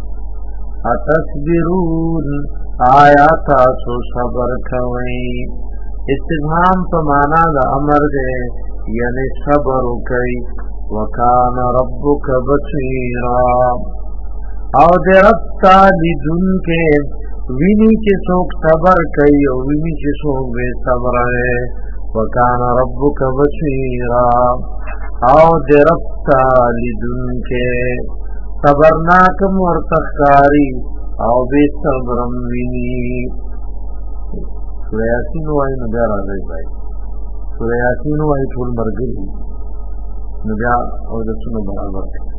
اتصبرون آیا تاسو صبر کوئ استفهام په معنا د امر دی یعنی صبر وکئ. وکان ربک بصیرا او دې رب تعالی دن کې ویني چې څوک صبر کوي او ویني چې څوک بے صبر ہے. وکان ربک بصیرا او دې رب تعالی دن کې صبرناک مرتخاری او بے صبرم ویني. سورہ یاسین وایي نو بیا راځي بھائی سورہ یاسین وایي ټول مرګ نو بیا او د څونو برابر